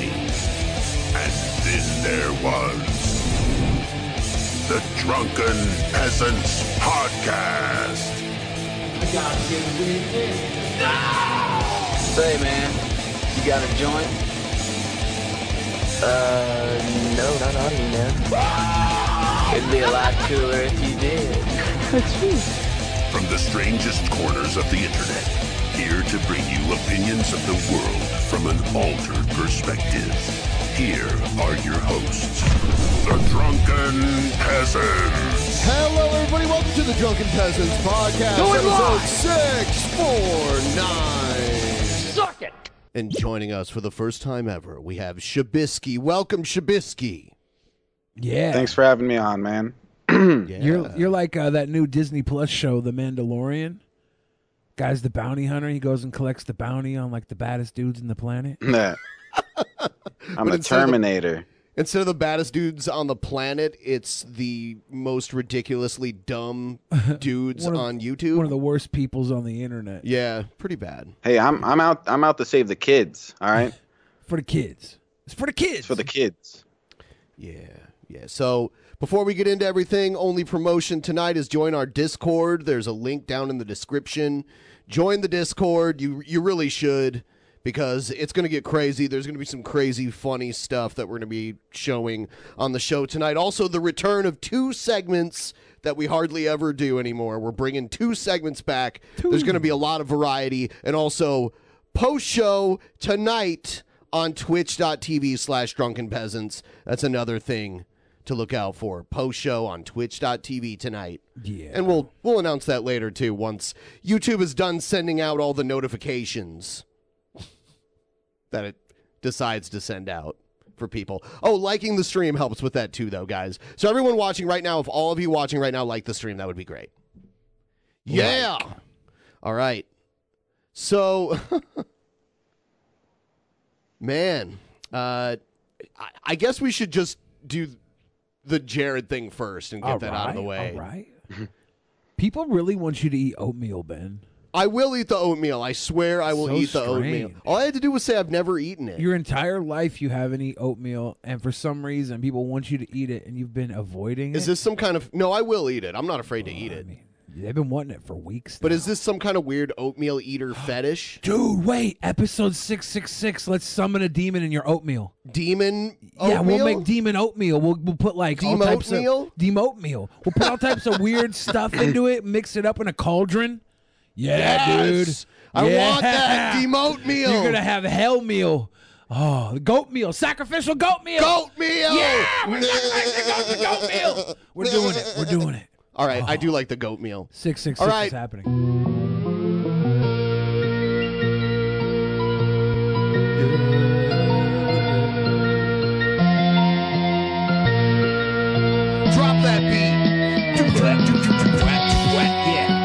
Disney. And then there was the Drunken Peasants Podcast. I gotta get with it. No! Say, man, you got a joint? No, not on me, man. It'd be a lot cooler if you did. That's true. From the strangest corners of the internet, here to bring you opinions of the world from an altered perspective. Here are your hosts, the Drunken Peasants. Hello, everybody. Welcome to the Drunken Peasants Podcast, episode 649. Suck it! And joining us for the first time ever, we have Shabisky. Welcome, Shabisky. Yeah. Thanks for having me on, man. Yeah. You're like that new Disney Plus show, The Mandalorian. Guy's the bounty hunter. He goes and collects the bounty on like the baddest dudes in the planet. I'm But a Terminator. Instead of the baddest dudes on the planet, it's the most ridiculously dumb dudes on YouTube. One of the worst peoples on the internet. Yeah, pretty bad. Hey, I'm out to save the kids. All right, For the kids. It's for the kids. it's for the kids. Yeah. So before we get into everything, only promotion tonight is join our Discord. There's a link down in the description. Join the Discord. You really should, because it's going to get crazy. There's going to be some crazy, funny stuff that we're going to be showing on the show tonight. Also, the return of 2 segments that we hardly ever do anymore. We're bringing 2 segments back. There's going to be a lot of variety. And also, post-show tonight on twitch.tv/drunkenpeasants. That's another thing to look out for. Post-show on twitch.tv tonight. Yeah. And we'll announce that later, too, once YouTube is done sending out all the notifications that it decides to send out for people. Oh, liking the stream helps with that too, though, guys. So everyone watching right now, if all of you watching right now like the stream, that would be great. Yeah. Right. All right. So, man, I guess we should just do the Jared thing first and get that out of the way. All right. People really want you to eat oatmeal, Ben. I will eat the oatmeal. I swear I will So eat the oatmeal. strange. All I had to do was say I've never eaten it. Your entire life you haven't eaten oatmeal, and for some reason people want you to eat it, and you've been avoiding Is it. this some kind of... No, I will eat it. I'm not afraid to eat it. I mean, they've been wanting it for weeks But now. is this some kind of weird oatmeal eater fetish? Dude, wait. Episode 666. Let's summon a demon in your oatmeal. Demon oatmeal? Yeah, we'll make demon oatmeal. We'll put like all types of Demoatmeal? demoatmeal. We'll put all types of weird stuff into it, mix it up in a cauldron. Yeah, Yes! dude. I Yeah. want that demoatmeal. You're gonna have hell meal. Oh, goat meal, sacrificial goat meal. goat meal. Yeah, we're sacrificing goat meal. We're doing it. We're doing it. All right, I do like the goat meal. 666 All right. is happening. Drop that beat. Yeah.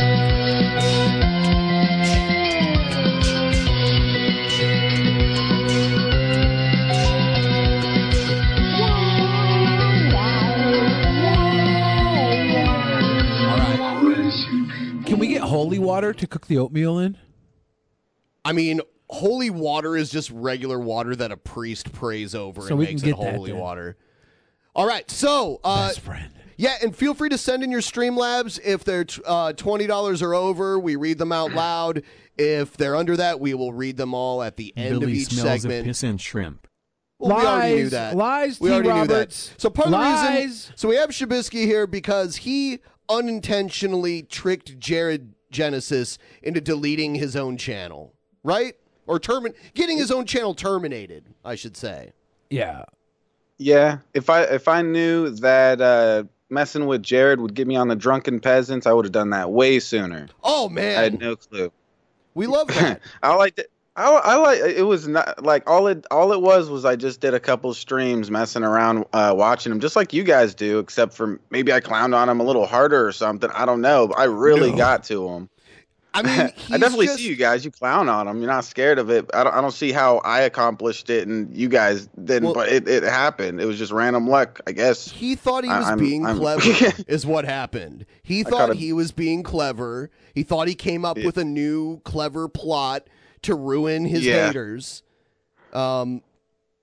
All right. Can we get holy water to cook the oatmeal in? I mean, holy water is just regular water that a priest prays over So and we makes can it get that holy then. water. All right, so Best friend. yeah, and feel free to send in your Streamlabs. If they're $20 or over, we read them out loud. If they're under that, we will read them all at the end Billy of each smells segment. of piss and shrimp. Well, we already knew Lies, that. lies, we T. already Roberts. knew that. So part of the reason, Lies. so we have Shabisky here because he unintentionally tricked Jared Genesis into deleting his own channel, right? Or getting his own channel terminated, I should say. Yeah. Yeah, if I knew that messing with Jared would get me on the Drunken Peasants, I would have done that way sooner. Oh I man, had no clue. we love that. I liked it. I like it. Was not like all it was I just did a couple streams messing around, watching them just like you guys do, except for maybe I clowned on them a little harder or something. I don't know, but I really got to them. I mean, I definitely just, see you guys. You clown on them. You're not scared of it. I don't see how I accomplished it and you guys didn't. Well, but it happened. It was just random luck, I guess. He thought he was being clever, is what happened. He thought he was being clever. He thought he came up with a new clever plot to ruin his haters.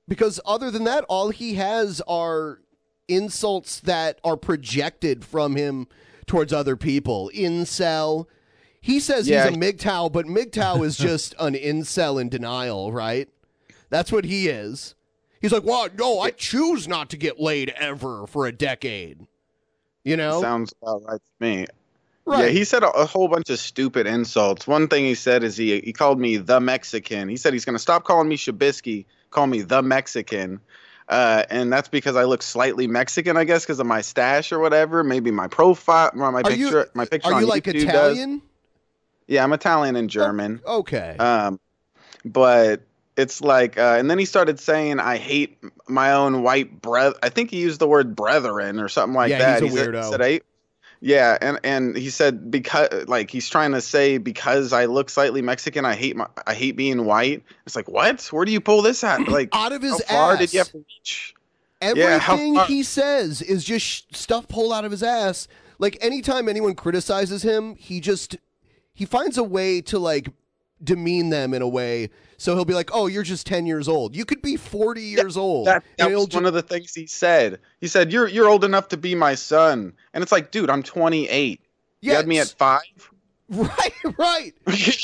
Because other than that, all he has are insults that are projected from him towards other people. Incel. He says he's a MGTOW, but MGTOW is just an incel in denial, right? That's what he is. He's like, well, no, I choose not to get laid ever for a decade. You know? Sounds about right to me. Right. Yeah, he said a whole bunch of stupid insults. One thing he said is he called me the Mexican. He said he's going to stop calling me Shabisky, call me the Mexican. And that's because I look slightly Mexican, I guess, because of my stash or whatever. Maybe my profile, or my picture on Are you like YouTube Italian? Yeah, I'm Italian and German. Okay. But it's like, and then he started saying, I hate my own white brother. I think he used the word brethren or something like that. He's a weirdo. He said, yeah, and he said because like he's trying to say because I look slightly Mexican, I hate being white. It's like, what? Where do you pull this at? Like out of his how far ass. did you have to reach? Everything he says is just stuff pulled out of his ass. Like anytime anyone criticizes him, he finds a way to like demean them in a way. So he'll be like, "Oh, you're just 10 years old. You could be 40 years old." That was one of the things he said. He said, "You're old enough to be my son," and it's like, dude, I'm 28. You had me at 5. Right.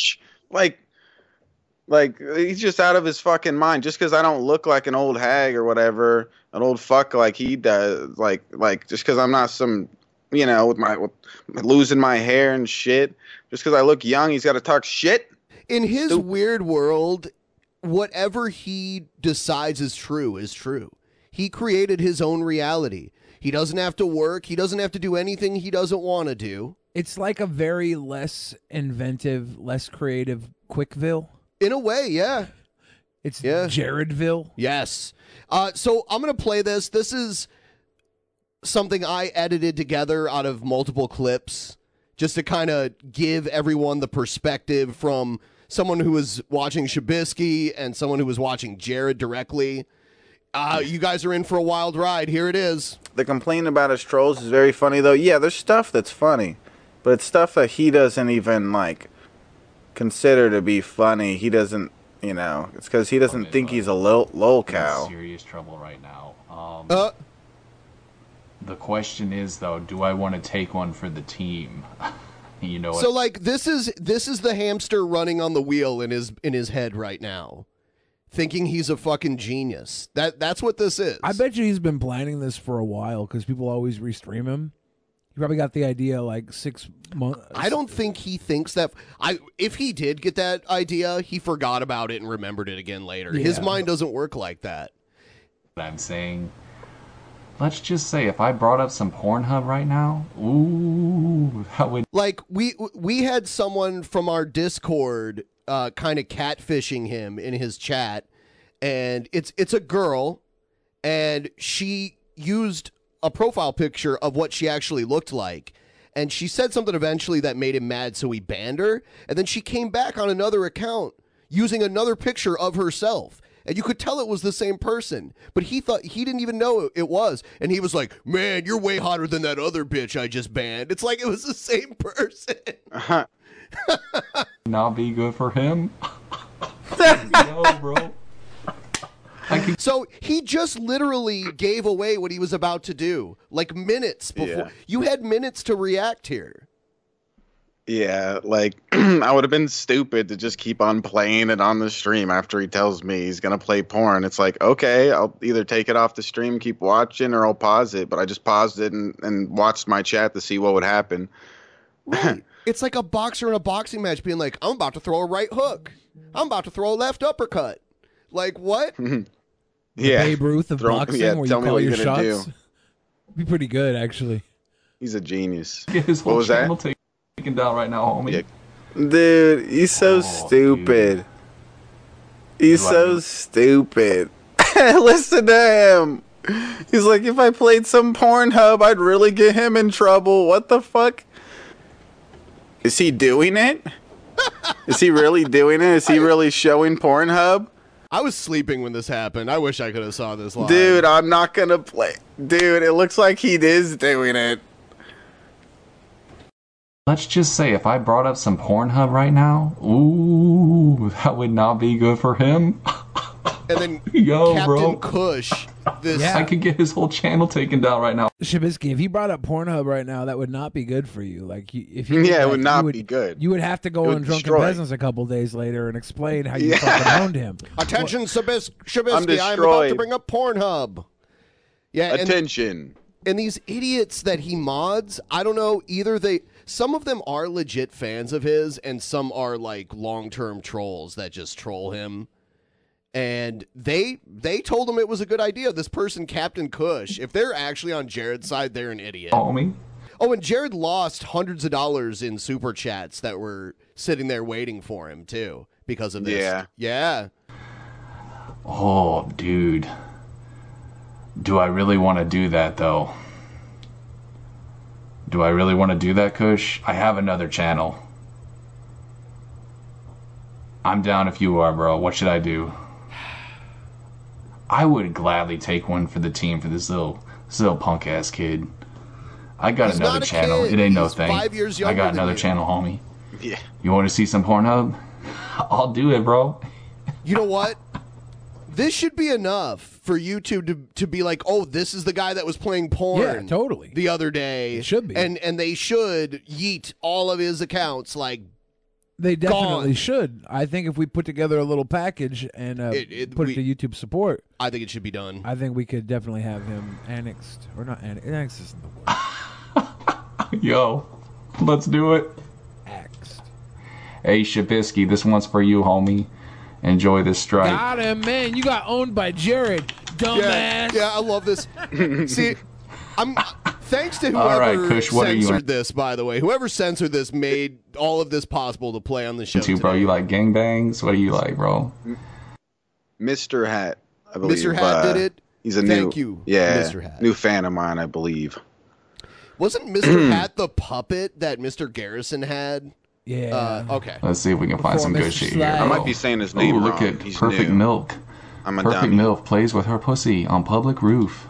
like he's just out of his fucking mind. Just because I don't look like an old hag or whatever, an old fuck like he does. Like just because I'm not some, with losing my hair and shit. Just because I look young, he's got to talk shit. In his weird world, whatever he decides is true is true. He created his own reality. He doesn't have to work. He doesn't have to do anything he doesn't want to do. It's like a very less inventive, less creative Quickville. In a way, yeah. It's Jaredville. Yes. So I'm going to play this. This is something I edited together out of multiple clips just to kind of give everyone the perspective from someone who was watching Shabisky and someone who was watching Jared directly. You guys are in for a wild ride. Here it is. The complaint about his trolls is very funny, though. Yeah, there's stuff that's funny, but it's stuff that he doesn't even, consider to be funny. He doesn't, it's because he doesn't think he's a lol cow. Serious trouble right now. The question is, though, do I want to take one for the team? So this is the hamster running on the wheel in his head right now, thinking he's a fucking genius. That's what this is. I bet you he's been planning this for a while because people always restream him. He probably got the idea 6 months. I don't think he thinks that. If he did get that idea, he forgot about it and remembered it again later. Yeah. His mind doesn't work like that. I'm saying, let's just say if I brought up some Pornhub right now, ooh, that would... we had someone from our Discord kind of catfishing him in his chat, and it's a girl, and she used a profile picture of what she actually looked like, and she said something eventually that made him mad, so he banned her, and then she came back on another account using another picture of herself. And you could tell it was the same person, but he didn't even know it was. And he was like, "Man, you're way hotter than that other bitch I just banned." It's like it was the same person. Not be good for him. No, bro. So he just literally gave away what he was about to do, minutes before. Yeah. You had minutes to react here. Yeah, I would have been stupid to just keep on playing it on the stream after he tells me he's going to play porn. It's like, okay, I'll either take it off the stream, keep watching, or I'll pause it. But I just paused it and watched my chat to see what would happen. Right. It's like a boxer in a boxing match being like, I'm about to throw a right hook. I'm about to throw a left uppercut. Like, what? Yeah. Babe Ruth of boxing where you call your shots. Do. Be pretty good, actually. He's a genius. Get his whole channel taken down right now, homie. Yeah. Dude, he's so stupid. Dude. He's so stupid. Listen to him. He's like, if I played some Pornhub, I'd really get him in trouble. What the fuck? Is he doing it? Is he really doing it? Is he really showing Pornhub? I was sleeping when this happened. I wish I could have saw this live. Dude, I'm not gonna play. Dude, it looks like he is doing it. Let's just say if I brought up some Pornhub right now, ooh, that would not be good for him. and then Yo, Captain bro. Kush. This Yeah. I could get his whole channel taken down right now. Shabisky, if you brought up Pornhub right now, that would not be good for you. Like, if you did Yeah, it that, would you not be good. You would have to It go would on Drunken destroy. Peasants a couple days later and explain how you Yeah. fucking owned him. attention, Shabisky. I'm I'm about destroyed. to bring up Pornhub. Yeah, Attention. and these idiots that he mods, I don't know. Either some of them are legit fans of his, and some are like long-term trolls that just troll him. And they told him it was a good idea. This person, Captain Kush, if they're actually on Jared's side, they're an idiot. Homie. Oh, and Jared lost hundreds of dollars in super chats that were sitting there waiting for him too because of this. Yeah. Yeah. Oh, dude. Do I really want to do that, though? Do I really want to do that, Kush? I have another channel. I'm down if you are, bro. What should I do? I would gladly take one for the team for this little punk ass kid. I got He's another not a channel. kid. It ain't no He's thing. 5 years I younger got than another you. channel, homie. Yeah. You want to see some Pornhub? I'll do it, bro. You know what? This should be enough for YouTube to be like, oh, this is the guy that was playing porn. Yeah, totally. The other day. It should be. And they should yeet all of his accounts like They definitely Gone. should. I think if we put together a little package and put it to YouTube support, I think it should be done. I think we could definitely have him annexed. Or not annexed. Annexed isn't the word. Yo, let's do it. Axed. Hey, Shabisky, this one's for you, homie. Enjoy this strike. Got him, man. You got owned by Jared, dumbass. Yeah, I love this. See, thanks to whoever All right, Kush, what are you censored this, by the way. Whoever censored this made all of this possible to play on the show Too, bro. today. You like gangbangs? What do you like, bro? Mr. Hat, I believe. Mr. Hat did it? He's a Thank new, you, yeah, Mr. Hat. new fan of mine, I believe. Wasn't Mr. Hat the puppet that Mr. Garrison had? Yeah. Okay. Let's see if we can find some Before good Mr. shit here. Slide. I might bro. be saying his Ooh, name look wrong. at He's Perfect new. Milk. I'm a Perfect dummy. Milk plays with her pussy on public roof.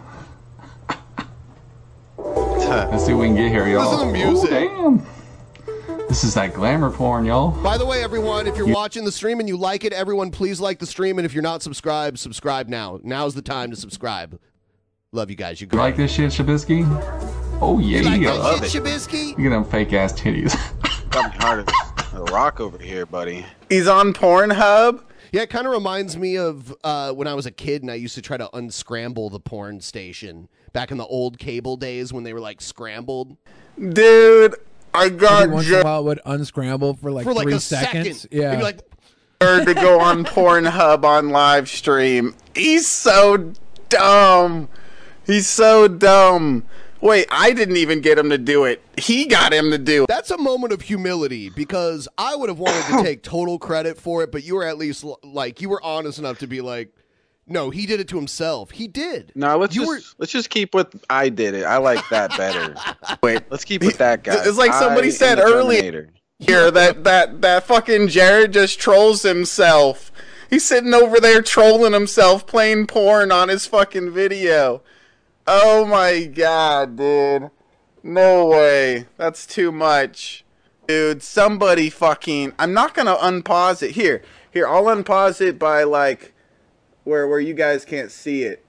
Let's see what we can get here, y'all. Listen to the music. Ooh, damn. This is that glamour porn, y'all. By the way, everyone, if you're watching the stream and you like it, everyone, please like the stream. And if you're not subscribed, subscribe now. Now's the time to subscribe. Love you guys. You're You great. like this shit, Shabisky? Oh, yeah. You like I that love shit, it. Shabisky? Look at them fake ass titties. Got me hard as a rock over here, buddy. He's on Pornhub. Yeah, it kind of reminds me of when I was a kid and I used to try to unscramble the porn station back in the old cable days when they were like scrambled. Dude, I got Every once in a while, it would unscramble for like For like 3 a seconds. second. Yeah. It'd be like, Jared to go on Pornhub on live stream. He's so dumb. He's so dumb. Wait, I didn't even get him to do it. He got him to do it. that's a moment of humility because I would have wanted to take total credit for it, but you were at least like, you were honest enough to be like, no, he did it to himself. He did. No, let's You just keep with I did it. I like that better. Wait, Let's keep with that guy. It's like somebody I said am the earlier. Terminator. Here, that fucking Jared just trolls himself. He's sitting over there trolling himself, playing porn on his fucking video. Oh my god, dude. No way. That's too much. Dude, somebody fucking... I'm not gonna unpause it. Here, I'll unpause it by, like, where you guys can't see it.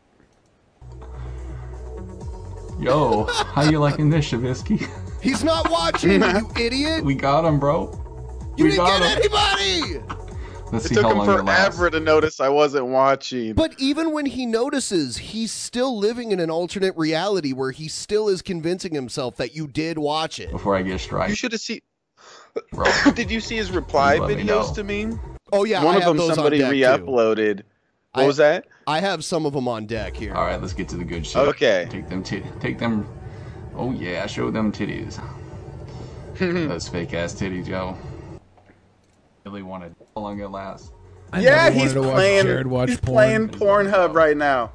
Yo, how you liking this, Shabisky? He's not watching, you idiot. We got him, bro. You we didn't got get him. anybody. Let's It see took how him long it lasts. forever to notice I wasn't watching. But even when he notices, he's still living in an alternate reality where he still is convincing himself that you did watch it. Before I get You strike, should have seen. bro. Did you see his reply Let me know. videos to me? Oh yeah, One I of have them those somebody on deck too. re-uploaded. What I- was that? I have some of them on deck here. All right, let's get to the good shit. Okay. Take them. Oh yeah, show them titties. Those fake ass titties, yo. Really wanted. How long it lasts? I Yeah, never he's wanted to watch playing. Jared watch He's porn. playing Pornhub right now.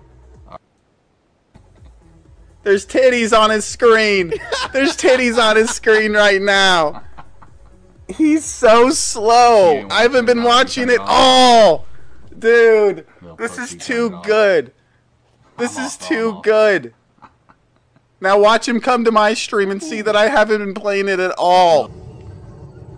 There's titties on his screen. There's titties on his screen right now. He's so slow. I haven't been watching it all. Dude, this is too good. This is too good. Now watch him come to my stream and see that I haven't been playing it at all.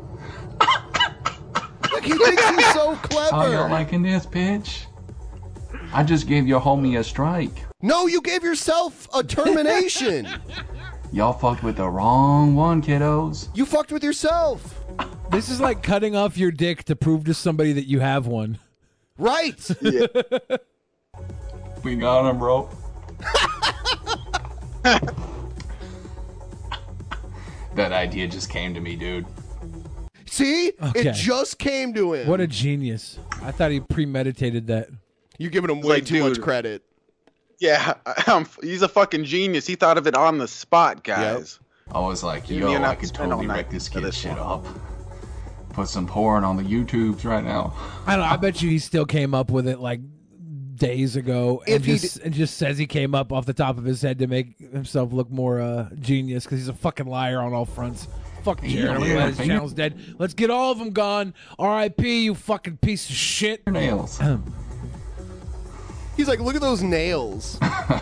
Look, he thinks he's so How y'all clever. liking this, bitch? I just gave your homie a strike. No, you gave yourself a termination. Y'all fucked with the wrong one, kiddos. You fucked with yourself. This is like cutting off your dick to prove to somebody that you have one. Right. Yeah. We got him, bro. That idea just came to me, dude. See? Okay. It just came to him. What a genius. I thought he premeditated that. You're giving him way Like, too much dude. credit. Yeah, he's a fucking genius. He thought of it on the spot, guys. I was like, Dude, yo, you're not I could spending all totally night wreck this for kid this shit one. up. Put some porn on the YouTubes right now. I don't know. I bet you he still came up with it like days ago and just says he came up off the top of his head to make himself look more genius because he's a fucking liar on all fronts. Fuck Jared. Yeah. His channel's dead. Let's get all of them gone. R.I.P. You fucking piece of shit. Nails. He's like, look at those nails.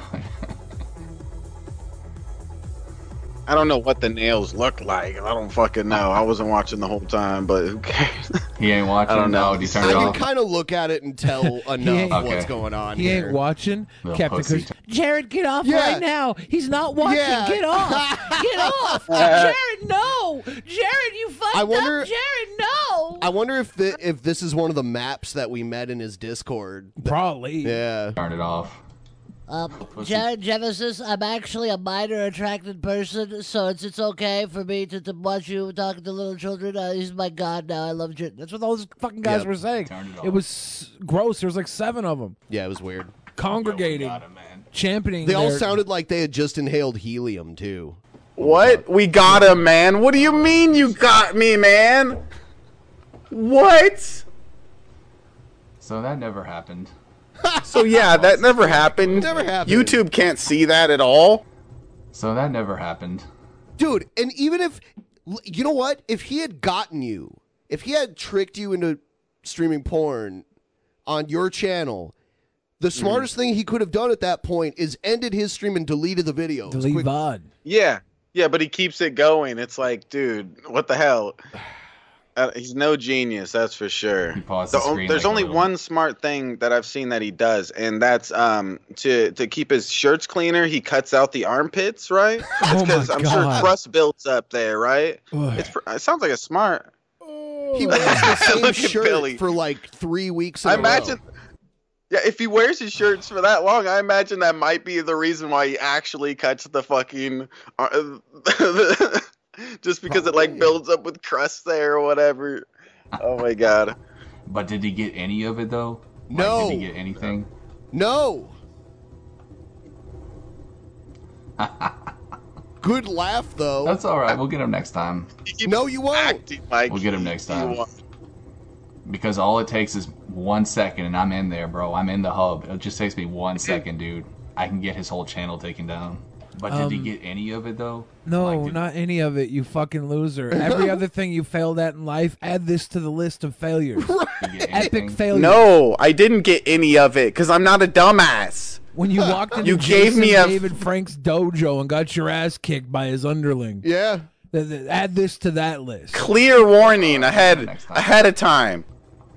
I don't know what the nails look like. I don't fucking know. I wasn't watching the whole time, but who cares? He ain't watching. I don't know. No, he turned I it can off. kind of look at it and tell enough ain't- what's Okay. going on He here. ain't watching. Little Captain pussy. Chris. Jared, get off Yeah. right now. He's not watching. Yeah. Get off. Get off. Jared, no. Jared, you fucked I wonder- up. Jared, no. I wonder if if this is one of the maps that we met in his Discord. Probably. Yeah. Turned it off. Jared Genesis, I'm actually a minor attracted person, so it's okay for me to watch you talking to little children. He's my god now. I love Jared. That's what all those fucking guys Yep. were saying. Turned it off. It was gross. There was like 7 of them Yeah, it was weird. congregating, Got him, man. championing. They all their- sounded like they had just inhaled helium, too. What? We got him, man. What do you mean you got me, man? What? So that never happened. So yeah, that never happened. Never happened. YouTube can't see that at all. So that never happened. Dude, and even if, you know what? If he had gotten you, if he had tricked you into streaming porn on your channel, the smartest thing he could have done at that point is ended his stream and deleted the video. delete VOD. Yeah, but he keeps it going. It's like, dude, what the hell? He's no genius, that's for sure. He paused the screen There's like a only little- one smart thing that I've seen that he does, and that's to keep his shirts cleaner. He cuts out the armpits, right? Oh Because my I'm sure God. crust builds up there, right? Ugh. It sounds like a smart. He wears the same Look at shirt Billy. for like 3 weeks in I a row. imagine. Yeah, if he wears his shirts for that long, I imagine that might be the reason why he actually cuts the fucking. Just because it like builds up with crust there or whatever. Oh my god. But did he get any of it though? Like, No. Did he get anything? No. Good laugh, though. That's all right. We'll get him next time. No, you won't. Acting like We'll get him next he time. wa- Because all it takes is 1 second, and I'm in there, bro. I'm in the hub. It just takes me 1 second, dude. I can get his whole channel taken down. But did he get any of it though? No, Like, did- not any of it, you fucking loser. Every other thing you failed at in life, add this to the list of failures. Did he get Epic anything? failure. No, I didn't get any of it because I'm not a dumbass. When you walked into You gave Jason me a- David Frank's dojo and got your ass kicked by his underling. Yeah. Add this to that list. Clear warning ahead Next time. ahead of time.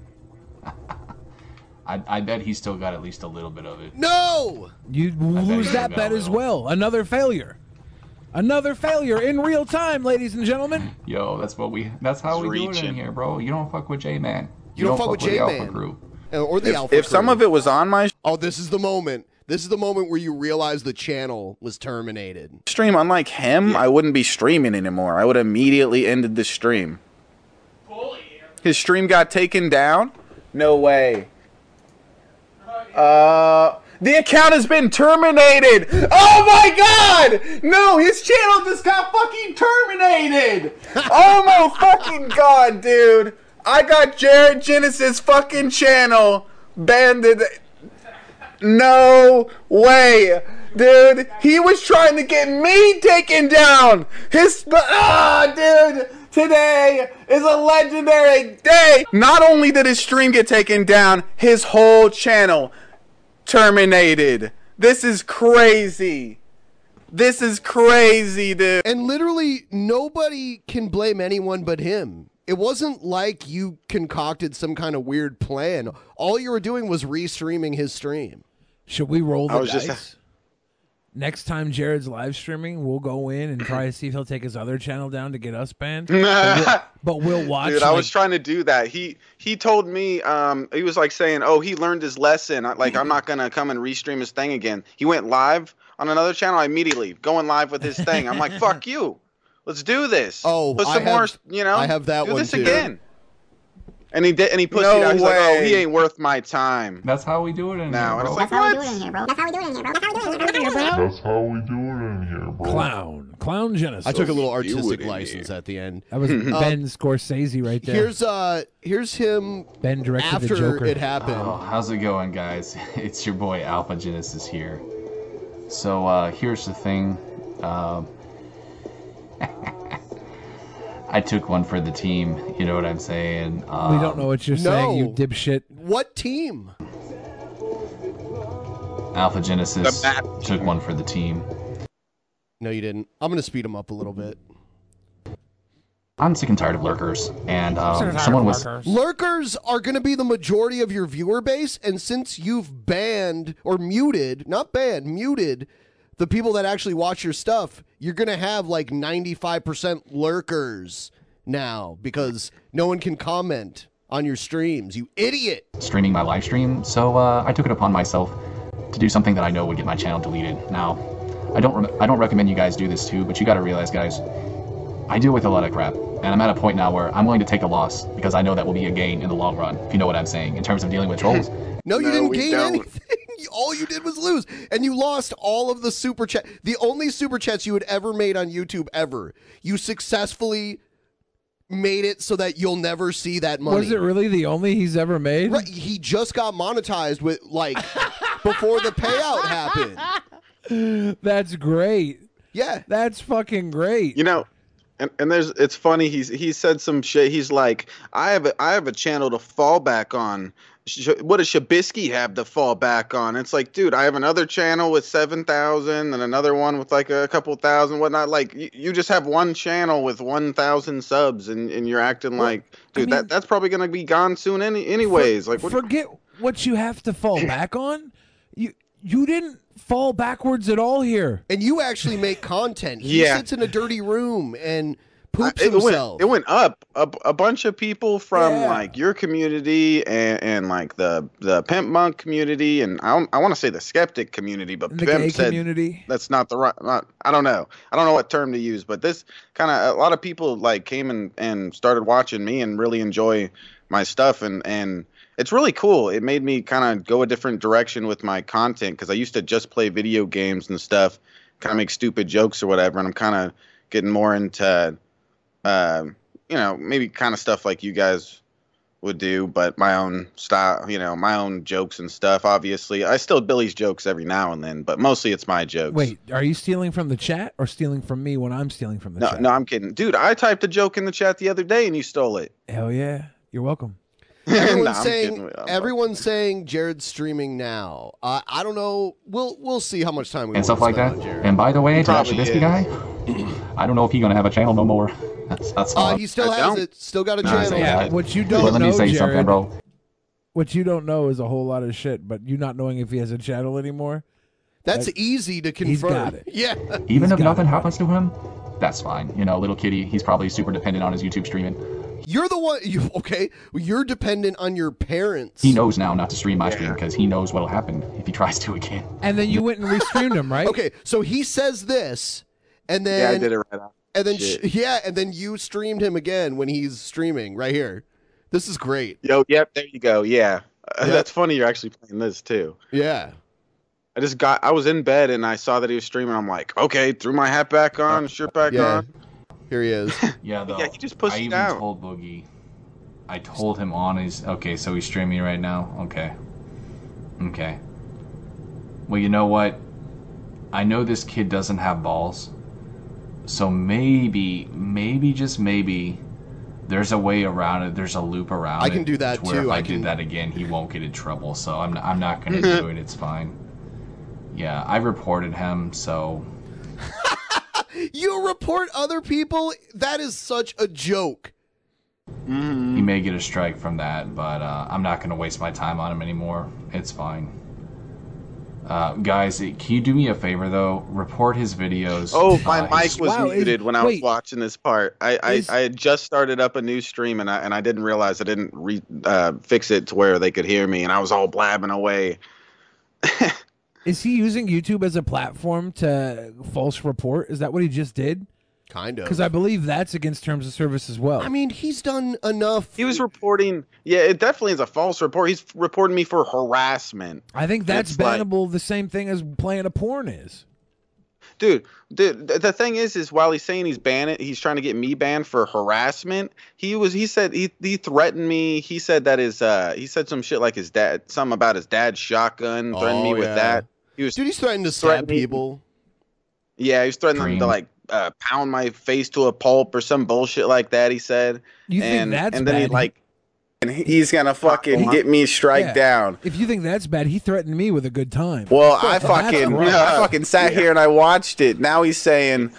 I bet he still got at least a little bit of it. No. You lose he that got bet a as little. well. Another failure. Another failure in real time, ladies and gentlemen. Yo, that's how we do it in reaching. here, bro. You don't fuck with J-Man. You don't fuck with the Alpha J-Man. Crew. Or the Alpha If some Crew. of it was on my Oh, this is the moment. This is the moment where you realize the channel was terminated. stream, unlike him, I wouldn't be streaming anymore. I would immediately ended the stream. His stream got taken down? No way. The account has been terminated. Oh my god! No, his channel just got fucking terminated. Oh my fucking god, dude. I got Jared Genesis fucking channel banned. No way. Dude, he was trying to get me taken down. Dude, today is a legendary day. Not only did his stream get taken down, his whole channel terminated. This is crazy. This is crazy, dude. And literally, nobody can blame anyone but him. It wasn't like you concocted some kind of weird plan. All you were doing was restreaming his stream. Should we roll the I was dice? just- Next time Jared's live streaming, we'll go in and try to see if he'll take his other channel down to get us banned. But we'll watch. Dude, I was trying to do that. He told me he was like saying, "Oh, he learned his lesson. Like I'm not gonna come and restream his thing again." He went live on another channel immediately, going live with his thing. I'm like, "Fuck you, let's do this." Oh, put some more. You know, I have that do one this too. again. And he did, and he pussied No out. He's like, "Oh, way. he ain't worth my time." That's how we do it in Now, here, and bro. it's like, what? Clown Genesis. I took a little Do it artistic in license at the end. That was Ben Scorsese right there. Here's him Ben directed the after Joker. it happened. Oh, how's it going, guys? It's your boy Alpha Genesis here. So here's the thing. I took one for the team. You know what I'm saying? We don't know what you're saying, you dipshit. What team? Alpha Genesis The Bat took one for the team. No, you didn't. I'm gonna speed him up a little bit. I'm sick and tired of lurkers, and someone was. Lurkers are going to be the majority of your viewer base, and since you've banned or muted, not banned, muted the people that actually watch your stuff, you're going to have like 95% lurkers now because no one can comment on your streams. You idiot. Streaming my live stream, so I took it upon myself to do something that I know would get my channel deleted. Now, I don't recommend you guys do this too, but you got to realize, guys, I deal with a lot of crap, and I'm at a point now where I'm willing to take a loss because I know that will be a gain in the long run, if you know what I'm saying, in terms of dealing with trolls. No, you didn't we gain don't. anything. All you did was lose, and you lost all of the super chat. The only super chats you had ever made on YouTube ever. You successfully made it so that you'll never see that money. Was it really the only he's ever made? Right, he just got monetized with like before the payout happened. That's great. Yeah, that's fucking great. You know, and it's funny. He said some shit. He's like, I have a channel to fall back on. What does Shabisky have to fall back on? It's like, dude, I have another channel with 7,000 and another one with like a couple thousand, whatnot. Like, you just have one channel with 1,000 subs, and you're acting like, dude, I mean, that's probably gonna be gone soon anyways. Forget what you have to fall back on. You didn't fall backwards at all here, and you actually make content. He sits in a dirty room and poops it himself. It went up. A bunch of people from like your community and like the Pimp Monk community, and I want to say the skeptic community, but the Pimp gay said community. That's not the right. I don't know what term to use, but this kind of a lot of people like came and started watching me and really enjoy my stuff, and it's really cool. It made me kind of go a different direction with my content because I used to just play video games and stuff, kind of make stupid jokes or whatever, and I'm kind of getting more into maybe kind of stuff like you guys would do, but my own style, my own jokes and stuff. Obviously, I still Billy's jokes every now and then, but mostly it's my jokes. Wait, are you stealing from the chat or stealing from me when I'm stealing from the chat? No, I'm kidding. Dude, I typed a joke in the chat the other day and you stole it. Hell yeah. You're welcome. Everyone's saying Jared's streaming now. I don't know. We'll see how much time we And stuff like that. on Jared. And by the way, to that Probably Shabisky is. guy, I don't know if he's gonna have a channel no more. That's all. He still has it. Still got a Nice, channel. yeah. What you But don't let me know, say something, Jared, bro. what you don't know is a whole lot of shit, but you not knowing if he has a channel anymore. That's easy to confirm. He's got it. Yeah. Even if got nothing it. happens to him, that's fine. Little kitty, he's probably super dependent on his YouTube streaming. You're the one. You're dependent on your parents. He knows now not to stream my stream because he knows what'll happen if he tries to again. And then you went and restreamed him, right? Okay, so he says this, and then Yeah, I did it right off. and then Shit. and then you streamed him again when he's streaming right here. This is great. Yep, there you go. Yeah. That's funny you're actually playing this too. Yeah. I was in bed and I saw that he was streaming. I'm like, okay, threw my hat back on, shirt back Yeah. on. Here he is. Yeah, though. Yeah, he just pushed I it even down. told Boogie. I told him on his. Okay, so he's streaming right now. Okay. Well, you know what? I know this kid doesn't have balls. So maybe, just maybe, there's a way around it. There's a loop around it. I can do that, to where too. If I I can- did that again, he won't get in trouble. So I'm not gonna do it. It's fine. Yeah, I reported him. So You report other people? That is such a joke. he may get a strike from that, but I'm not gonna waste my time on him anymore. It's fine. Guys, can you do me a favor though? Report his videos. Oh, my mic was Wow, muted when I was watching this part. I had just started up a new stream and I didn't realize I didn't fix it to where they could hear me, and I was all blabbing away. Is he using YouTube as a platform to false report? Is that what he just did? Kind of. Because I believe that's against terms of service as well. I mean, he's done enough. He was reporting. Yeah, it definitely is a false report. He's reporting me for harassment. I think that's It's like- bannable the same thing as playing a porn is. Dude, the thing is while he's saying he's he's trying to get me banned for harassment. He said he threatened me. He said that he said some shit like his dad, something about his dad's shotgun, threatened me with that. Dude, he's threatening to stab people. Yeah, he was threatening to like pound my face to a pulp or some bullshit like that. He said. You think that's and then bad? he like. And he's gonna fucking get me strike down. If you think that's bad, he threatened me with a good time. Well, That's I fucking sat here and I watched it. Now he's saying,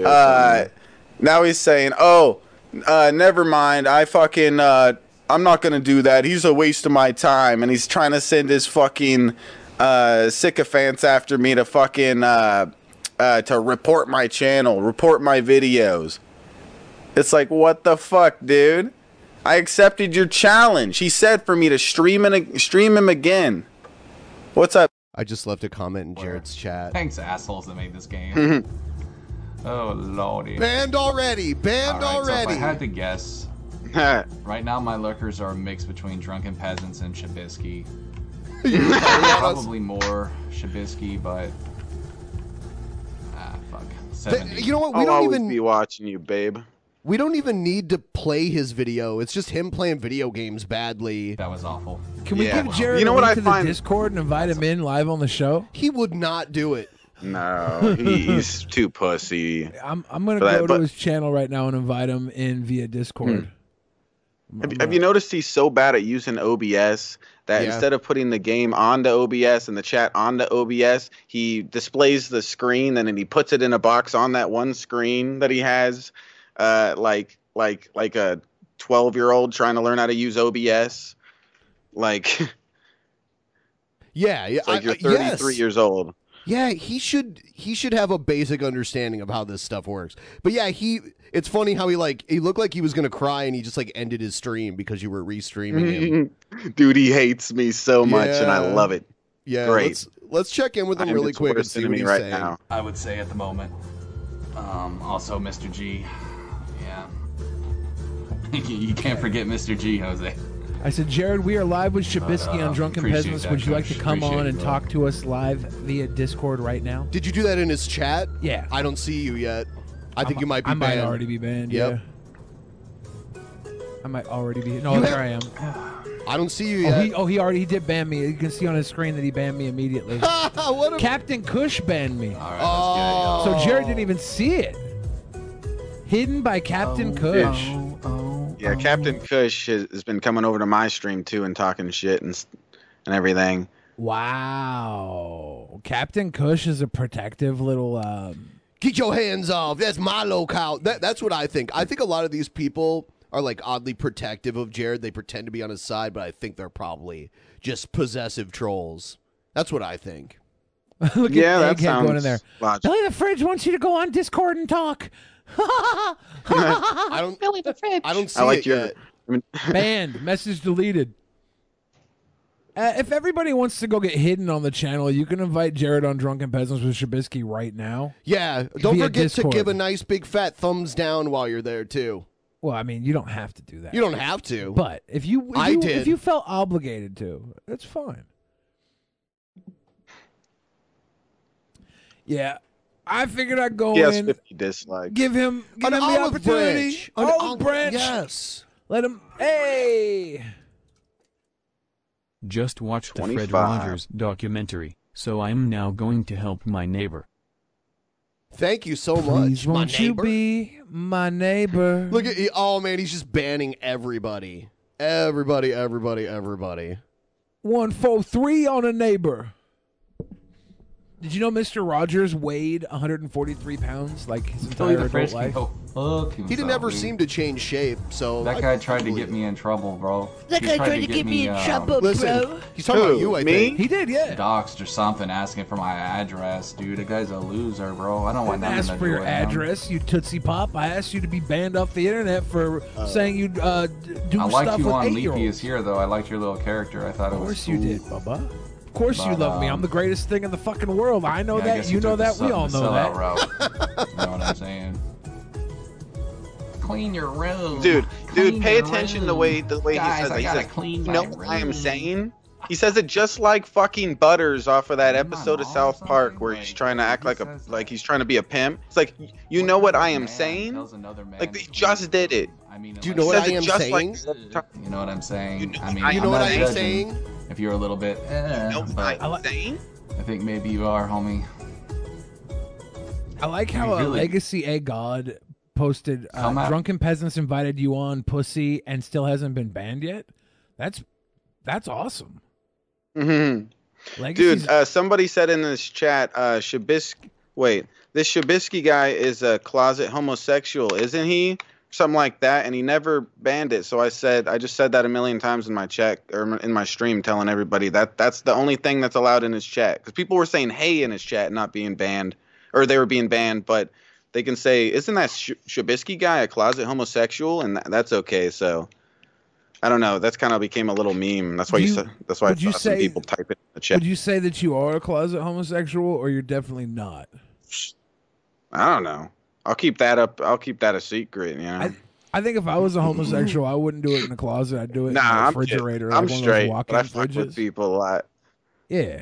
oh, never mind. I fucking, I'm not gonna do that. He's a waste of my time, and he's trying to send his fucking sycophants after me to fucking to report my channel, report my videos. It's like, what the fuck, dude? I accepted your challenge. He said for me to stream him again. What's up? I just left a comment in Jared's chat. Thanks, assholes that made this game. Oh, lordy. Banned already. Banned All right, so already. if I had to guess, right now my lurkers are a mix between Drunken Peasants and Shabisky. Probably more Shabisky, but fuck. 70. You know what? We I'll don't always even be watching you, babe. We don't even need to play his video. It's just him playing video games badly. That was awful. Can we give Jared You know a what link I to find- the Discord and invite him in live on the show? He would not do it. No, he's too pussy. I'm gonna for that, go but- to his channel right now and invite him in via Discord. Have you noticed he's so bad at using OBS that Yeah. instead of putting the game onto OBS and the chat onto OBS, he displays the screen and then he puts it in a box on that one screen that he has, like a 12-year-old trying to learn how to use OBS. Like, Yeah, it's like you're 33 years old. Yeah, he should have a basic understanding of how this stuff works. But yeah, it's funny how he looked like he was gonna cry and he just like ended his stream because you were restreaming him. Dude, he hates me so much and I Yeah. love it. Yeah, Great. let's check in with him I am really its quick and worst see what enemy he's right saying. now. I would say at the moment. Also, Mr. G. Yeah. You can't forget Mr. G, Jose. I said, Jared, we are live with Shabisky on Drunken appreciate Peasants. that, Would you like to Coach. come Appreciate on it, and bro. talk to us live via Discord right now? Did you do that in his chat? Yeah. I don't see you yet. I think you might be I banned. might already be banned. Yep. Yeah. I might already be. No, You there have- I am. I don't see you yet. He did ban me. You can see on his screen that he banned me immediately. What a- Captain Kush banned me. All right, So Jared didn't even see it. Hidden by Captain Kush. Yeah, Captain Kush has been coming over to my stream too and talking shit and everything. Wow. Captain Kush is a protective little. Get your hands off. That's my locale. That's what I think. I think a lot of these people are like oddly protective of Jared. They pretend to be on his side, but I think they're probably just possessive trolls. That's what I think. Look Yeah, that at Egghead going in sounds there. logical. Billy the Fridge wants you to go on Discord and talk. I don't. Billy the Fridge. I don't see I like it your. yet. I mean, Banned. Message deleted. If everybody wants to go get hidden on the channel, you can invite Jared on Drunken Peasants with Shabisky right now. Yeah. Don't Via forget Discord. to give a nice big fat thumbs down while you're there too. Well, I mean, you don't have to do that. You don't have to. But if you did. if you felt obligated to, that's fine. Yeah, I figured I'd go he has in, 50 dislikes. give him An the olive opportunity. branch. An Olive branch. Yes. Let him. Hey. Just watched the Fred 25. Rogers documentary, so I'm now going to help my neighbor. Thank you so Please much. My won't you neighbor. be my neighbor? Look at oh man, he's just banning everybody. Everybody. 143 on a neighbor. Did you know Mr. Rogers weighed 143 pounds like his Billy entire the Fish adult can life? go fuck himself, He didn't ever dude. seem to change shape, so That guy tried to get me in trouble, bro. That guy tried to get me in trouble, Listen, bro. he's talking about you, I think. He did, yeah. Doxed or something, asking for my address, dude. The guy's a loser, bro. I don't I want didn't nothing ask to for do your with him. address, you Tootsie Pop. I asked you to be banned off the internet for saying you'd do I stuff liked you with on Leafy 8-year-olds. is Here, though. I liked your little charger. I thought it Of was course you cool. did, Bubba. Of course you But, love me. I'm the greatest thing in the fucking world. I know Yeah, I that. guess You know took the that. We sell- all the know sellout that. route. You know what I'm saying? Clean your room. Dude, Clean pay your attention room. the way Guys, he says I it. He gotta says, clean "You my know what I am room." saying?" He says it just like fucking Butters off of that episode of South Park where he's trying to act like he's trying to be a pimp. It's like, you know what I am saying? Like they just did it. Do you know what I am saying? You know what I'm saying? I mean, You know I'm what not I am judging saying? If you're a little bit, but I think maybe you are, homie. I like how a Really? Legacy A God posted Come out. Drunken Peasants invited you on pussy and still hasn't been banned yet. That's awesome. Mm-hmm. Legacy's- Dude, somebody said in this chat, Shabisky. Wait, this Shabisky guy is a closet homosexual, isn't he? Something like that, and he never banned it. So I just said that a million times in my chat or in my stream, telling everybody that's the only thing that's allowed in his chat. Because people were saying "hey" in his chat, not being banned, or they were being banned, but they can say, "Isn't that Shabisky guy a closet homosexual?" And that's okay. So I don't know. That's kind of became a little meme. That's why that's why I would you saw some say- people type it in the chat. Would you say that you are a closet homosexual or you're definitely not? I don't know. I'll keep that up. I'll keep that a secret. You know. I think if I was a homosexual, I wouldn't do it in the closet. I'd do it in Nah, the I'm refrigerator. I'm like one of those straight. walk-in But I fuck with fridges. people a lot. Yeah.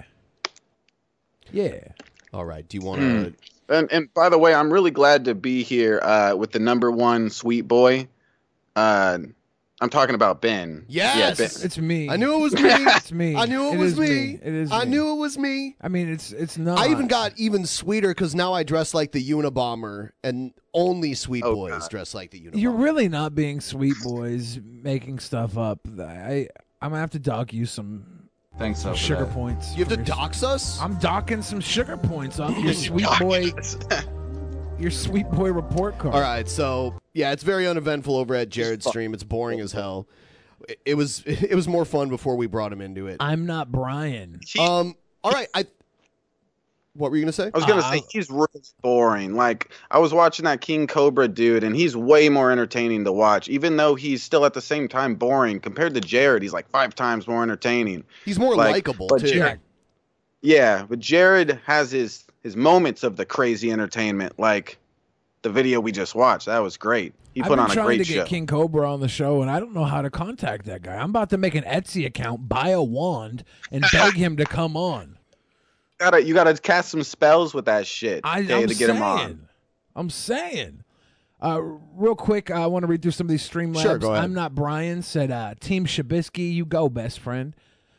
Yeah. All right. Do you want to? And by the way, I'm really glad to be here with the #1 sweet boy. I'm talking about Ben. Yes, Yeah, Ben. It's me. I knew it was me. It's me. I knew it was is me. It is. I me. knew it was me. I mean, it's not. I even got even sweeter because now I dress like the Unabomber, and only sweet boys dress like the Unabomber. You're really not being sweet boys, making stuff up. I'm gonna have to dock you some. Thanks, some for sugar that. points. You have to from your- dox us? I'm docking some sugar points off your sweet boy. Your sweet boy report card. All right, so yeah, it's very uneventful over at Jared's stream. It's boring as hell. It was more fun before we brought him into it. I'm not Brian. All right, what were you gonna say? I was gonna say he's really boring. Like I was watching that King Cobra dude, and he's way more entertaining to watch. Even though he's still at the same time boring compared to Jared, he's like 5 times more entertaining. He's more likable but too. Jared, yeah, but Jared has his moments of the crazy entertainment, like the video we just watched. That was great. He I've put been on a trying great to show. get King Cobra on the show, and I don't know how to contact that guy. I'm about to make an Etsy account, buy a wand, and beg him to come on. You gotta cast some spells with that shit I'm to get him on. saying. I'm saying. Real quick, I want to read through some of these Streamlabs. Sure, go ahead. I'm not Brian. Said Team Shabisky, you go, best friend.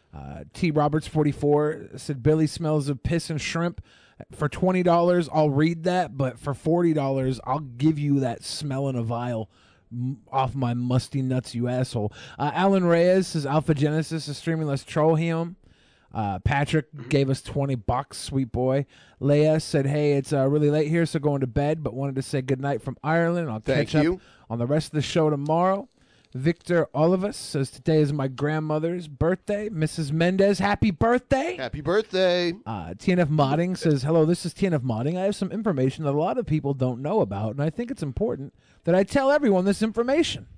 T Roberts 44 said Billy smells of piss and shrimp. For $20, I'll read that, but for $40, I'll give you that smell in a vial off my musty nuts, you asshole. Alan Reyes says Alpha Genesis is streaming. Let's troll him. Patrick gave us $20, sweet boy. Leia said, hey, it's really late here, so going to bed, but wanted to say goodnight from Ireland. I'll Thank catch you. up on the rest of the show tomorrow. Victor Olivas says, today is my grandmother's birthday. Mrs. Mendez, happy birthday. Happy birthday. TNF Modding says, hello, this is TNF Modding. I have some information that a lot of people don't know about, and I think it's important that I tell everyone this information.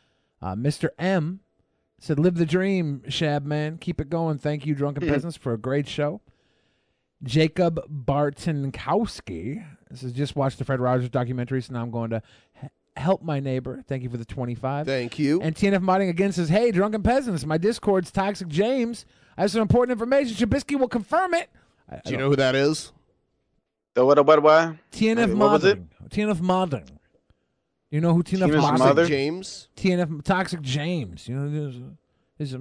Mr. M said, live the dream, Shab man. Keep it going. Thank you, Drunken Peasants, for a great show. Jacob Bartonkowski says, just watched the Fred Rogers documentary, so now I'm going to help my neighbor. Thank you for the 25. Thank you. And TNF Modding again says, hey, Drunken Peasants, my Discord's Toxic James. I have some important information. Shabisky will confirm it. Do you know who that is? The what? TNF What was it? Modding. TNF Modding. You know who TNF Tina's Modding? mother? James? TNF Toxic James. You know is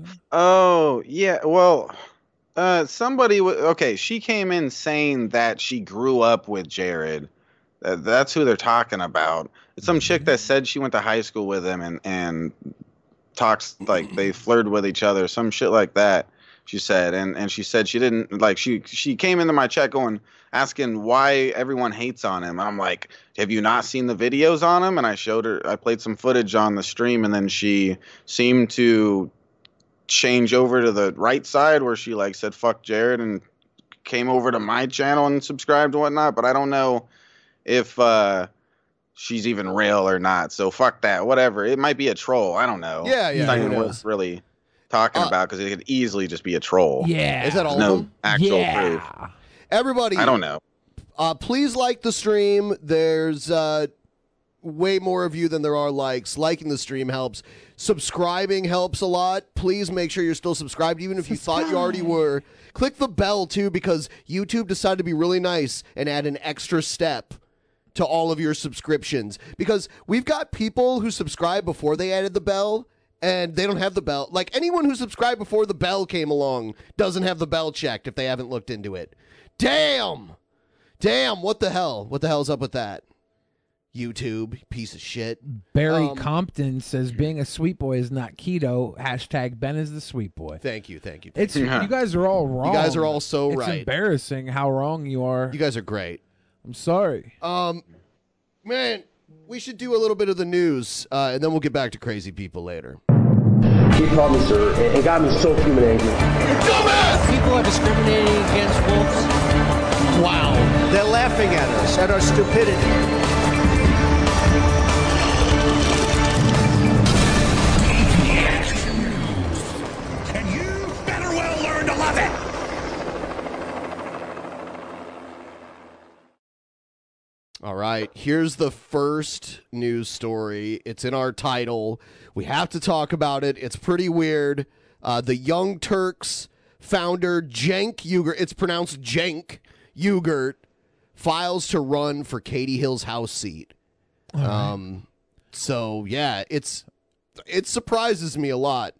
Oh yeah, well, somebody. Okay, she came in saying that she grew up with Jared. That's who they're talking about. It's some chick that said she went to high school with him and talks like they flirted with each other, some shit like that. she said, and she said she didn't like she came into my chat asking why everyone hates on him. I'm like, have you not seen the videos on him? And I showed her, I played some footage on the stream, and then she seemed to change over to the right side where she like said fuck Jared and came over to my channel and subscribed and whatnot. But I don't know if she's even real or not. So fuck that. Whatever. It might be a troll. I don't know. Yeah, It's not who even knows? worth really talking about because it could easily just be a troll. Yeah. Is that all no of them? actual proof. Everybody, I don't know. Please like the stream. There's way more of you than there are likes. Liking the stream helps. Subscribing helps a lot. Please make sure you're still subscribed, even if you thought you already were. Click the bell, too, because YouTube decided to be really nice and add an extra step to all of your subscriptions. Because we've got people who subscribe before they added the bell, and they don't have the bell. Like, anyone who subscribed before the bell came along doesn't have the bell checked if they haven't looked into it. Damn! Damn, what the hell? What the hell's up with that? YouTube, piece of shit. Barry Compton says being a sweet boy is not keto. Hashtag Ben is the sweet boy. Thank you, thank you. It's you guys are all wrong. You guys are all so it's right. Embarrassing how wrong you are. You guys are great. I'm sorry. Man, we should do a little bit of the news, and then we'll get back to crazy people later. He called me sir and got me so fuming angry. People are discriminating against wolves. Wow. They're laughing at us, at our stupidity. And you better well learn to love it. All right, here's the first news story. It's in our title. We have to talk about it. It's pretty weird. The Young Turks founder Cenk Uygur, it's pronounced Cenk Uygur, files to run for Katie Hill's House seat. So yeah, it surprises me a lot.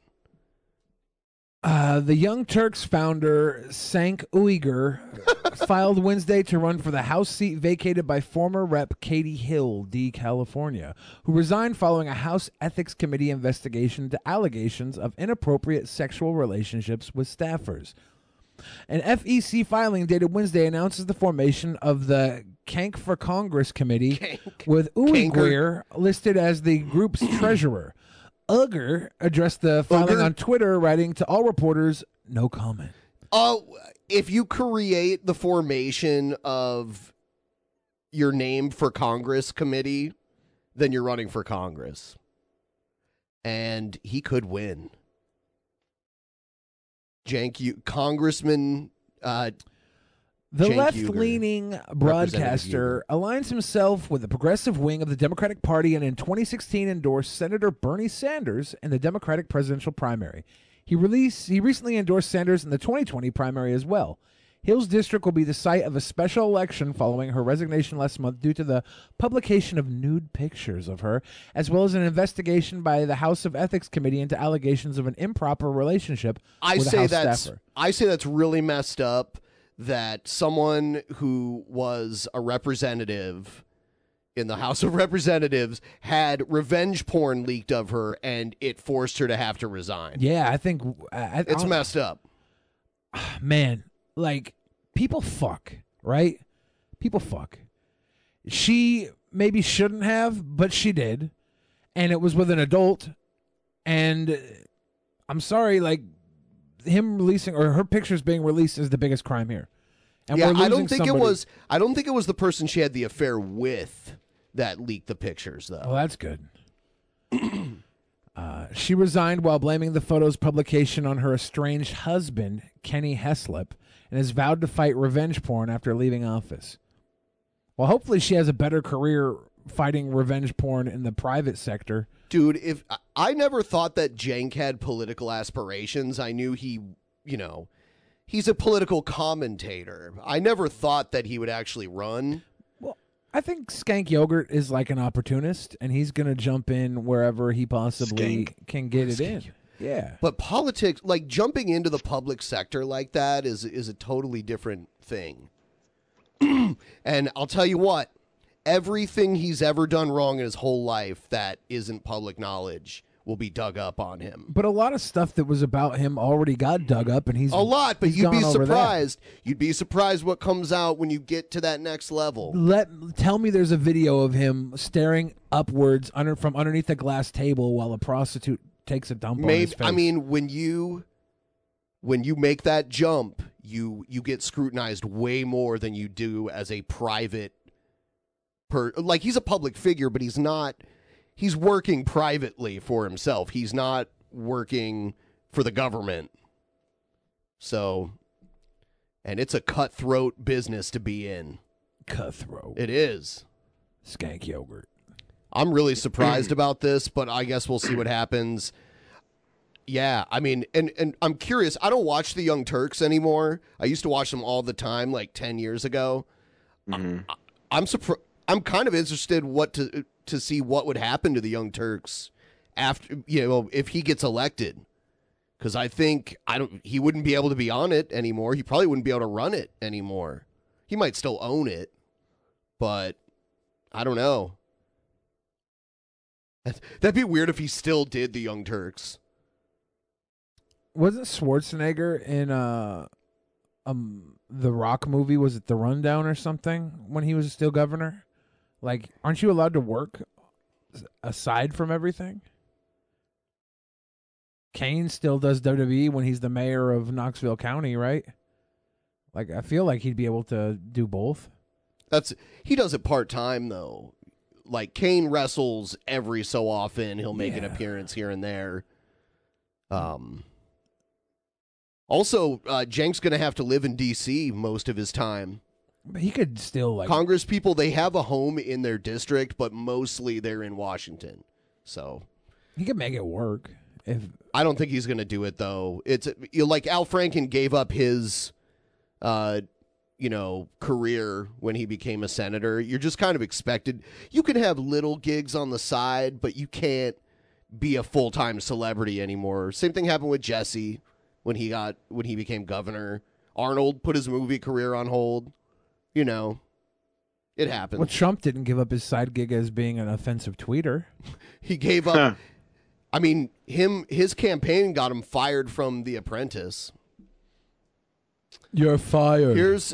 The Young Turks founder, Cenk Uygur, filed Wednesday to run for the House seat vacated by former Rep. Katie Hill, D. California, who resigned following a House Ethics Committee investigation into allegations of inappropriate sexual relationships with staffers. An FEC filing dated Wednesday announces the formation of the Kank for Congress Committee, with Uygur listed as the group's treasurer. Uygur addressed the filing on Twitter, writing to all reporters, no comment. If you create the formation of your name for Congress committee, then you're running for Congress. And he could win. Congressman The Cenk left-leaning Uygur, broadcaster aligns himself with the progressive wing of the Democratic Party and in 2016 endorsed Senator Bernie Sanders in the Democratic presidential primary. He recently endorsed Sanders in the 2020 primary as well. Hill's district will be the site of a special election following her resignation last month due to the publication of nude pictures of her, as well as an investigation by the House of Ethics Committee into allegations of an improper relationship with a House staffer. I say that's really messed up that someone who was a representative in the House of Representatives had revenge porn leaked of her and it forced her to have to resign. Yeah, I think it's messed up. Man, like, people fuck, right? People fuck. She maybe shouldn't have, but she did. And it was with an adult. And I'm sorry, like, him releasing or her pictures being released is the biggest crime here. And yeah, we're I don't losing think somebody. I don't think it was the person she had the affair with that leaked the pictures, though. Well, that's good. She resigned while blaming the photo's publication on her estranged husband, Kenny Heslop, and has vowed to fight revenge porn after leaving office. Well, hopefully she has a better career fighting revenge porn in the private sector. Dude, if I never thought that Cenk had political aspirations. I knew he, he's a political commentator. I never thought that he would actually run. I think Skank Yogurt is like an opportunist, and he's going to jump in wherever he possibly can get it in. Yeah. But politics, like jumping into the public sector like that is a totally different thing. And I'll tell you what, everything he's ever done wrong in his whole life that isn't public knowledge will be dug up on him. But a lot of stuff that was about him already got dug up, and he's a lot. But he's you'd be gone over that. surprised. You'd be surprised what comes out when you get to that next level. Tell me there's a video of him staring upwards from underneath a glass table while a prostitute takes a dump on his face. I mean, when you make that jump, you get scrutinized way more than you do as a private like he's a public figure, but he's working privately for himself. He's not working for the government. So, and it's a cutthroat business to be in. Cutthroat. It is. Skank yogurt. I'm really surprised about this, but I guess we'll see what happens. Yeah, I mean, and I'm curious. I don't watch the Young Turks anymore. I used to watch them all the time, like 10 years ago. I'm surprised. I'm kind of interested to see what would happen to the Young Turks after, if he gets elected, because I think he wouldn't be able to be on it anymore. He probably wouldn't be able to run it anymore. He might still own it, but I don't know. That'd be weird if he still did the Young Turks. Wasn't Schwarzenegger in the Rock movie? Was it The Rundown or something when he was still governor? Like, aren't you allowed to work aside from everything? Kane still does WWE when he's the mayor of Knoxville County, right? Like, I feel like he'd be able to do both. He does it part-time, though. Like, Kane wrestles every so often. He'll make an appearance here and there. Also, Cenk's going to have to live in D.C. most of his time. But he could still, like... Congress people, they have a home in their district, but mostly they're in Washington. So... He could make it work. I don't think he's going to do it, though. It's like Al Franken gave up his, career when he became a senator. You're just kind of expected. You can have little gigs on the side, but you can't be a full-time celebrity anymore. Same thing happened with Jesse when he became governor. Arnold put his movie career on hold. It happens. Well, Trump didn't give up his side gig as being an offensive tweeter. He gave up. I mean, his campaign got him fired from The Apprentice. You're fired. Here's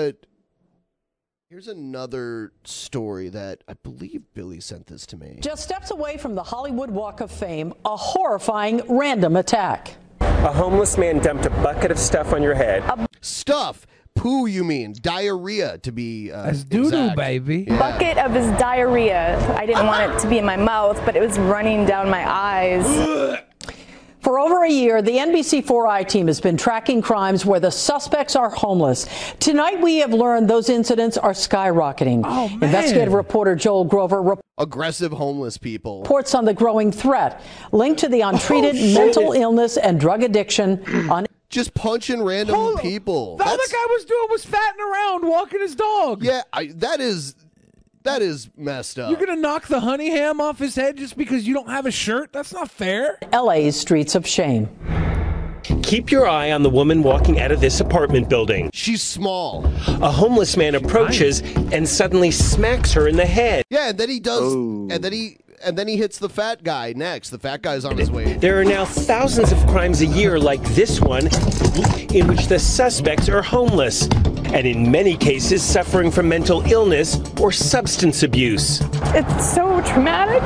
another story that I believe Billy sent this to me. Just steps away from the Hollywood Walk of Fame, a horrifying random attack. A homeless man dumped a bucket of stuff on your head. Stuff. Poo, you mean. Diarrhea, to be That's doo-doo, baby. Yeah. Bucket of his diarrhea. I didn't want it to be in my mouth, but it was running down my eyes. For over a year, the NBC4i team has been tracking crimes where the suspects are homeless. Tonight, we have learned those incidents are skyrocketing. Oh, man. Investigative reporter Joel Grover aggressive homeless people reports on the growing threat linked to the untreated mental illness and drug addiction on just punching random people. All that guy was doing was fatting around, walking his dog. Yeah, that is messed up. You're going to knock the honey ham off his head just because you don't have a shirt? That's not fair. LA's streets of shame. Keep your eye on the woman walking out of this apartment building. She's small. A homeless man approaches and suddenly smacks her in the head. Yeah, and then he does, and then he hits the fat guy next. The fat guy's on his way. There are now thousands of crimes a year like this one in which the suspects are homeless and in many cases suffering from mental illness or substance abuse. It's so traumatic.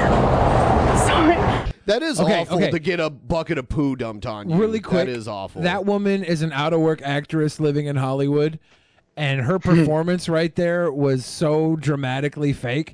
Sorry. That is awful to get a bucket of poo dumped on you. Really quick. That is awful. That woman is an out-of-work actress living in Hollywood, and her performance right there was so dramatically fake.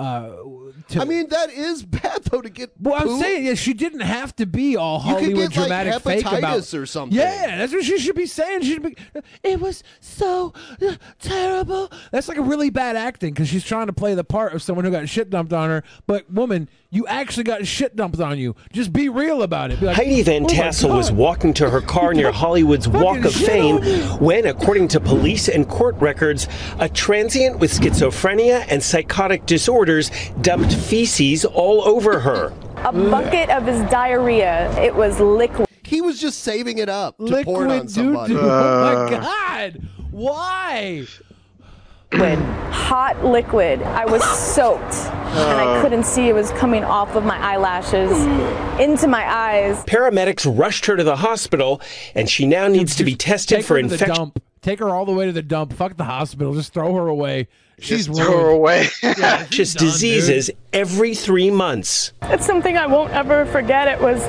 I mean, that is bad though to get. Well, poo. I'm saying she didn't have to be all Hollywood you could get, dramatic like, fake hepatitis about or something. Yeah, that's what she should be saying. She should be. It was so terrible. That's like a really bad acting because she's trying to play the part of someone who got shit dumped on her. But woman, you actually got shit dumped on you. Just be real about it. Be like, Heidi Van Tassel was walking to her car near Hollywood's Walk of Fame when, according to police and court records, a transient with schizophrenia and psychotic disorders dumped feces all over her. A bucket of his diarrhea. It was liquid. He was just saving it up to pour it on somebody. Oh my God! Why? with hot liquid. I was soaked, and I couldn't see. It was coming off of my eyelashes into my eyes. Paramedics rushed her to the hospital, and she now needs to be tested for infection. Take her all the way to the dump. Fuck the hospital. Just throw her away. She's Just throw her away. Yeah, Just diseases every 3 months. It's something I won't ever forget. It was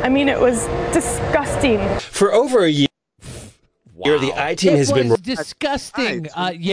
disgusting. For over a year, the I-Team has been disgusting.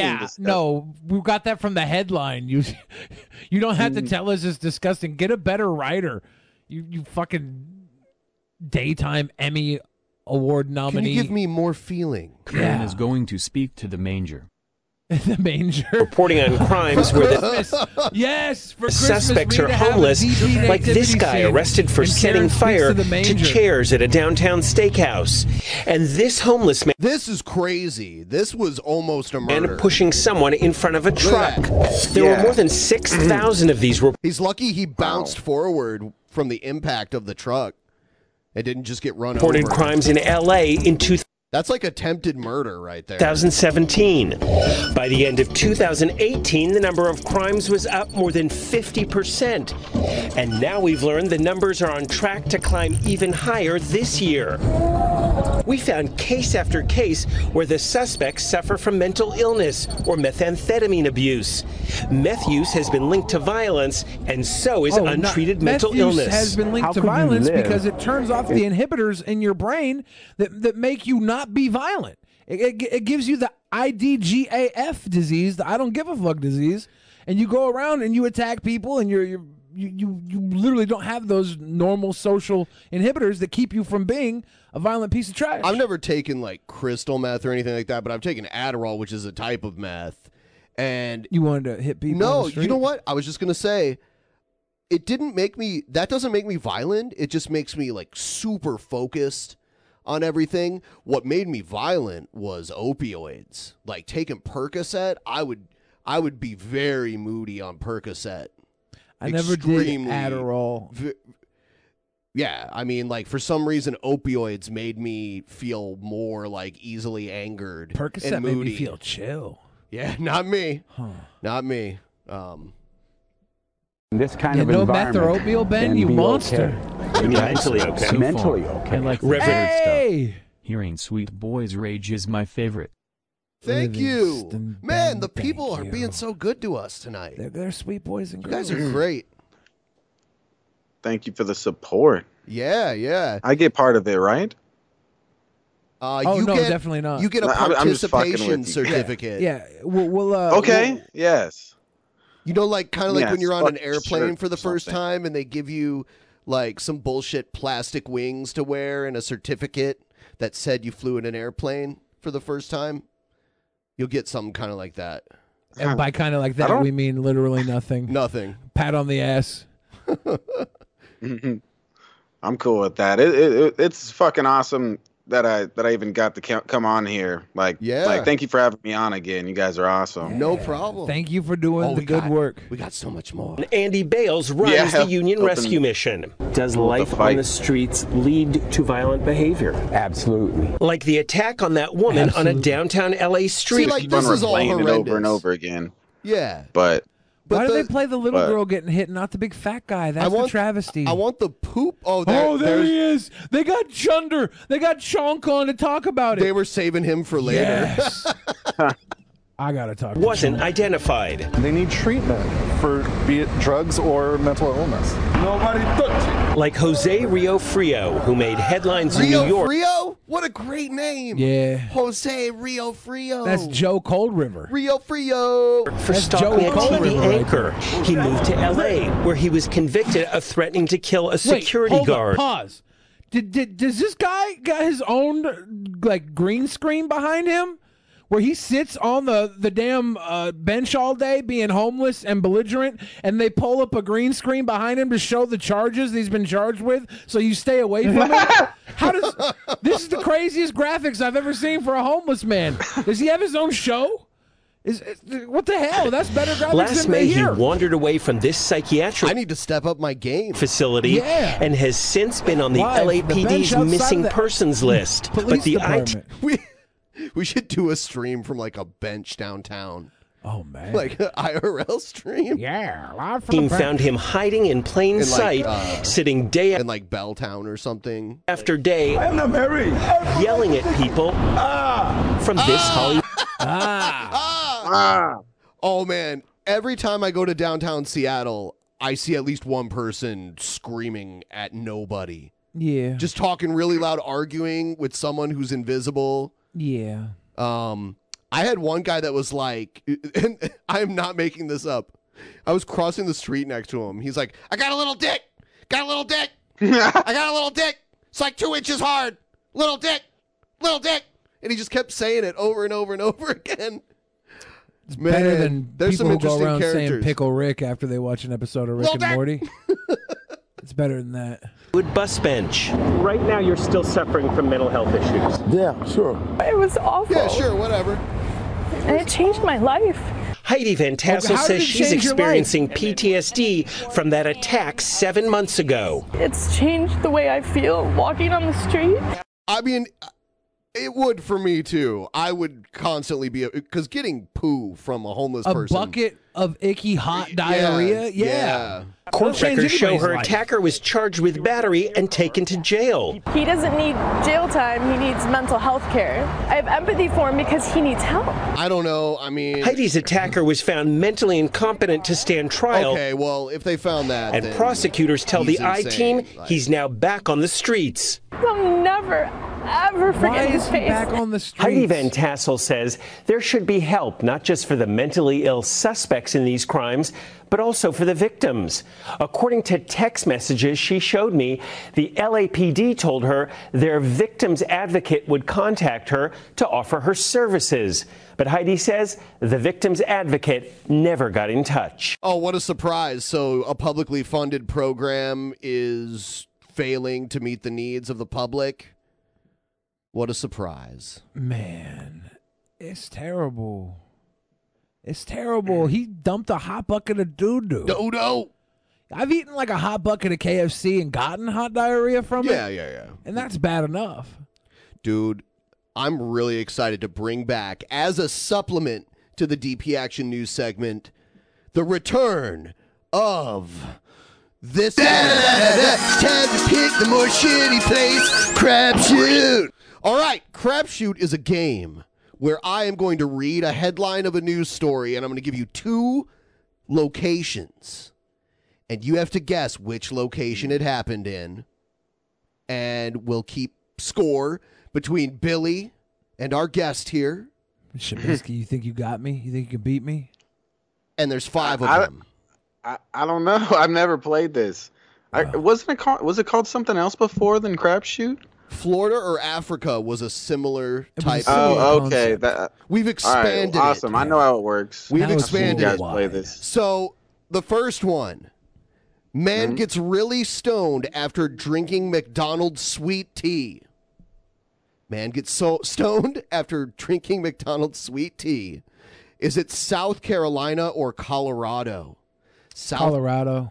No, we got that from the headline. You don't have to tell us it's disgusting. Get a better writer. You fucking daytime Emmy Award nominee. Can you give me more feeling? Man is going to speak to the manger. The manger. Reporting on crimes where the yes, for suspects are homeless, like this guy arrested for setting fire to chairs at a downtown steakhouse. And this homeless man... This is crazy. This was almost a murder. And pushing someone in front of a truck. There were more than 6,000 of these reports. He's lucky he bounced forward from the impact of the truck. It didn't just get run over. Reported crimes in L.A. in 2000. That's like attempted murder right there. 2017. By the end of 2018, the number of crimes was up more than 50%. And now we've learned the numbers are on track to climb even higher this year. We found case after case where the suspects suffer from mental illness or methamphetamine abuse. Meth use has been linked to violence, and so is untreated mental illness. Meth use has been linked to violence because it turns off the inhibitors in your brain that make you not be violent. It gives you the IDGAF disease, the I don't give a fuck disease, and you go around and you attack people, and you literally don't have those normal social inhibitors that keep you from being a violent piece of trash. I've never taken like crystal meth or anything like that, but I've taken Adderall, which is a type of meth. And you wanted to hit people? No, you know what? I was just gonna say, it didn't make me. That doesn't make me violent. It just makes me like super focused on everything. What made me violent was opioids. Like taking Percocet, I would be very moody on Percocet. I never did Adderall. Yeah, I mean, like for some reason, opioids made me feel more like easily angered. Percocet and moody. made me feel chill. Yeah, not me. Not me. This kind of environment. No meth or oatmeal, Ben, you monster. Okay. Mentally okay. So Mentally far, okay. I like Hey! stuff. Hearing Sweet Boys Rage is my favorite. Thank you. Man, the people are being so good to us tonight. They're sweet boys and You girls. guys are great. Thank you for the support. Yeah, yeah. I get part of it, right? You no, get, definitely not. You get a I'm just fucking participation with you. certificate. Yeah, we'll okay, yes. You know, like kind of like when you're on an fucking airplane shirt for the or first something. time and they give you like some bullshit plastic wings to wear and a certificate that said you flew in an airplane for the first time. You'll get something kind of like that. And by kind of like that, we mean literally nothing. Nothing. Pat on the ass. I'm cool with that. It's fucking awesome that I even got to come on here. Like, thank you for having me on again. You guys are awesome. No problem. Thank you for doing the good work. We got so much more. Andy Bales runs the Union Rescue Mission. Does life on the streets lead to violent behavior? Absolutely. Like the attack on that woman on a downtown LA street. See, like, this is all playing it horrendous. over and over again. Yeah. But Why do they play the little girl getting hit, not the big fat guy? That's the travesty. I want the poop. Oh, there he is. They got Chunder. They got Chonk on to talk about it. They were saving him for later. Yes. I gotta talk. Wasn't identified. They need treatment for be it drugs or mental illness. Nobody touch. Like Jose Rio Frio, who made headlines in New York. Frio? What a great name. Yeah. Jose Rio Frio. That's Joe Cold River. Rio Frio. For stalking a TV anchor. He moved to LA, where he was convicted of threatening to kill a security guard. Pause. Does this guy got his own like green screen behind him? Where he sits on the damn bench all day being homeless and belligerent, and they pull up a green screen behind him to show the charges he's been charged with, so you stay away from him? This is the craziest graphics I've ever seen for a homeless man. Does he have his own show? What the hell? That's better graphics Last than May, they he hear. wandered away from this psychiatric I need to step up my game facility and has since been on the LAPD's missing persons list. But the We should do a stream from like a bench downtown. Oh, man. Like an IRL stream? Yeah, live Team found him hiding in plain sight, sitting day in like Belltown or something after day, I'm not married, yelling at people from this Hollywood. Oh man! Every time I go to downtown Seattle, I see at least one person screaming at nobody. Yeah. Just talking really loud, arguing with someone who's invisible. Yeah. I had one guy that was like, and I am not making this up. I was crossing the street next to him. He's like, I got a little dick. Got a little dick. I got a little dick. It's like 2 inches hard. Little dick. Little dick. And he just kept saying it over and over and over again. It's Man, better than there's people some who go interesting around saying characters. Pickle Rick after they watch an episode of Rick and Morty. It's better than that. Wood bus bench. Right now, you're still suffering from mental health issues. Yeah, sure. It was awful. Yeah, sure, whatever. And it changed my life. Heidi Van Tassel How did says it she's change your experiencing PTSD from that attack 7 months ago. It's changed the way I feel walking on the street. I mean, it would for me too. I would constantly be, because getting poo from a homeless A person. bucket of icky hot diarrhea? Yeah. Court It'll change records show anybody's her life. attacker was charged with battery and taken to jail. He doesn't need jail time, he needs mental health care. I have empathy for him because he needs help. I don't know. I mean, Heidi's attacker was found mentally incompetent to stand trial. Okay, well, if they found that, And then prosecutors tell the he's I-Team insane. Like- he's now back on the streets. I'll never, ever forget his face. on the streets? Heidi Van Tassel says there should be help, not just for the mentally ill suspects in these crimes, but also for the victims. According to text messages she showed me, the LAPD told her their victim's advocate would contact her to offer her services. But Heidi says the victim's advocate never got in touch. Oh, what a surprise. So a publicly funded program is failing to meet the needs of the public. What a surprise. Man, it's terrible. It's terrible. He dumped a hot bucket of doo-doo. Dodo. I've eaten like a hot bucket of KFC and gotten hot diarrhea from it. Yeah. And that's bad enough. Dude, I'm really excited to bring back, as a supplement to the DP Action News segment, the return of this. It's time to pick the more shitty place, Crapshoot. All right, Crapshoot is a game where I am going to read a headline of a news story, and I'm going to give you 2 locations, and you have to guess which location it happened in, and we'll keep score between Billy and our guest here. Shabisky, you think you got me? You think you can beat me? And there's 5 of them. I don't know. I've never played this. Was it called something else before than Crapshoot? Florida or Africa was a similar type. Oh, okay. We've expanded All right, awesome. it. I know how it works. We've expanded You it. guys play this. So the first one, man gets really stoned after drinking McDonald's sweet tea. Man gets so stoned after drinking McDonald's sweet tea. Is it South Carolina or Colorado? Colorado.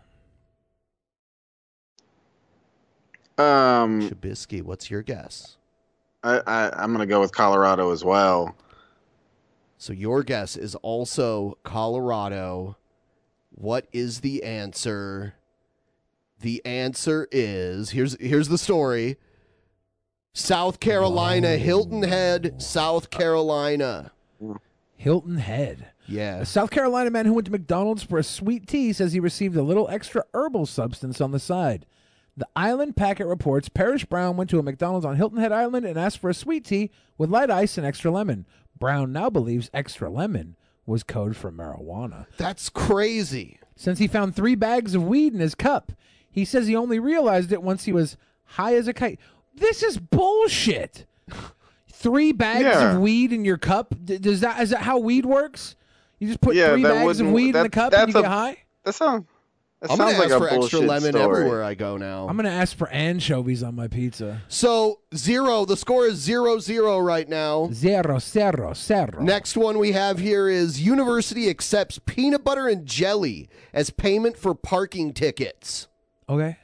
Shabisky, what's your guess? I'm gonna go with Colorado as well. So your guess is also Colorado. What is the answer? The answer is here's the story. South Carolina, Hilton Head, South Carolina. Hilton Head. Yeah. A South Carolina man who went to McDonald's for a sweet tea says he received a little extra herbal substance on the side. The Island Packet reports Parrish Brown went to a McDonald's on Hilton Head Island and asked for a sweet tea with light ice and extra lemon. Brown now believes extra lemon was code for marijuana. That's crazy. Since he found 3 bags of weed in his cup, he says he only realized it once he was high as a kite. This is bullshit. 3 bags of weed in your cup? Is that how weed works? You just put 3 bags of weed in the cup and you get high? That sounds I'm going to like ask a for extra bullshit lemon story. everywhere I go now. I'm going to ask for anchovies on my pizza. So, 0. The score is 0-0 right now. 0-0-0. Next one we have here is University accepts peanut butter and jelly as payment for parking tickets. Okay.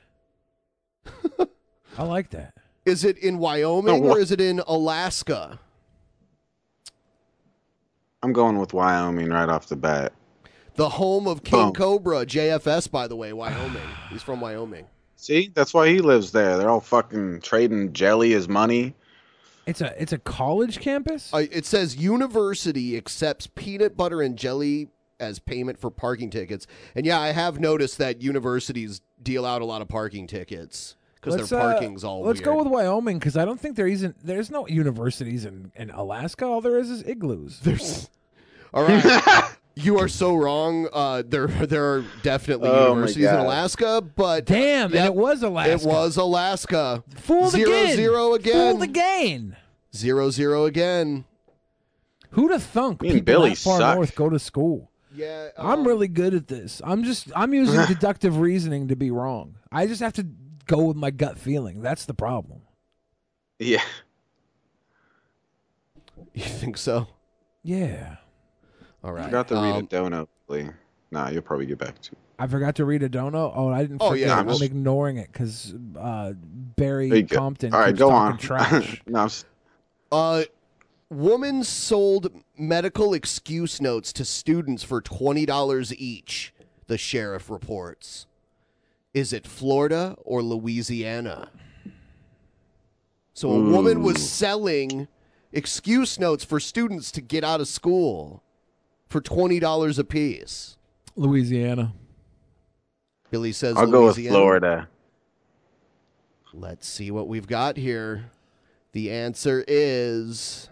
I like that. Is it in Wyoming or is it in Alaska? I'm going with Wyoming right off the bat. The home of King Cobra, JFS, by the way, Wyoming. He's from Wyoming. See, that's why he lives there. They're all fucking trading jelly as money. It's a college campus? It says university accepts peanut butter and jelly as payment for parking tickets. And yeah, I have noticed that universities deal out a lot of parking tickets because their parking's all Let's weird. go with Wyoming because I don't think there's no universities in Alaska. All there is igloos. All right. You are so wrong. There are definitely universities in Alaska, but damn, and it was Alaska. It was Alaska. Fooled again. 0-0 again. Fooled again. 0-0 again. Who'd have thunk Me and people Billy that far suck. north go to school? Yeah, I'm really good at this. I'm using deductive reasoning to be wrong. I just have to go with my gut feeling. That's the problem. Yeah. You think so? Yeah. All right. I forgot to read a donut, Billy. Nah, you'll probably get back to it. I forgot to read a dono. Oh, I didn't forget. Oh, yeah, I'm ignoring it because Barry There you go. Compton All right, keeps go talking on. trash. No, Woman sold medical excuse notes to students for $20 each, the sheriff reports. Is it Florida or Louisiana? So a woman was selling excuse notes for students to get out of school for $20 a piece. Louisiana. Billy says I'll Louisiana. go with Florida. Let's see what we've got here. The answer is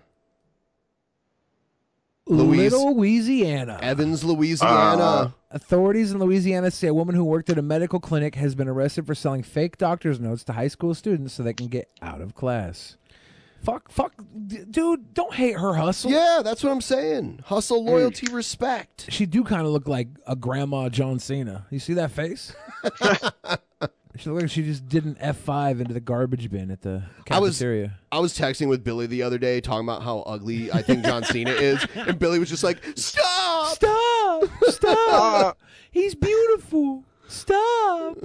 Little Louisiana. Evans, Louisiana. Authorities in Louisiana say a woman who worked at a medical clinic has been arrested for selling fake doctor's notes to high school students so they can get out of class. Fuck, dude, don't hate her hustle. Yeah, that's what I'm saying. Hustle, loyalty, respect. She do kind of look like a grandma John Cena. You see that face? She looked like she just did an F5 into the garbage bin at the cafeteria. I was texting with Billy the other day talking about how ugly I think John Cena is, and Billy was just like, "Stop! Stop! He's beautiful. Stop!"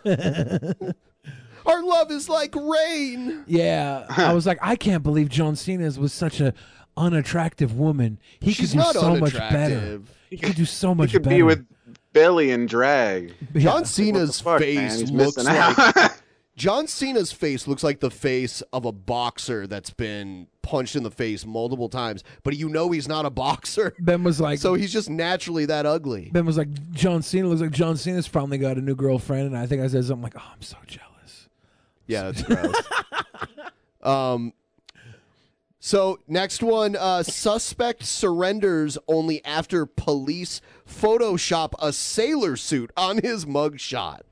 Our love is like rain. Yeah, I was like, I can't believe John Cena was such a unattractive woman. She's not so much better. unattractive. He could do so much He could better. be with Billy and drag. John Cena's What the fuck, man? face He's looks missing out. like John Cena's face looks like the face of a boxer that's been punched in the face multiple times, but you know he's not a boxer. Ben was like, so he's just naturally that ugly. Ben was like, John Cena looks like John Cena's finally got a new girlfriend, and I think I said something like, "Oh, I'm so jealous." Yeah, that's gross. So next one, suspect surrenders only after police Photoshop a sailor suit on his mugshot.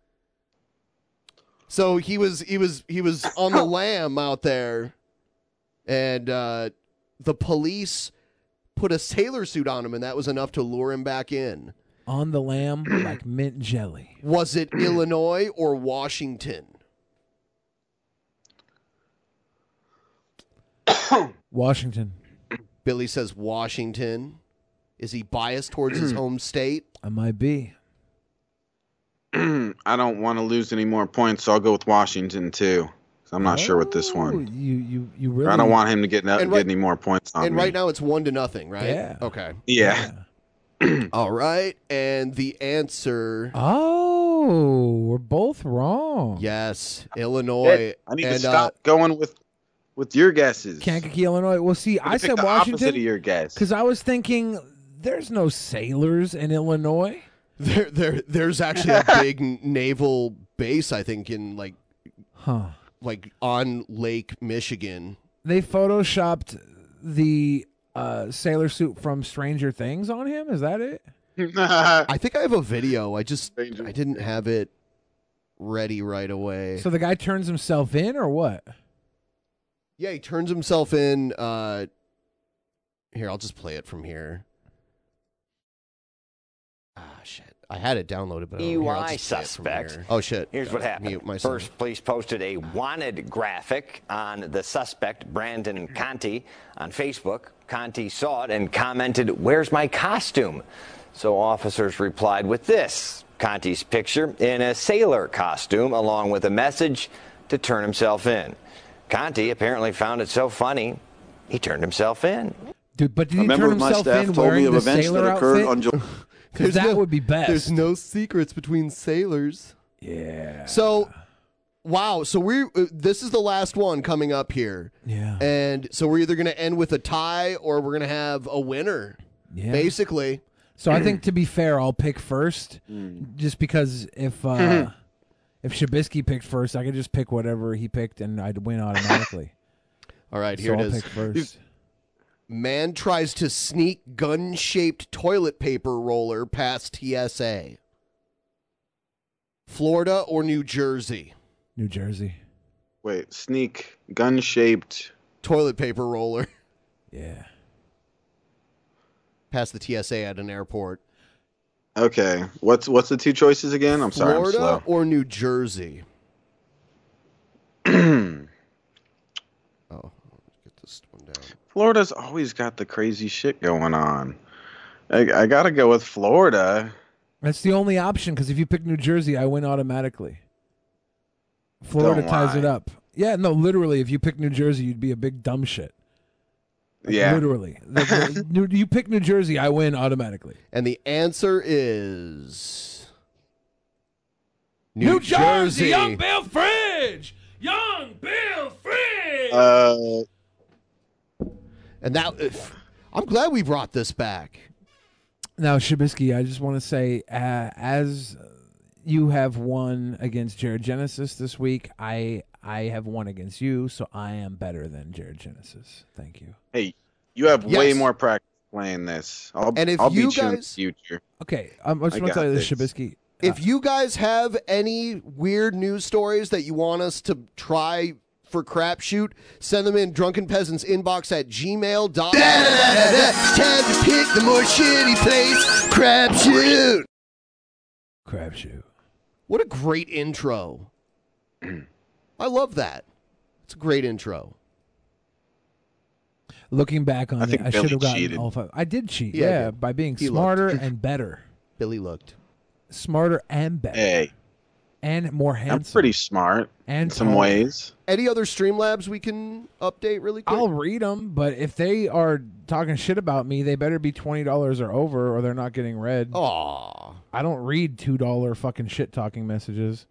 So he was on the lam out there, and the police put a sailor suit on him, and that was enough to lure him back in. On the lam like mint jelly. Was it Illinois or Washington? Washington. Billy says Washington. Is he biased towards his home state? I might be. I don't want to lose any more points, so I'll go with Washington too. 'Cause I'm not sure with this one. You really? I don't want him to get any more points on And me. right now it's 1-0, right? Yeah. Okay. Yeah. All right. And the answer. Oh, we're both wrong. Yes, Illinois. I need and, to stop going with your guesses. Kankakee, Illinois. Well, see, I pick said the Washington opposite of your guess. because I was thinking there's no sailors in Illinois. There's actually a big naval base, I think, in like on Lake Michigan. They photoshopped the sailor suit from Stranger Things on him. Is that it? I think I have a video. I didn't have it ready right away. So the guy turns himself in, or what? Yeah, he turns himself in. Here, I'll just play it from here. Shit. I had it downloaded, but here, I'll DUI just play it from suspect. here. Oh, shit. Here's what happened. Mute myself. First, police posted a wanted graphic on the suspect, Brandon Conti, on Facebook. Conti saw it and commented, "Where's my costume?" So officers replied with this, Conti's picture in a sailor costume, along with a message to turn himself in. Conti apparently found it so funny, he turned himself in. Dude, but did A he member turn of my himself staff in told me wearing of the events sailor that occurred outfit? on July. Because that would be best. There's no secrets between sailors. Yeah. So, wow. So this is the last one coming up here. Yeah. And so we're either going to end with a tie or we're going to have a winner. Yeah. Basically. So I think, to be fair, I'll pick first, just because if Shabisky picked first, I could just pick whatever he picked and I'd win automatically. All right, So here it I'll is. pick first. Man tries to sneak gun-shaped toilet paper roller past TSA. Florida or New Jersey? New Jersey. Wait, sneak gun-shaped toilet paper roller. Yeah. Past the TSA at an airport. Okay, what's the two choices again? I'm sorry, I'm Florida slow. or New Jersey? Get this one down. Florida's always got the crazy shit going on. I gotta go with Florida. That's the only option, because if you pick New Jersey, I win automatically. Florida Don't ties it lie. up. Yeah, no, literally, if you pick New Jersey, you'd be a big dumb shit. Like, Yeah. Literally. You pick New Jersey, I win automatically. And the answer is New Jersey, Young Bill Fridge! Young Bill Fridge! And that, I'm glad we brought this back. Now, Shabisky, I just want to say, as you have won against Jared Genesis this week, I have won against you, so I am better than Jared Genesis. Thank you. Hey, you have way Yes. more practice playing this. And if I'll you beat you in the guys- future. Okay, I just want to got tell you this, this. Shabisky. If you guys have any weird news stories that you want us to try for Crapshoot, send them in drunkenpeasantsinbox at gmail.com. Time to pick the more shitty place, Crapshoot. Crapshoot. What a great intro. I love that. It's a great intro. Looking back on I it, think I Billy should have gotten cheated. all five. I did cheat, Yeah, yeah, he did. by being He smarter looked. and better. Billy looked. Smarter and better. Hey, And more I'm handsome. pretty smart And in some taller. ways. Any other Streamlabs we can update really quick? I'll read them, but if they are talking shit about me, they better be $20 or over, or they're not getting read. Aw. I don't read $2 fucking shit talking messages.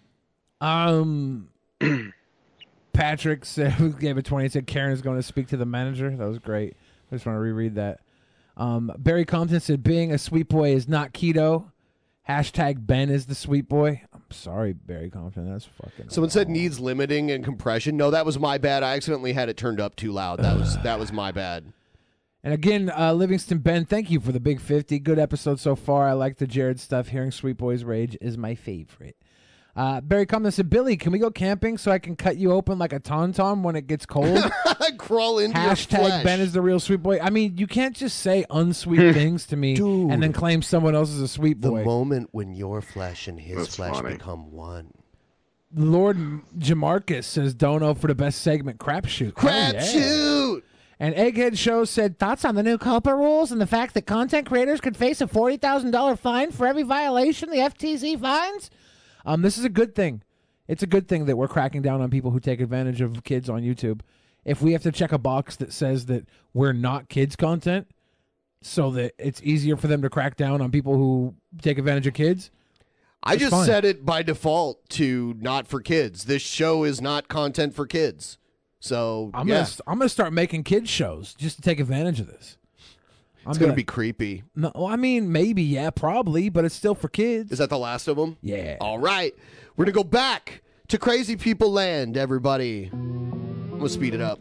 Patrick said, gave a 20. It said Karen is going to speak to the manager. That was great. I just want to reread that. Barry Compton said, being a sweet boy is not keto. Hashtag Ben is the sweet boy. I'm sorry, Barry Compton. That's fucking. Someone said needs limiting and compression. No, that was my bad. I accidentally had it turned up too loud. That was my bad. And again, Livingston Ben, thank you for the big 50. Good episode so far. I like the Jared stuff. Hearing Sweet Boy's rage is my favorite. Barry Compton said, Billy, can we go camping so I can cut you open like a tauntaun when it gets cold? Crawl into your Hashtag flesh. Ben is the real sweet boy. I mean, you can't just say unsweet things to me and then claim someone else is a sweet The boy. moment when your flesh and his That's flesh funny. become one. Lord Jamarcus says, Dono for the best segment, Crapshoot. Oh, yeah. Crapshoot! And Egghead Show said, thoughts on the new COPA rules and the fact that content creators could face a $40,000 fine for every violation the FTC finds? This is a good thing. It's a good thing that we're cracking down on people who take advantage of kids on YouTube. If we have to check a box that says that we're not kids content so that it's easier for them to crack down on people who take advantage of kids, I it's just fine. set it by default to not for kids. This show is not content for kids. So, I'm yeah. gonna start making kids shows just to take advantage of this. It's going to be creepy. No, well, I mean, maybe, yeah, probably, but it's still for kids. Is that the last of them? Yeah. All right. We're going to go back to Crazy People Land, everybody. I'm going to speed it up.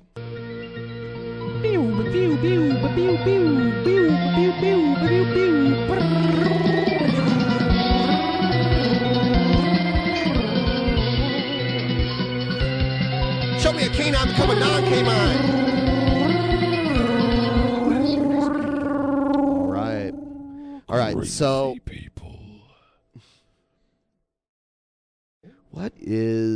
Show me a canine become a non-canine. All right, so what do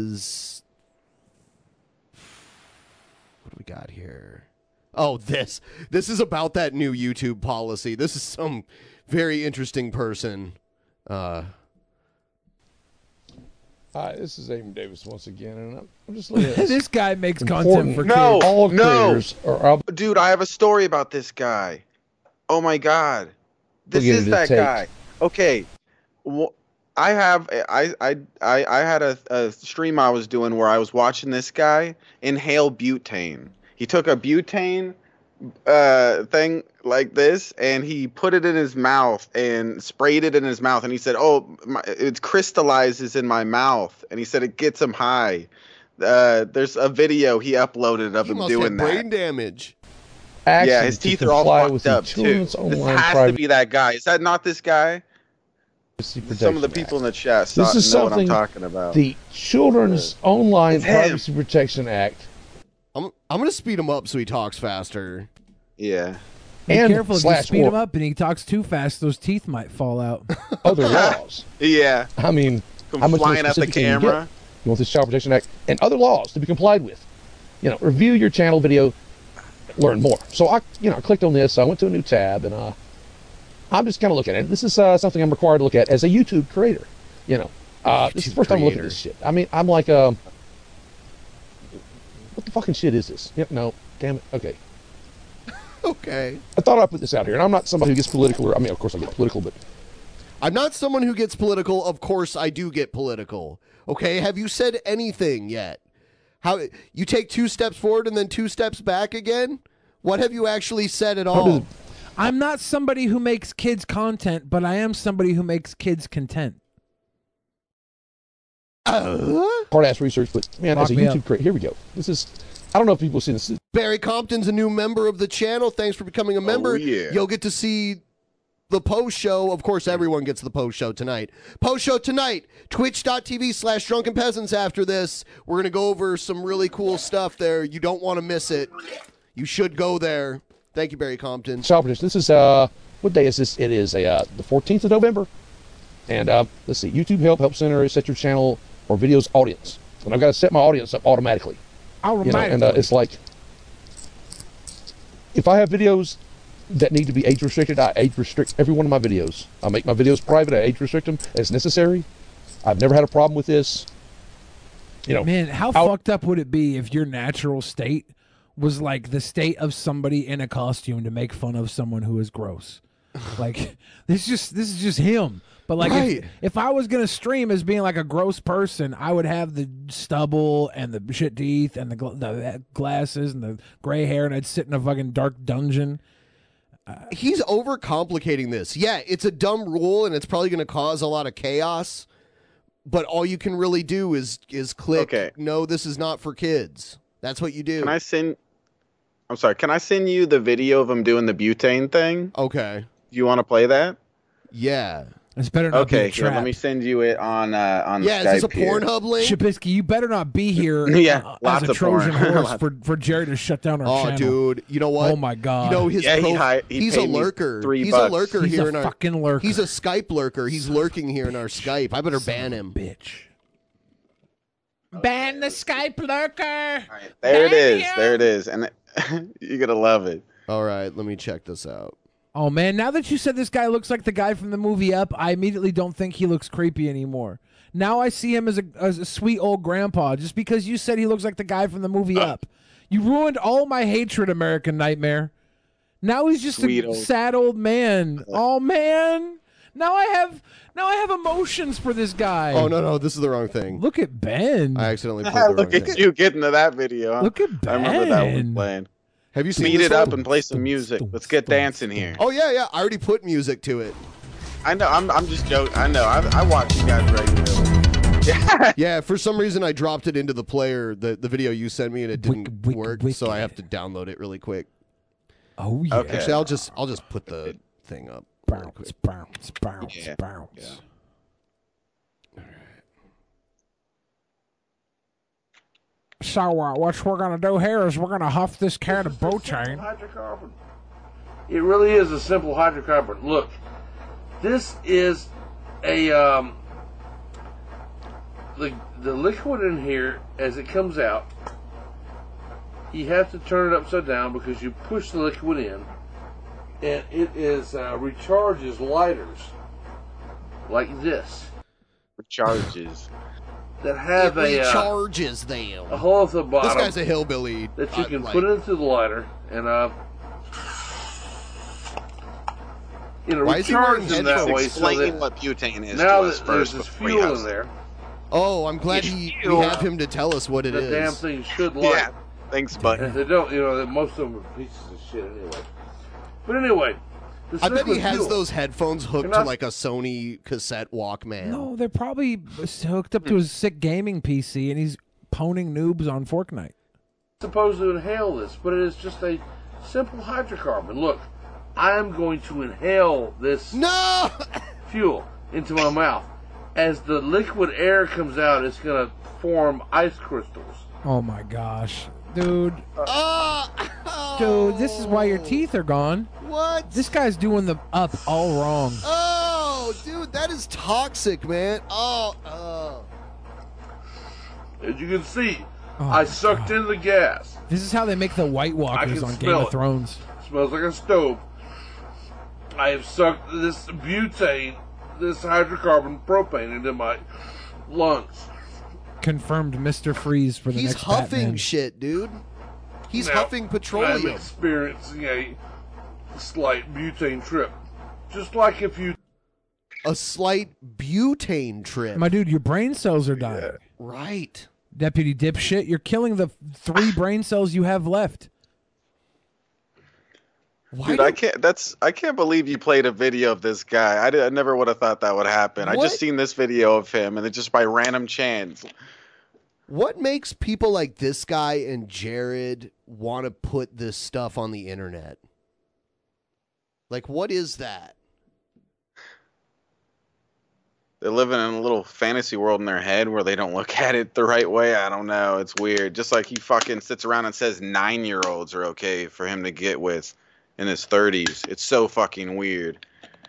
we got here? Oh, this is about that new YouTube policy. This is some very interesting person. Hi, this is Aiden Davis once again, and I'm just looking at this guy makes content for kids. All creators are dude, I have a story about this guy. Oh my god, this is that guy. Okay, I had a stream I was doing where I was watching this guy inhale butane. He took a butane thing like this and he put it in his mouth and sprayed it in his mouth, and he said, it crystallizes in my mouth, and he said it gets him high. There's a video he uploaded of him doing that. Brain damage. Yeah, his teeth are all fucked up too. This has to be that guy. Is that not this guy? Some of the people in the chat this is know what I'm something talking about. The Children's Online Privacy Protection Act. I'm gonna speed him up so he talks faster. Yeah. Be careful if you speed him up and he talks too fast, those teeth might fall out. Other laws. Yeah. I mean, how much more flying at the specific can you get? camera. You want this Child Protection Act and other laws to be complied with. Review your channel video, learn more. So I clicked on this. I went to a new tab, and I'm just kind of looking at it. This is something I'm required to look at as a YouTube creator. This is the first time I'm looking at this shit. I mean, I'm like, what the fucking shit is this? Yep, no, damn it. Okay. Okay. I thought I'd put this out here, and I'm not somebody who gets political. I mean, of course I get political, but I'm not someone who gets political. Of course I do get political. Okay, have you said anything yet? How you take 2 steps forward and then 2 steps back again? What have you actually said at all? I'm not somebody who makes kids content, but I am somebody who makes kids content. Hard-ass research, but man, as a YouTube creator, here we go. This is, I don't know if people have seen this. Barry Compton's a new member of the channel. Thanks for becoming a member. Oh, yeah. You'll get to see the post show. Of course, everyone gets the post show tonight. Post show tonight, twitch.tv/drunkenpeasants. After this, we're going to go over some really cool stuff there. You don't want to miss it. You should go there. Thank you, Barry Compton. Child Protection. This is, what day is this? It is the 14th of November. And let's see, YouTube Help Center, set your channel or videos audience. And I've got to set my audience up automatically. And it's like, if I have videos that need to be age restricted, I age restrict every one of my videos. I make my videos private, I age restrict them as necessary. I've never had a problem with this. Man, how fucked up would it be if your natural state was like the state of somebody in a costume to make fun of someone who is gross? Like, this is just him. But like, if I was gonna stream as being like a gross person, I would have the stubble and the shit teeth and the glasses and the gray hair, and I'd sit in a fucking dark dungeon. He's overcomplicating this. Yeah, it's a dumb rule, and it's probably gonna cause a lot of chaos. But all you can really do is click. Okay. No, this is not for kids. That's what you do. Can I send you the video of him doing the butane thing? Okay. Do you want to play that? Yeah. It's better not be a here, let me send you it on Skype. Yeah, is this a Pornhub link? Shapisky, you better not be here lots as a of Trojan porn. horse for Jerry to shut down our channel. Oh, dude, you know what? Oh my God. You know he's a lurker. He's a lurker here in our fucking lurker. He's a Skype lurker. He's lurking here in our Skype. I better ban him. Bitch. Ban the Skype lurker. There it is. And you're gonna love it. All right, let me check this out. Oh, man, now that you said this guy looks like the guy from the movie Up, I immediately don't think he looks creepy anymore. Now I see him as a sweet old grandpa just because you said he looks like the guy from the movie Up. You ruined all my hatred, American Nightmare. Now he's just sad old man. Oh, man. Now I have emotions for this guy. Oh, no, this is the wrong thing. Look at Ben. I accidentally played the wrong thing. Look at you getting to that video. Huh? Look at Ben. I remember that one playing. Have you seen Speed this it up one? and play some music. Let's get dancing here. Oh, yeah. I already put music to it. I know. I'm just joking. I know. I watch you guys regularly. Yeah. Yeah, for some reason I dropped it into the player, the video you sent me, and it didn't work, so I have to download it really quick. Oh, yeah. Okay. Actually, I'll just put the thing up. Bounce. Yeah. So what we're going to do here is we're going to huff this can of butane. Hydrocarbon. It really is a simple hydrocarbon. Look, this is a the liquid in here as it comes out. You have to turn it upside down because you push the liquid in, and it is recharges lighters like this. Recharges. that have it recharges them. A hole at the bottom. This guy's a hillbilly. That you can put into the lighter and Why is he wearing recharge them that way. Explain what butane is now to us that first. there's this fuel in there. Oh, I'm glad we have him to tell us what it is. The damn thing should light. Yeah, thanks, bud. And if they don't, most of them are pieces of shit anyway. But anyway, I bet he has those headphones hooked to like a Sony cassette Walkman. No, they're probably hooked up to his sick gaming PC, and he's poning noobs on Fortnite. Supposed to inhale this, but it is just a simple hydrocarbon. Look, I am going to inhale this fuel into my mouth. As the liquid air comes out, it's going to form ice crystals. Oh my gosh. Dude. Dude, this is why your teeth are gone. What? This guy's doing the up all wrong. Oh, dude, that is toxic, man. Oh. As you can see, I sucked in the gas. This is how they make the White Walkers on Game of Thrones. It smells like a stove. I have sucked this butane, this hydrocarbon propane into my lungs. Confirmed Mr. Freeze for the He's next huffing Batman. shit, dude. He's Now, huffing petroleum. I'm experiencing a slight butane trip. Just like if you... A slight butane trip. My dude, your brain cells are dying. Right. Deputy dipshit, you're killing the 3 brain cells you have left. Dude, I can't believe you played a video of this guy. I never would have thought that would happen. I just seen this video of him, and it just by random chance. What makes people like this guy and Jared want to put this stuff on the internet? Like, what is that? They're living in a little fantasy world in their head where they don't look at it the right way. I don't know. It's weird. Just like he fucking sits around and says 9-year-olds are okay for him to get with in his 30s. It's so fucking weird.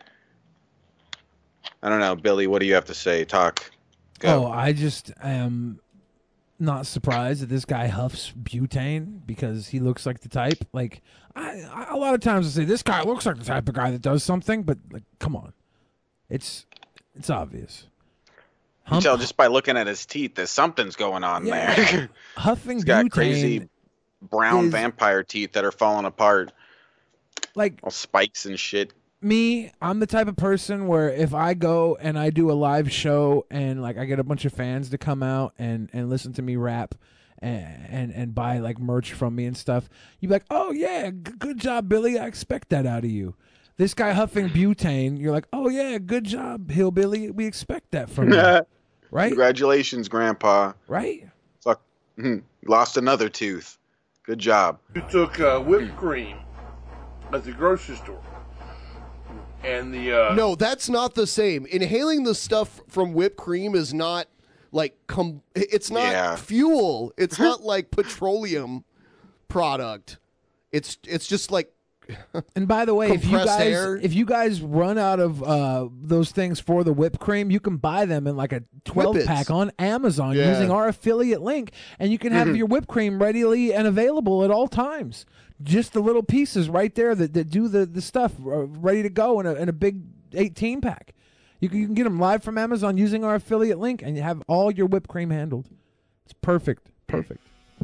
I don't know. Billy, what do you have to say? Talk. Go. Oh, I just am not surprised that this guy huffs butane because he looks like the type. Like, I a lot of times I say, this guy looks like the type of guy that does something, but, like, come on. It's obvious. You can tell just by looking at his teeth that something's going on there. Huffing He's got butane crazy brown is- vampire teeth that are falling apart. Like all spikes and shit. Me, I'm the type of person where if I go and I do a live show and like I get a bunch of fans to come out and listen to me rap and buy like merch from me and stuff, you'd be like, oh yeah, good job, Billy. I expect that out of you. This guy huffing butane, you're like, oh yeah, good job, hillbilly. We expect that from you. Right? Congratulations, Grandpa. Right? Fuck. Lost another tooth. Good job. You took whipped cream at the grocery store. And the No, that's not the same. Inhaling the stuff from whipped cream is not like it's not fuel. It's not like petroleum product. It's just like And by the way, if you guys run out of those things for the whipped cream, you can buy them in like a 12-pack on Amazon using our affiliate link, and you can have your whipped cream readily and available at all times. Just the little pieces right there that do the stuff ready to go in a big 18-pack. You can get them live from Amazon using our affiliate link, and you have all your whipped cream handled. It's perfect. Perfect.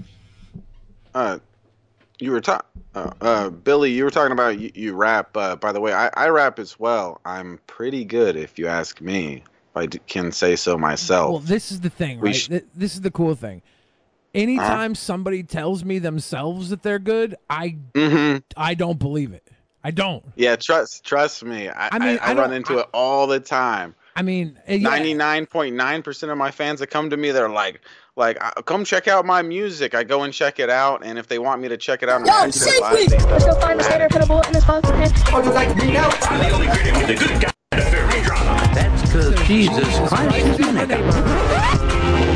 You were Billy, you were talking about you rap. By the way, I rap as well. I'm pretty good, if you ask me. If I can say so myself. Well, this is the thing, right? This is the cool thing. Anytime somebody tells me themselves that they're good, I don't believe it. I don't. Yeah, trust me. I run into it all the time. I mean, 99.9% of my fans that come to me, they're like, come check out my music. I go and check it out, and if they want me to check it out, Let's go find the skater, put a bullet in his box. Oh, you like me now? I'm the only critic with a good guy. That's because Jesus Christ is in it.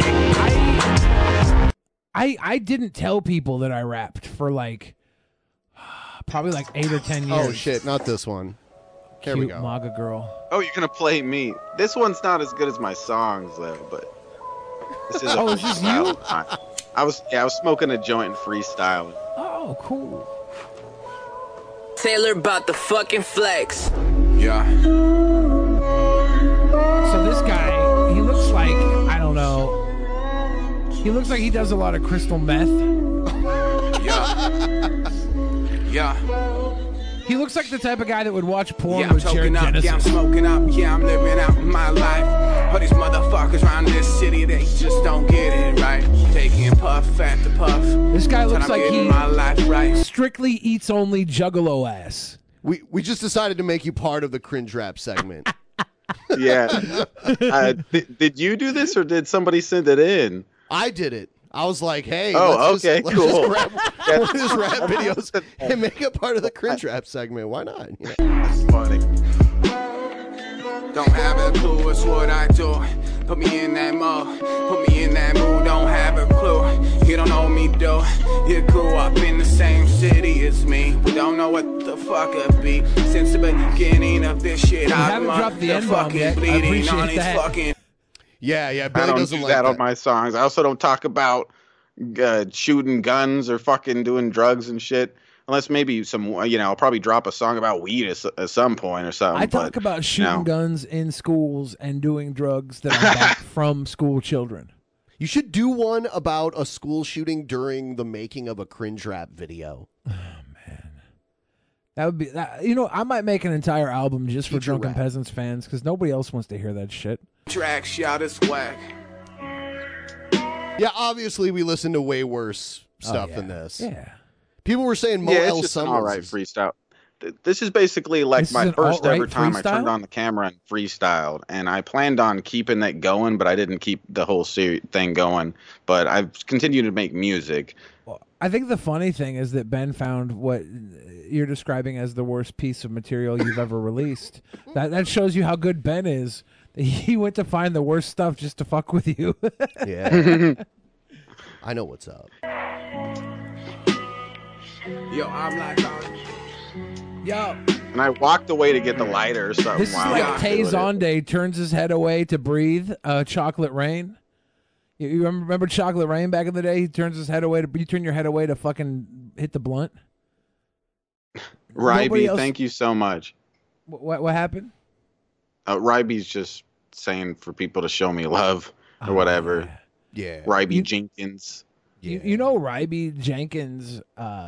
I didn't tell people that I rapped for like probably like 8 or 10 years. Oh shit, not this one. Here we go. MAGA girl. Oh, you're gonna play me. This one's not as good as my songs though, but this is. Oh, is this you? I was smoking a joint and freestyling. Oh, cool. Taylor about the fucking flex. Yeah. So this guy, he looks like, I don't know, He looks like he does a lot of crystal meth. Yeah. He looks like the type of guy that would watch porn Yeah, I'm with Jared toking up, Genesis. yeah, I'm smoking up, yeah, I'm living out my life. All these motherfuckers around this city, they just don't get it right. Taking puff after puff. This guy looks like he my life right. strictly eats only juggalo ass. We just decided to make you part of the cringe rap segment. Yeah. Did you do this or did somebody send it in? I did it. I was like, hey, Oh, let's okay, just, cool. Let's just rap videos and make it part of the cringe rap segment. Why not? You know? That's funny. Don't have a clue, it's what I do. Put me in that mode, put me in that mood. Don't have a clue, you don't know me though. You grew up in the same city as me. We don't know what the fuck it be. Since the beginning of this shit, You I'm haven't dropped the N-bomb fucking yet. I bleeding appreciate on these that. fucking. Yeah, I Billy don't doesn't do like that that. on my songs. I also don't talk about shooting guns or fucking doing drugs and shit. Unless maybe I'll probably drop a song about weed at some point or something. I talk about shooting guns in schools and doing drugs that I bought from school children. You should do one about a school shooting during the making of a cringe rap video. That would be, I might make an entire album just for Future Drunken rap. Peasants fans because nobody else wants to hear that shit. Track shot is whack. Yeah, obviously we listened to way worse stuff yeah. than this. Yeah. People were saying Mo Yeah, L. it's just an Summers. alright freestyle. This is basically like This is my an first ever alt-right time I turned freestyle? on the camera and freestyled, and I planned on keeping that going, but I didn't keep the whole thing going. But I've continued to make music. I think the funny thing is that Ben found what you're describing as the worst piece of material you've ever released. That shows you how good Ben is. He went to find the worst stuff just to fuck with you. Yeah. I know what's up. Yo, I'm like, Yo. And I walked away to get the lighter or something. This is while like I was Tay doing it. Zonde turns his head away to breathe. Chocolate Rain. You remember Chocolate Rain back in the day? He turns his head away to. You turn your head away to fucking hit the blunt. Nobody Ryby, else- thank you so much. What happened? Ryby's just saying for people to show me love or whatever. Yeah. Ryby Jenkins. You know Ryby Jenkins.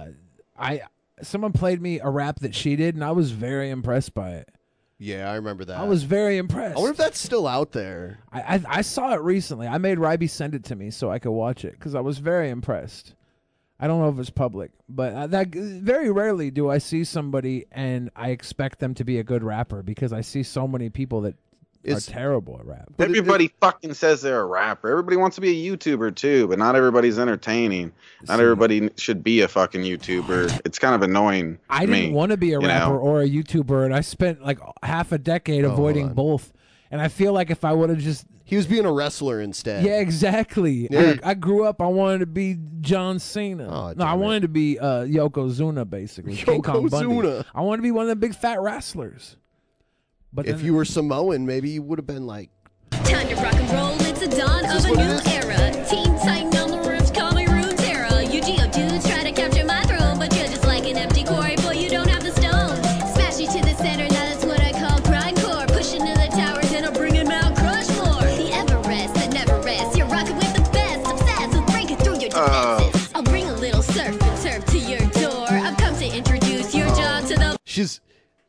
Someone played me a rap that she did, and I was very impressed by it. Yeah, I remember that. I was very impressed. I wonder if that's still out there. I saw it recently. I made Ryby send it to me so I could watch it because I was very impressed. I don't know if it's public, but that very rarely do I see somebody and I expect them to be a good rapper because I see so many people that are terrible at rap. Everybody fucking says they're a rapper. Everybody wants to be a YouTuber too, but not everybody's entertaining. Not everybody should be a fucking YouTuber. It's kind of annoying. I to didn't me, want to be a you rapper know? or a YouTuber, and I spent like half a decade avoiding both. And I feel like if I would have just... He was being a wrestler instead. Yeah, exactly. Yeah. I grew up, I wanted to be John Cena. No, I wanted to be Yokozuna, basically. King Kong Bundy. Yokozuna. I wanted to be one of the big fat wrestlers. But if then- you were Samoan, maybe you would have been like... Time to rock and roll, it's the dawn of a new era. Team Titan on the roofs, call me Runeterra. You Geo dudes try to capture my throne, but you're just like an empty quarry, boy, you don't have the stone. Smash you to the center, now that's what I call grindcore. Pushing to the towers and I'll bring in Mount Crushmore. The Everest that never rests, you're rocking with the best. Obsessed with breaking through your defenses. I'll bring a little surf and turf to your door. I've come to introduce your job to the... She's...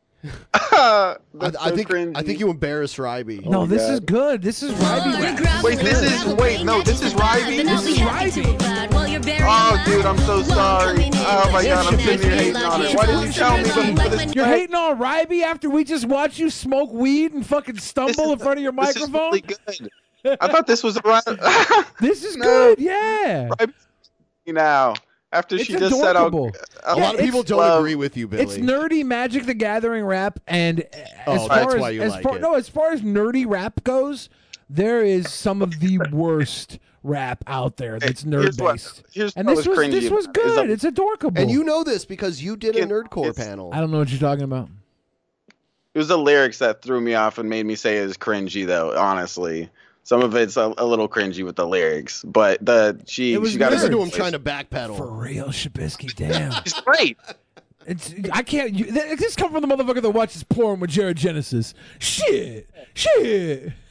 I think you embarrassed Ryby. No, this is good. This is Ryby rap. Wait, this is Ryby. This is Ryby. Oh, dude, I'm so sorry. Oh my god, I'm sitting here hating on it. Why didn't you tell me before this? You're hating on Ryby after we just watched you smoke weed and fucking stumble in front of your microphone? This is really good. I thought this was This is good, yeah. Now, after It's she just said, adorable. A lot of people don't agree with you, Billy. It's nerdy Magic the Gathering rap, and as Oh, far that's as why you as like far it. no, as far as nerdy rap goes, there is some of the worst rap out there that's nerd based. And this was good. It's adorable. And you know this because you did a Nerdcore panel. I don't know what you're talking about. It was the lyrics that threw me off and made me say it was cringy, though. Honestly, some of it's a little cringy with the lyrics, but she got listen to him trying to backpedal. For real, Shabisky, damn. It's great. I can't. This come from the motherfucker that watches porn with Jared Genesis. Shit.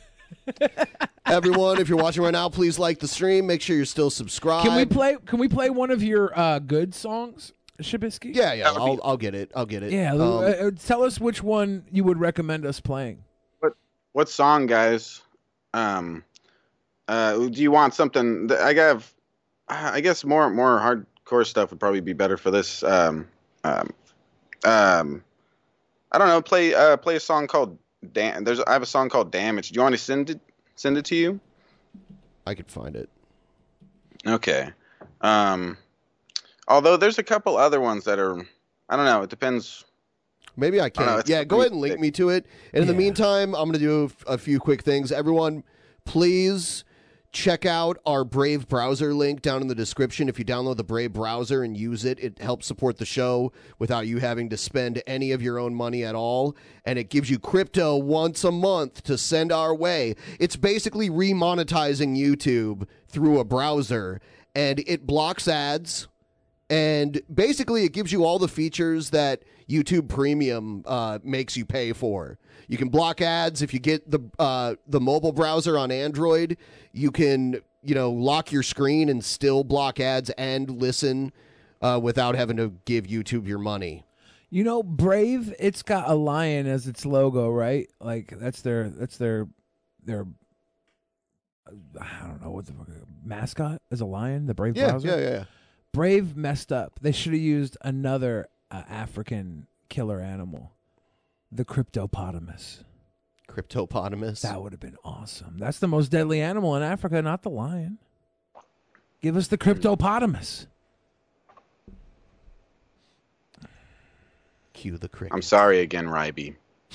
Everyone, if you're watching right now, please like the stream. Make sure you're still subscribed. Can we play one of your good songs, Shabisky? Yeah. I'll get it. Yeah. Tell us which one you would recommend us playing. What song, guys? Do you want something? I guess more hardcore stuff would probably be better for this. I don't know. Play a song called I have a song called Damage. Do you want to send it to you? I could find it. Okay. Although there's a couple other ones that are, I don't know. It depends. Maybe I can. Yeah, go ahead and link me to it. And in the meantime, I'm going to do a few quick things. Everyone, please check out our Brave browser link down in the description. If you download the Brave browser and use it, it helps support the show without you having to spend any of your own money at all. And it gives you crypto once a month to send our way. It's basically remonetizing YouTube through a browser. And it blocks ads. And basically, it gives you all the features that YouTube Premium makes you pay for. You can block ads if you get the mobile browser on Android. You can, lock your screen and still block ads and listen without having to give YouTube your money. Brave, it's got a lion as its logo, right? Like that's their I don't know what the mascot is, a lion. The Brave browser. Yeah. Brave messed up. They should have used another African killer animal, the cryptopotamus. Cryptopotamus? That would have been awesome. That's the most deadly animal in Africa, not the lion. Give us the cryptopotamus. Cue the cricket. I'm sorry again, Ryby.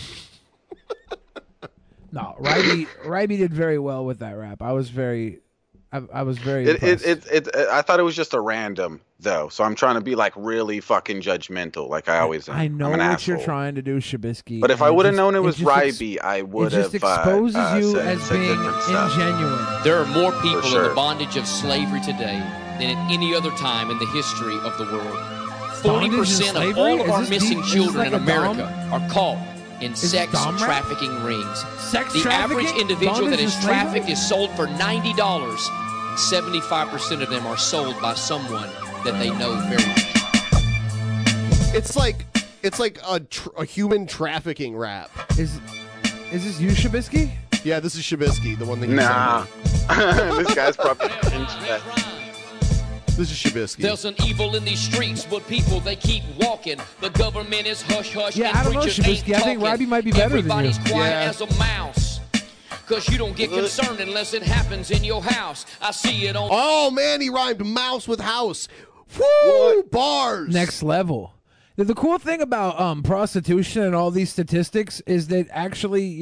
No, Ryby did very well with that rap. I was very impressed. I thought it was just a random though, so I'm trying to be like really fucking judgmental, like I always am. I know what you're trying to do, Shabisky. But if I would have known it was Ryby, I would have. It just exposes you as being ingenuine. There are more people in the bondage of slavery today than at any other time in the history of the world. 40% of all of our missing children in America are caught in sex trafficking rings. The average individual that is trafficked is sold for $90. 75% of them are sold by someone that they know very well. It's like a human trafficking rap. Is this you, Shabisky? Yeah, this is Shabisky, the one that you sent me. This guy's probably into that. This is Shabisky. There's an evil in these streets, but people, they keep walking. The government is hush-hush. Yeah, I don't know, Shabisky. I think Ryby might be better Everybody's than you. quiet as a mouse. Because you don't get concerned unless it happens in your house. I see it on... Oh, man, he rhymed mouse with house. Woo! Bars! Next level. The cool thing about prostitution and all these statistics is that actually,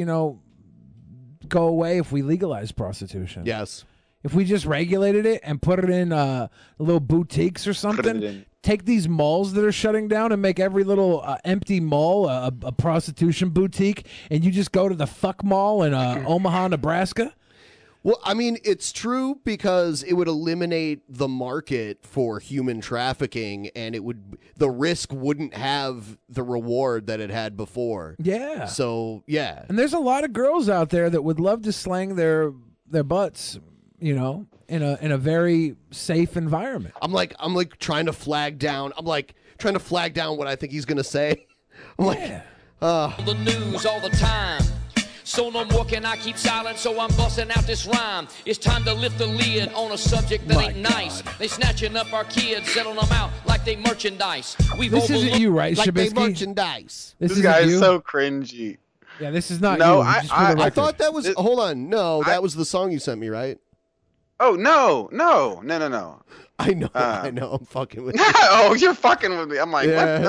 go away if we legalize prostitution. Yes. If we just regulated it and put it in little boutiques or something, take these malls that are shutting down and make every little empty mall a prostitution boutique, and you just go to the fuck mall in Omaha, Nebraska. Well, I mean, it's true because it would eliminate the market for human trafficking, and the risk wouldn't have the reward that it had before. Yeah. So, yeah. And there's a lot of girls out there that would love to slang their butts, in a very safe environment. I'm like trying to flag down. What I think he's gonna say. I'm the news all the time. So no more can I keep silent, so I'm busting out this rhyme. It's time to lift the lid on a subject that ain't nice. They snatching up our kids, selling them out like they merchandise. This isn't you, right, like Shabisky? they merchandise. This guy is so cringy. Yeah, this is not you. I thought that was. Hold on, no, that was the song you sent me, right? Oh no! I know. I'm fucking with you. Oh, you're fucking with me. I'm like, what?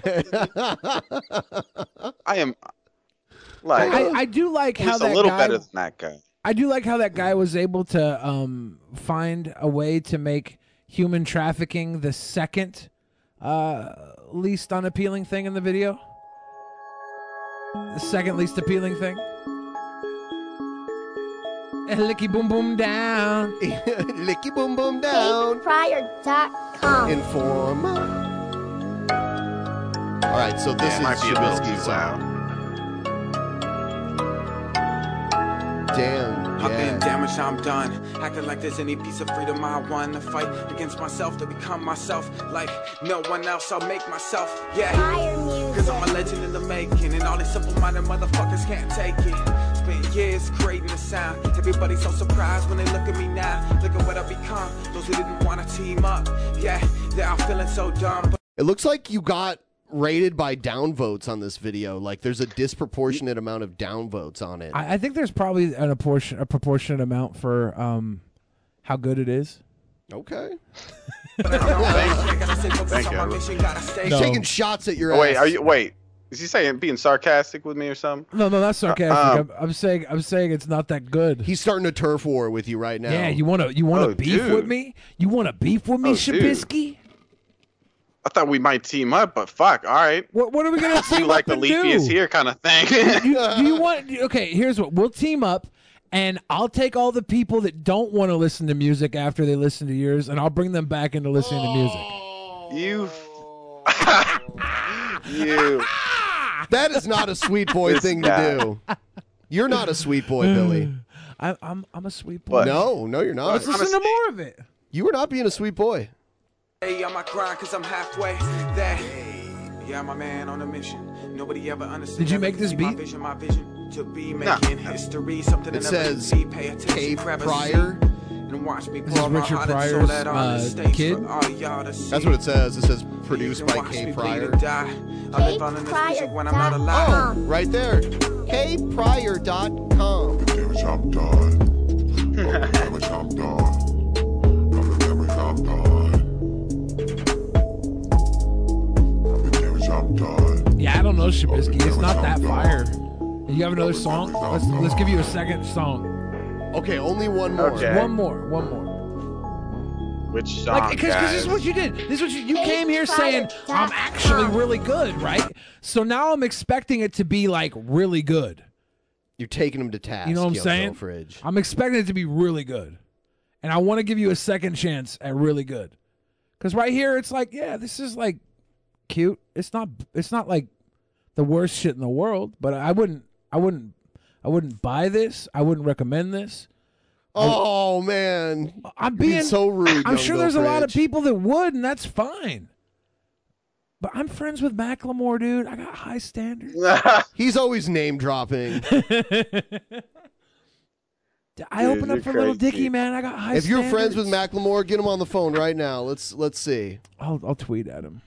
No, I am. Like, I do like how that a little guy, better than that guy. I do like how that guy was able to find a way to make human trafficking the second least unappealing thing in the video. The second least appealing thing. Licky boom boom down. Licky boom boom down. DavePryor.com. Informer. All right, so this is Shabisky's sound. Damn, I've been damaged, I'm done. Acting like there's any piece of freedom I want to fight against myself to become myself. Like no one else, I'll make myself. Yeah. Cause I'm a legend in the making, and all these simple-minded motherfuckers can't take it. Spent years creating a sound. Everybody's so surprised when they look at me now. Look at what I've become. Those who didn't want to team up. Yeah, they're all feeling so dumb. But it looks like you got rated by downvotes on this video. Like there's a disproportionate amount of downvotes on it. I think there's probably a proportionate amount for how good it is. Okay. Thank you. He's taking shots at your ass. Wait, is he saying being sarcastic with me or something? No, that's sarcastic. I'm saying it's not that good. He's starting a turf war with you right now. Yeah, you want to beef with me? You want to beef with me, Shabisky? I thought we might team up, but fuck, all right. What are we gonna team you like up the and leafiest do? here kind of thing. do you want? Okay, here's what we'll team up, and I'll take all the people that don't want to listen to music after they listen to yours, and I'll bring them back into listening to music. You. That is not a sweet boy thing to do. You're not a sweet boy, Billy. I'm a sweet boy. No, you're not. Let's listen to more of it. You were not being a sweet boy. hey, on my grind cause I'm halfway there. Yeah, I'm a man on a mission. Nobody ever understood. Did you make this beat? My vision to be making history. Something It that never says see. Pay attention, Cave grab a Pryor. seat, and watch me This is pour my Richard heart and Pryor's, soul out on the stage kid? for all y'all to see. That's what it says. It says produced by Watch me Cave bleed Pryor. or die. I live on in this music when I'm not alive. Oh, right there. CavePryor.com. Damage I'm done. Damage I'm done. Damage I'm done. Damage I'm done. Yeah, I don't know, Shabisky. It's not that fire. You have another song? Let's give you a second song. Okay, only one more. Okay. One more. Which song, Because this is what you did. This is what you came here saying, I'm actually really good, right? So now I'm expecting it to be, like, really good. You're taking him to task. You know what I'm saying? Fridge. I'm expecting it to be really good. And I want to give you a second chance at really good. Because right here, it's like, yeah, this is, like, cute. It's not like the worst shit in the world, but I wouldn't buy this. I wouldn't recommend this. Oh man, I'm being so rude. I'm sure there's a lot of Fridge. people that would, and that's fine. But I'm friends with Macklemore, dude. I got high standards. He's always name dropping. I open up for Little Dicky, man. I got high If standards. you're friends with Macklemore, get him on the phone right now. Let's see. I'll tweet at him.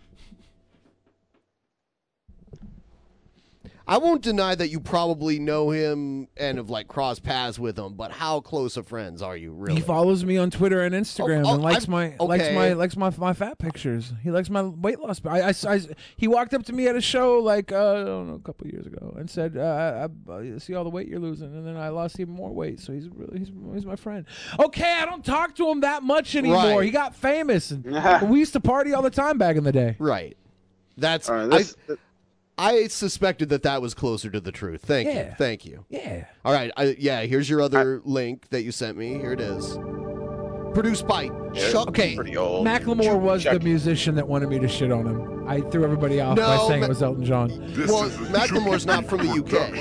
I won't deny that you probably know him and have like crossed paths with him, but how close of friends are you really? He follows me on Twitter and Instagram and likes okay. my fat pictures. He likes my weight loss. He walked up to me at a show like I don't know, a couple years ago and said, I see all the weight you're losing, and then I lost even more weight. So he's my friend. Okay, I don't talk to him that much anymore. Right. He got famous, and we used to party all the time back in the day. Right. That's I suspected that was closer to the truth. Thank you. Thank you. Yeah. All right. Here's your other link that you sent me. Here it is. Produced by Chuck. Okay. Macklemore was the musician that wanted me to shit on him. I threw everybody off by saying it was Elton John. Well, Macklemore's not from the UK.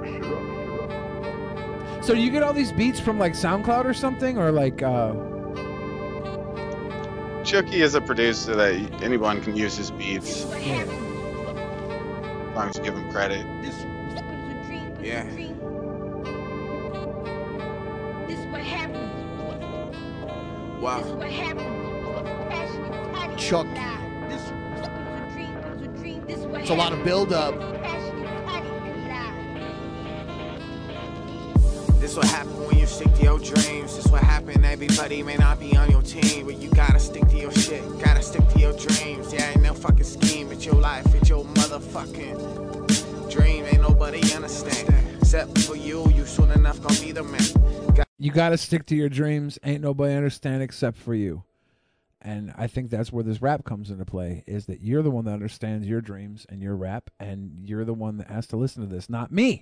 So you get all these beats from like SoundCloud or something, or like Chucky is a producer that anyone can use his beats. As long as you give him credit. Yeah. Wow. Chuck. It's a lot of build-up. This what happen when you stick to your dreams. This what happen. Everybody may not be on your team, but you gotta stick to your shit. Gotta stick to your dreams. Yeah, ain't no fucking scheme. It's your life. It's your motherfucking dream. Ain't nobody understand. Except for you. You soon enough gonna be the man. you gotta stick to your dreams. Ain't nobody understand except for you. And I think that's where this rap comes into play, is that you're the one that understands your dreams and your rap, and you're the one that has to listen to this, not me.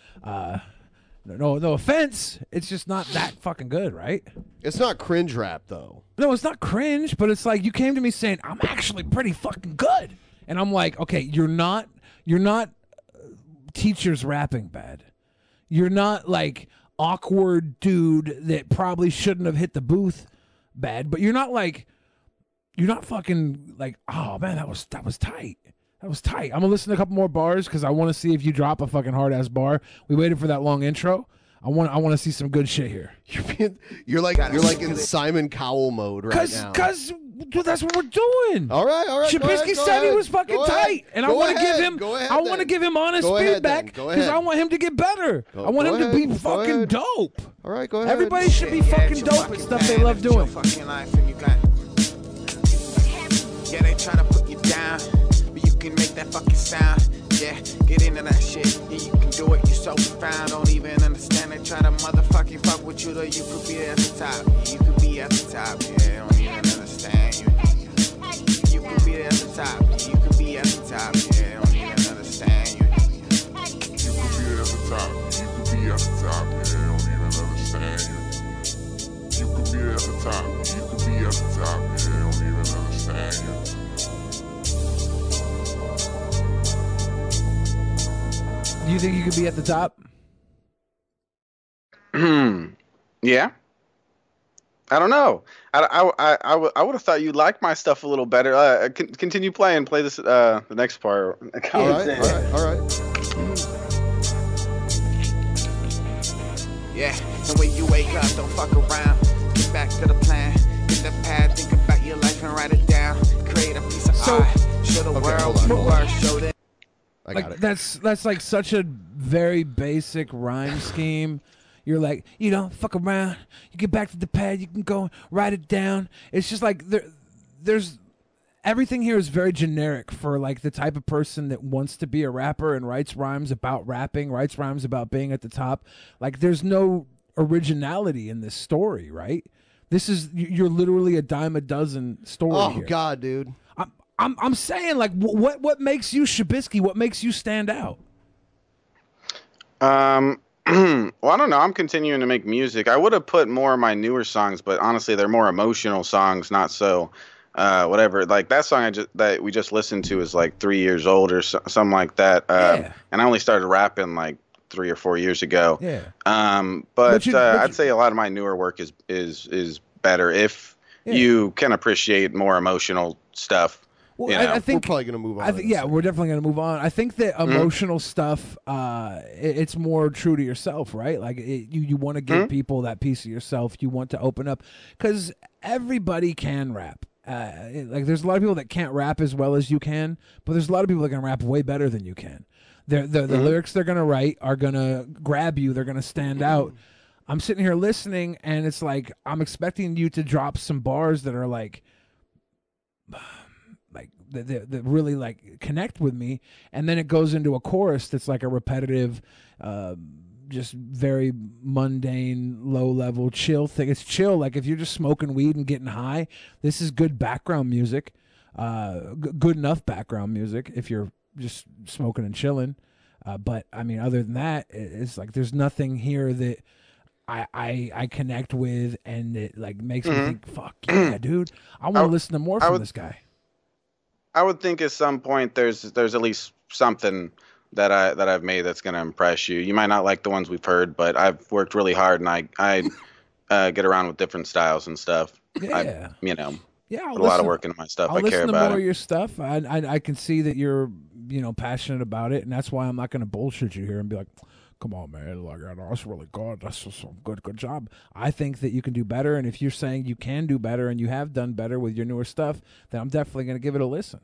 No offense. It's just not that fucking good, right? It's not cringe rap, though. No, it's not cringe, but it's like you came to me saying, I'm actually pretty fucking good. And I'm like, okay, you're not teachers rapping bad. You're not like awkward dude that probably shouldn't have hit the booth bad, but you're not fucking like, oh man, that was tight. That was tight. I'm gonna listen to a couple more bars because I want to see if you drop a fucking hard ass bar. We waited for that long intro. I want to see some good shit here. You're like in Simon Cowell mode right now. Because that's what we're doing. All right. Trubisky said he was fucking tight, and I want to give him honest feedback because I want him to get better. I want him to be fucking dope. All right, go ahead. Everybody should be fucking dope at stuff they love doing. Yeah, they try to put you down, but you can make that fucking sound. Yeah, get into that shit. Yeah, you can do it. You're so profound. Don't even understand. They try to motherfucking fuck with you, though you could be at the top. You could be at the top. Yeah, don't even understand. You could be at the top. You could be at the top. Yeah, don't even understand. You could be at the top. You could be at the top. Yeah, don't even understand. You could be at the top. You could be at the top. Yeah, don't even understand. Do you think you could be at the top? Yeah. I don't know. I would have thought you'd like my stuff a little better. Continue playing. Play this the next part. All right. Yeah, the way you wake up, don't fuck around. Get back to the plan. Get the pad. Think about your life and write it down. Create a piece of art. Show the world more. Show them. That's like such a very basic rhyme scheme. You're like, fuck around. You get back to the pad. You can go write it down. It's just like there's everything here is very generic for like the type of person that wants to be a rapper and writes rhymes about rapping, writes rhymes about being at the top. Like there's no originality in this story, right? You're literally a dime a dozen story here. Oh God, dude. I'm saying, like, what makes you Trubisky? What makes you stand out? Well, I don't know. I'm continuing to make music. I would have put more of my newer songs, but honestly, they're more emotional songs, not so whatever. Like that song that we just listened to is like 3 years old or something like that. And I only started rapping like 3 or 4 years ago. Yeah. But I'd say a lot of my newer work is better if you can appreciate more emotional stuff. Well, I think we're probably going to move on. We're definitely going to move on. I think that emotional stuff, it's more true to yourself, right? Like you want to give people that piece of yourself. You want to open up because everybody can rap. Like there's a lot of people that can't rap as well as you can, but there's a lot of people that can rap way better than you can. The lyrics they're going to write are going to grab you. They're going to stand out. I'm sitting here listening, and it's like I'm expecting you to drop some bars that are like that really like connect with me, and then it goes into a chorus that's like a repetitive, just very mundane, low level, chill thing. It's chill. Like if you're just smoking weed and getting high, this is good background music, good enough background music if you're just smoking and chilling. But I mean, other than that, it's like there's nothing here that I connect with, and it like makes me think, fuck yeah, dude, I want to listen to more from this guy. I would think at some point there's at least something that I've made that's going to impress you. You might not like the ones we've heard, but I've worked really hard, and I get around with different styles and stuff. Yeah. Put a lot of work into my stuff. I care about it. I'll listen to more of your stuff. I can see that you're passionate about it, and that's why I'm not going to bullshit you here and be like, come on, man, like that's really good. That's just some good job. I think that you can do better, and if you're saying you can do better and you have done better with your newer stuff, then I'm definitely going to give it a listen.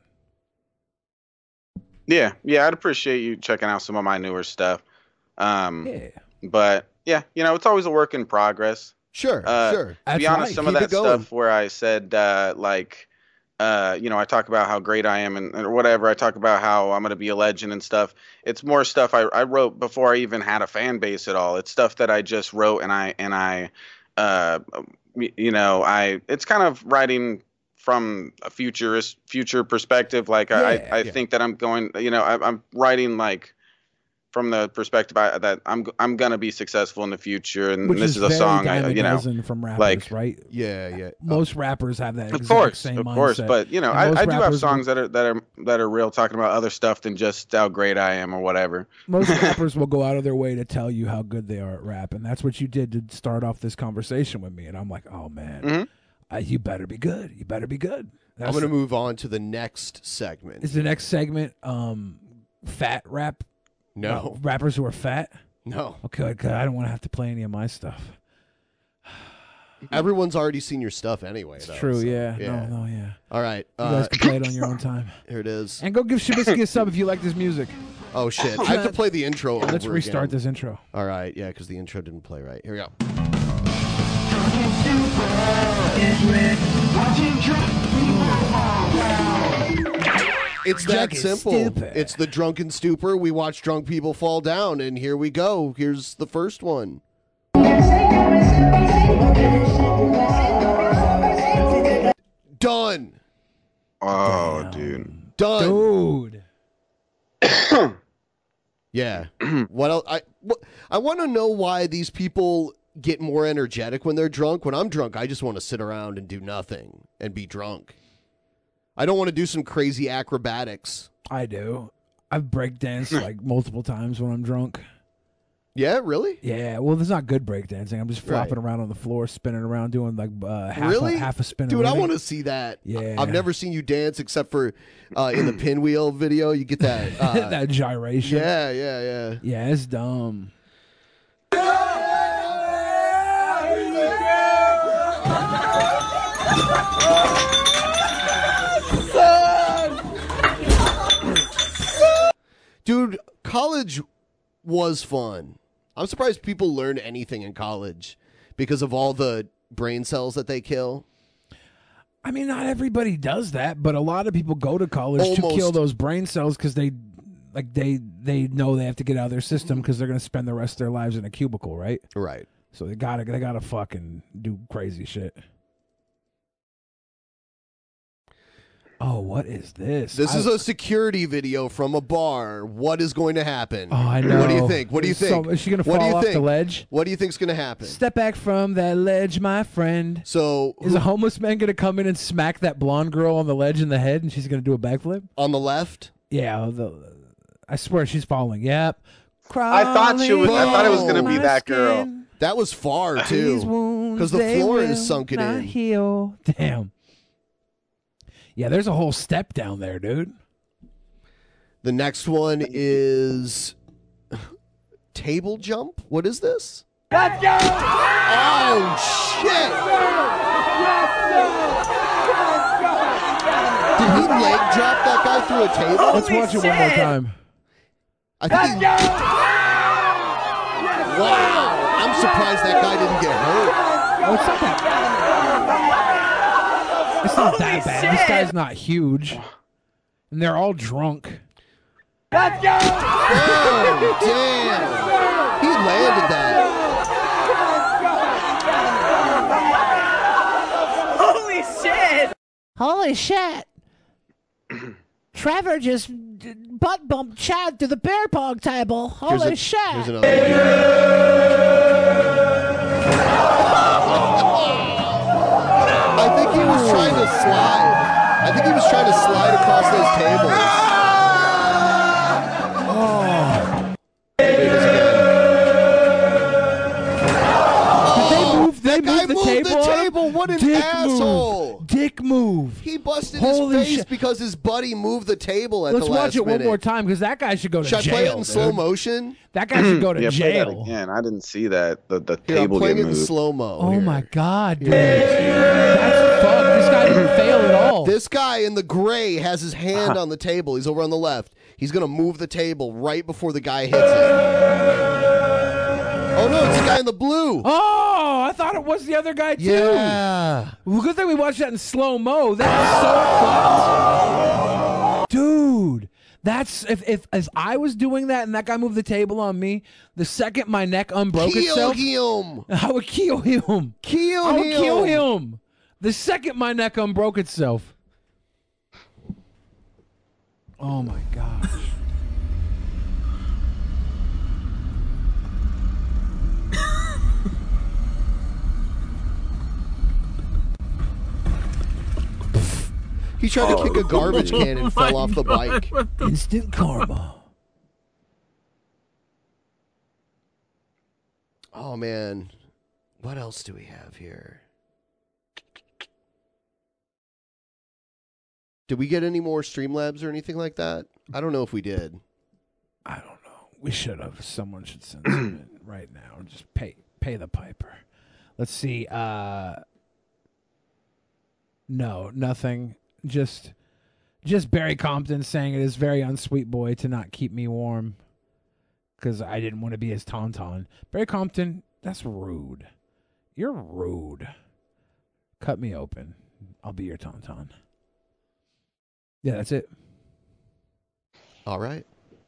Yeah, I'd appreciate you checking out some of my newer stuff. But yeah, it's always a work in progress. Sure. To be honest, some of that stuff where I said I talk about how great I am and or whatever. I talk about how I'm going to be a legend and stuff. It's more stuff I wrote before I even had a fan base at all. It's stuff that I just wrote and it's kind of writing from a future perspective. Like I think that I'm going, I'm writing like from the perspective that I'm gonna be successful in the future, and Which this is a very song Diamond you know, Dozen from rappers, like right? Yeah. Most rappers have that. Of course, same of course, mindset. but you know, And most I do have rappers songs that are real, talking about other stuff than just how great I am or whatever. Most rappers will go out of their way to tell you how good they are at rap, and that's what you did to start off this conversation with me. And I'm like, oh man, you better be good. You better be good. I'm going to move on to the next segment. Is the next segment fat rap? No. Rappers who are fat? No. Okay, I don't want to have to play any of my stuff. Everyone's already seen your stuff anyway, though. True, so, yeah. No, yeah. All right. You guys can play it on your own time. Here it is. And go give Shabisky a sub if you like this music. Oh, shit. I have to play the intro over Let's restart again. this intro. All right. Yeah, because the intro didn't play right. Here we go. It's that Drunken simple. Stupor. It's the Drunken Stupor. We watch drunk people fall down, and here we go. Here's the first one. Done. Oh, dude. Done. Dude. Yeah. What else? I want to know why these people get more energetic when they're drunk. When I'm drunk, I just want to sit around and do nothing and be drunk. I don't want to do some crazy acrobatics. I do. I've breakdanced like multiple times when I'm drunk. Yeah, really? Yeah. Well, there's not good breakdancing. I'm just flopping around on the floor, spinning around, doing like half a spin. Dude, I want to see that. Yeah. I've never seen you dance except for in the pinwheel video. You get that that gyration. Yeah. Yeah, it's dumb. Dude, college was fun. I'm surprised people learn anything in college because of all the brain cells that they kill. I mean, not everybody does that, but a lot of people go to college to kill those brain cells because they know they have to get out of their system because they're going to spend the rest of their lives in a cubicle, right? Right. So they gotta fucking do crazy shit. Oh, what is this? This is a security video from a bar. What is going to happen? Oh, I know. What do you think? What do you think? Is she going to What do fall you off think? the ledge? What do you think's going to happen? Step back from that ledge, my friend. So is a homeless man going to come in and smack that blonde girl on the ledge in the head, and she's going to do a backflip? On the left? Yeah. I swear she's falling. Yep. I thought it was going to be that girl. That was far, too. Because the floor is sunken in. Heal. Damn. Yeah, there's a whole step down there, dude. The next one is table jump. What is this? Let's go! Oh, shit! Did he leg drop that guy through a table? Let's watch it one more time. I think wow! I'm surprised that guy didn't get hurt. Oh, it's not that. It's not that bad. This guy's not huge, and they're all drunk. Let's go! Oh, damn! He landed that. Holy shit! Holy shit! Trevor just butt bumped Chad to the beer pong table. Holy shit! Here's another. I think he was trying to slide. I think he was trying to slide across those tables. Oh. There it is again. Did they move the table? What an asshole! Dick move. He busted Holy his face shit. because his buddy moved the table at Let's the last watch it minute. one more time because that guy should go to Should jail. I play it in dude. slow motion? That guy should go to Play that jail. again. I didn't see that. The Here, table I'm playing get it in moved. slow-mo. Oh here. my god, dude. That's fucked. This guy didn't fail at all. This guy in the gray has his hand on the table. He's over on the left. He's going to move the table right before the guy hits it. Oh, no, it's the guy in the blue. Oh, I thought it was the other guy, too. Yeah. Well, good thing we watched that in slow-mo. That was so fucked. Dude, that's if I was doing that and that guy moved the table on me, the second my neck unbroke itself, him. I would keel him. I would kill him. The second my neck unbroke itself. Oh my gosh. tried to kick a garbage can and fell off the bike. Instant karma. Oh, man. What else do we have here? Did we get any more Streamlabs or anything like that? I don't know if we did. I don't know. We should have. Someone should send some in right now. Just pay the piper. Let's see. No, nothing. Just Barry Compton saying it is very unsweet boy to not keep me warm because I didn't want to be his tauntaun. Barry Compton, that's rude. You're rude. Cut me open. I'll be your tauntaun. Yeah, that's it. All right.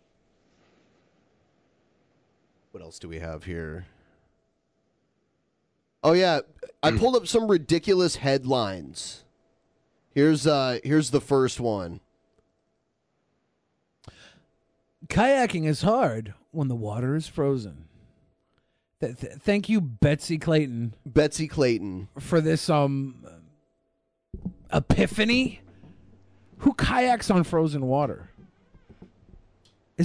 What else do we have here? Oh, yeah. I pulled up some ridiculous headlines. Here's the first one. Kayaking is hard when the water is frozen. Thank you, Betsy Clayton. Betsy Clayton. For this epiphany. Who kayaks on frozen water? I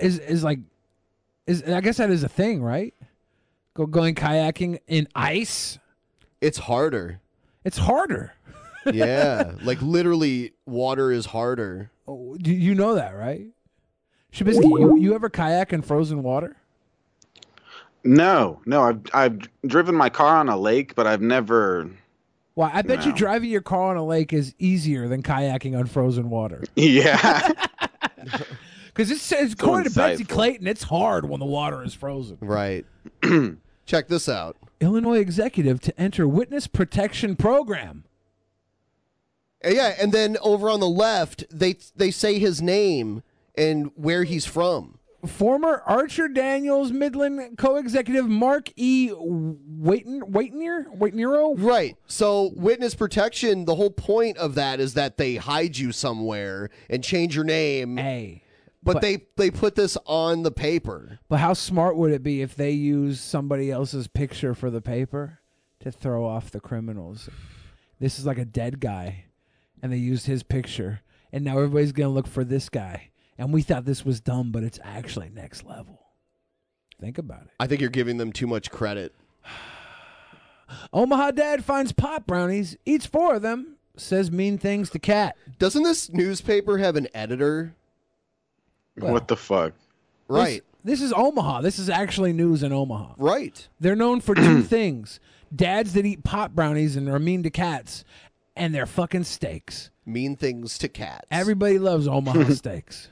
guess that is a thing, right? Going kayaking in ice? It's harder. It's harder. Yeah, like literally water is harder. Oh, you know that, right? Shabisky, you ever kayak in frozen water? No. I've driven my car on a lake, but I've never. Well, I bet you driving your car on a lake is easier than kayaking on frozen water. Yeah. Because it says, according to Betsy Clayton, it's hard when the water is frozen. Right. Check this out. Illinois executive to enter witness protection program. Yeah, and then over on the left, they say his name and where he's from. Former Archer Daniels Midland co-executive Mark E. Waitnero? Right. So witness protection, the whole point of that is that they hide you somewhere and change your name. Hey. But they put this on the paper. But how smart would it be if they use somebody else's picture for the paper to throw off the criminals? This is like a dead guy, and they used his picture, and now everybody's going to look for this guy. And we thought this was dumb, but it's actually next level. Think about it. I think you're giving them too much credit. Omaha dad finds pot brownies, eats 4 of them, says mean things to cat. Doesn't this newspaper have an editor? Well, what the fuck? Right. This is Omaha. This is actually news in Omaha. Right. They're known for 2 things. Dads that eat pot brownies and are mean to cats, and they're fucking steaks. Mean things to cats. Everybody loves Omaha steaks.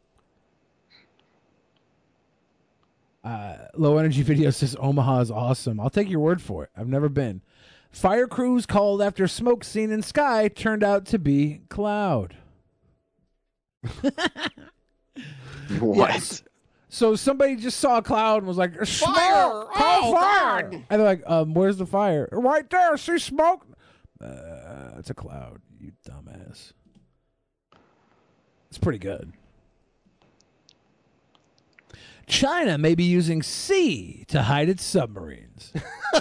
Low Energy Video says Omaha is awesome. I'll take your word for it. I've never been. Fire crews called after smoke seen in sky turned out to be cloud. What? Yes. So somebody just saw a cloud and was like, smoke! Call fire! God. And they're like, where's the fire? Right there, see smoke? It's a cloud, you dumbass. It's pretty good. China may be using sea to hide its submarines.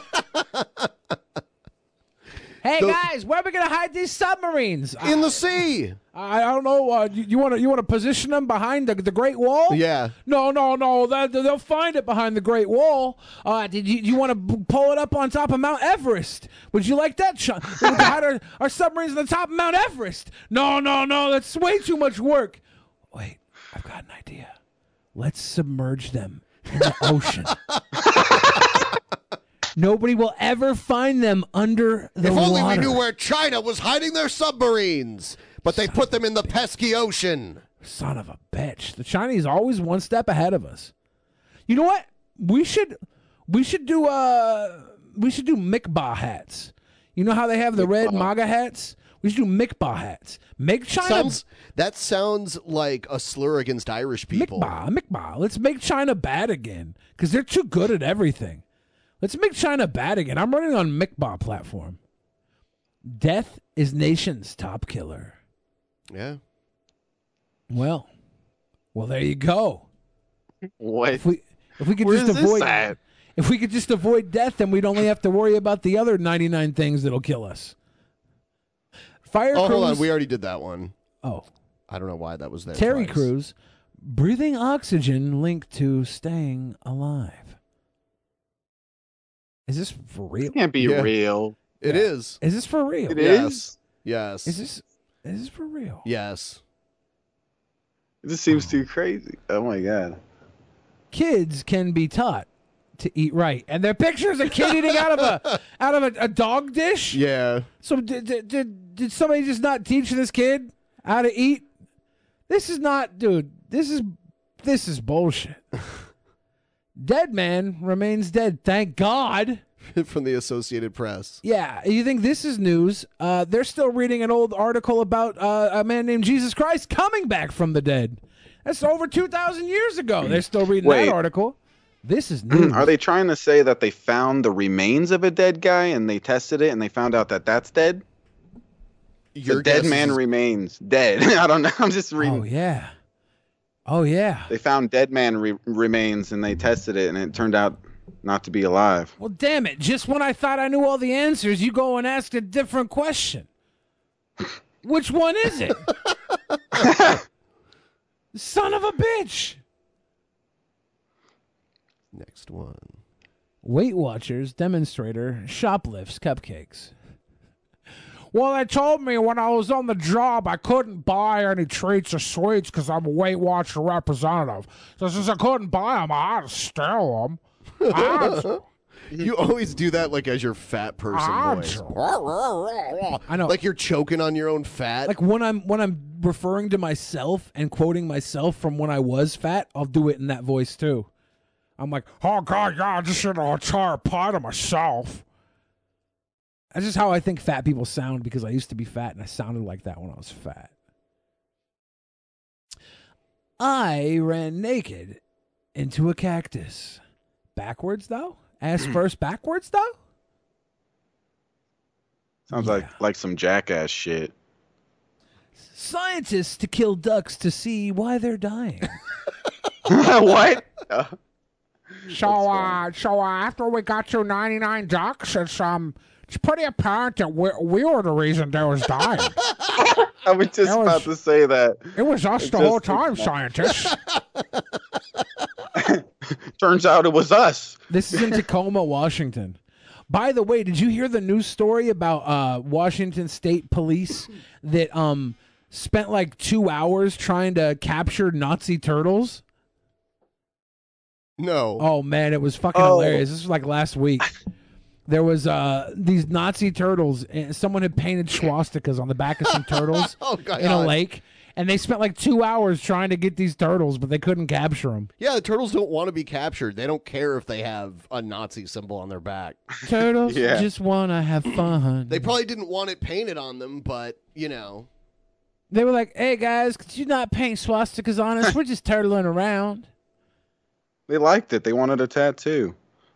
Hey guys, where are we gonna hide these submarines? In the sea. I don't know. You want to position them behind the Great Wall? Yeah. No. They'll find it behind the Great Wall. Did you want to pull it up on top of Mount Everest? Would you like that? We hide our submarines on the top of Mount Everest. No. That's way too much work. Wait, I've got an idea. Let's submerge them in the ocean. Nobody will ever find them under the water. If only we knew where China was hiding their submarines, but they put them in the pesky ocean. Son of a bitch. The Chinese are always one step ahead of us. You know what? We should do Mikbah hats. You know how they have the red MAGA hats? We should do Mikbah hats. Make China... That sounds like a slur against Irish people. Mikbah. Let's make China bad again, because they're too good at everything. Let's make China bad again. I'm running on Mikbah platform. Death is nation's top killer. Yeah. Well, there you go. What? If we could if we could just avoid death, then we'd only have to worry about the other 99 things that'll kill us. Fire hold on. Crews. We already did that one. Oh. I don't know why that was there. Terry twice. Crews. Breathing oxygen linked to staying alive. Is this for real? It can't be real. It is. Is this for real? It Yes. is? Yes. Is this for real? Yes. It just seems too crazy. Oh my god. Kids can be taught to eat right, and there are pictures of kid eating out of a dog dish. Yeah. So did somebody just not teach this kid how to eat? This is not, dude. This is bullshit. Dead man remains dead. Thank God. From the Associated Press. Yeah, you think this is news? They're still reading an old article about a man named Jesus Christ coming back from the dead. That's over 2,000 years ago. They're still reading that article. This is news. Are they trying to say that they found the remains of a dead guy and they tested it and they found out that that's dead? The dead man remains dead. I don't know. I'm just reading. Oh, yeah. Oh, yeah. They found dead man remains and they tested it and it turned out not to be alive. Well, damn it. Just when I thought I knew all the answers, you go and ask a different question. Which one is it? Son of a bitch. Next one. Weight Watchers demonstrator shoplifts cupcakes. Well, they told me when I was on the job I couldn't buy any treats or sweets because I'm a Weight Watcher representative. So since I couldn't buy them, I had to steal them. You always do that like as your fat person voice. I know. Like you're choking on your own fat. Like when I'm referring to myself and quoting myself from when I was fat, I'll do it in that voice too. I'm like, oh God, yeah, I just ate an entire pie to myself. That's just how I think fat people sound because I used to be fat and I sounded like that when I was fat. I ran naked into a cactus. Backwards though? Ass first backwards though? Sounds like some jackass shit. Scientists to kill ducks to see why they're dying. What? So after we got you 99 ducks, it's pretty apparent that we were the reason they was dying. I was just about to say that. It was us the whole time, scientists. Turns out it was us. This is in Tacoma, Washington. By the way, did you hear the news story about Washington State Police that spent like 2 hours trying to capture Nazi turtles? No. Oh man, it was fucking hilarious. This was like last week. There was these Nazi turtles, and someone had painted swastikas on the back of some turtles in a lake, and they spent like 2 hours trying to get these turtles, but they couldn't capture them. Yeah, the turtles don't want to be captured. They don't care if they have a Nazi symbol on their back. Turtles just want to have fun. They probably didn't want it painted on them, but, you know. They were like, hey guys, could you not paint swastikas on us? We're just turtling around. They liked it. They wanted a tattoo.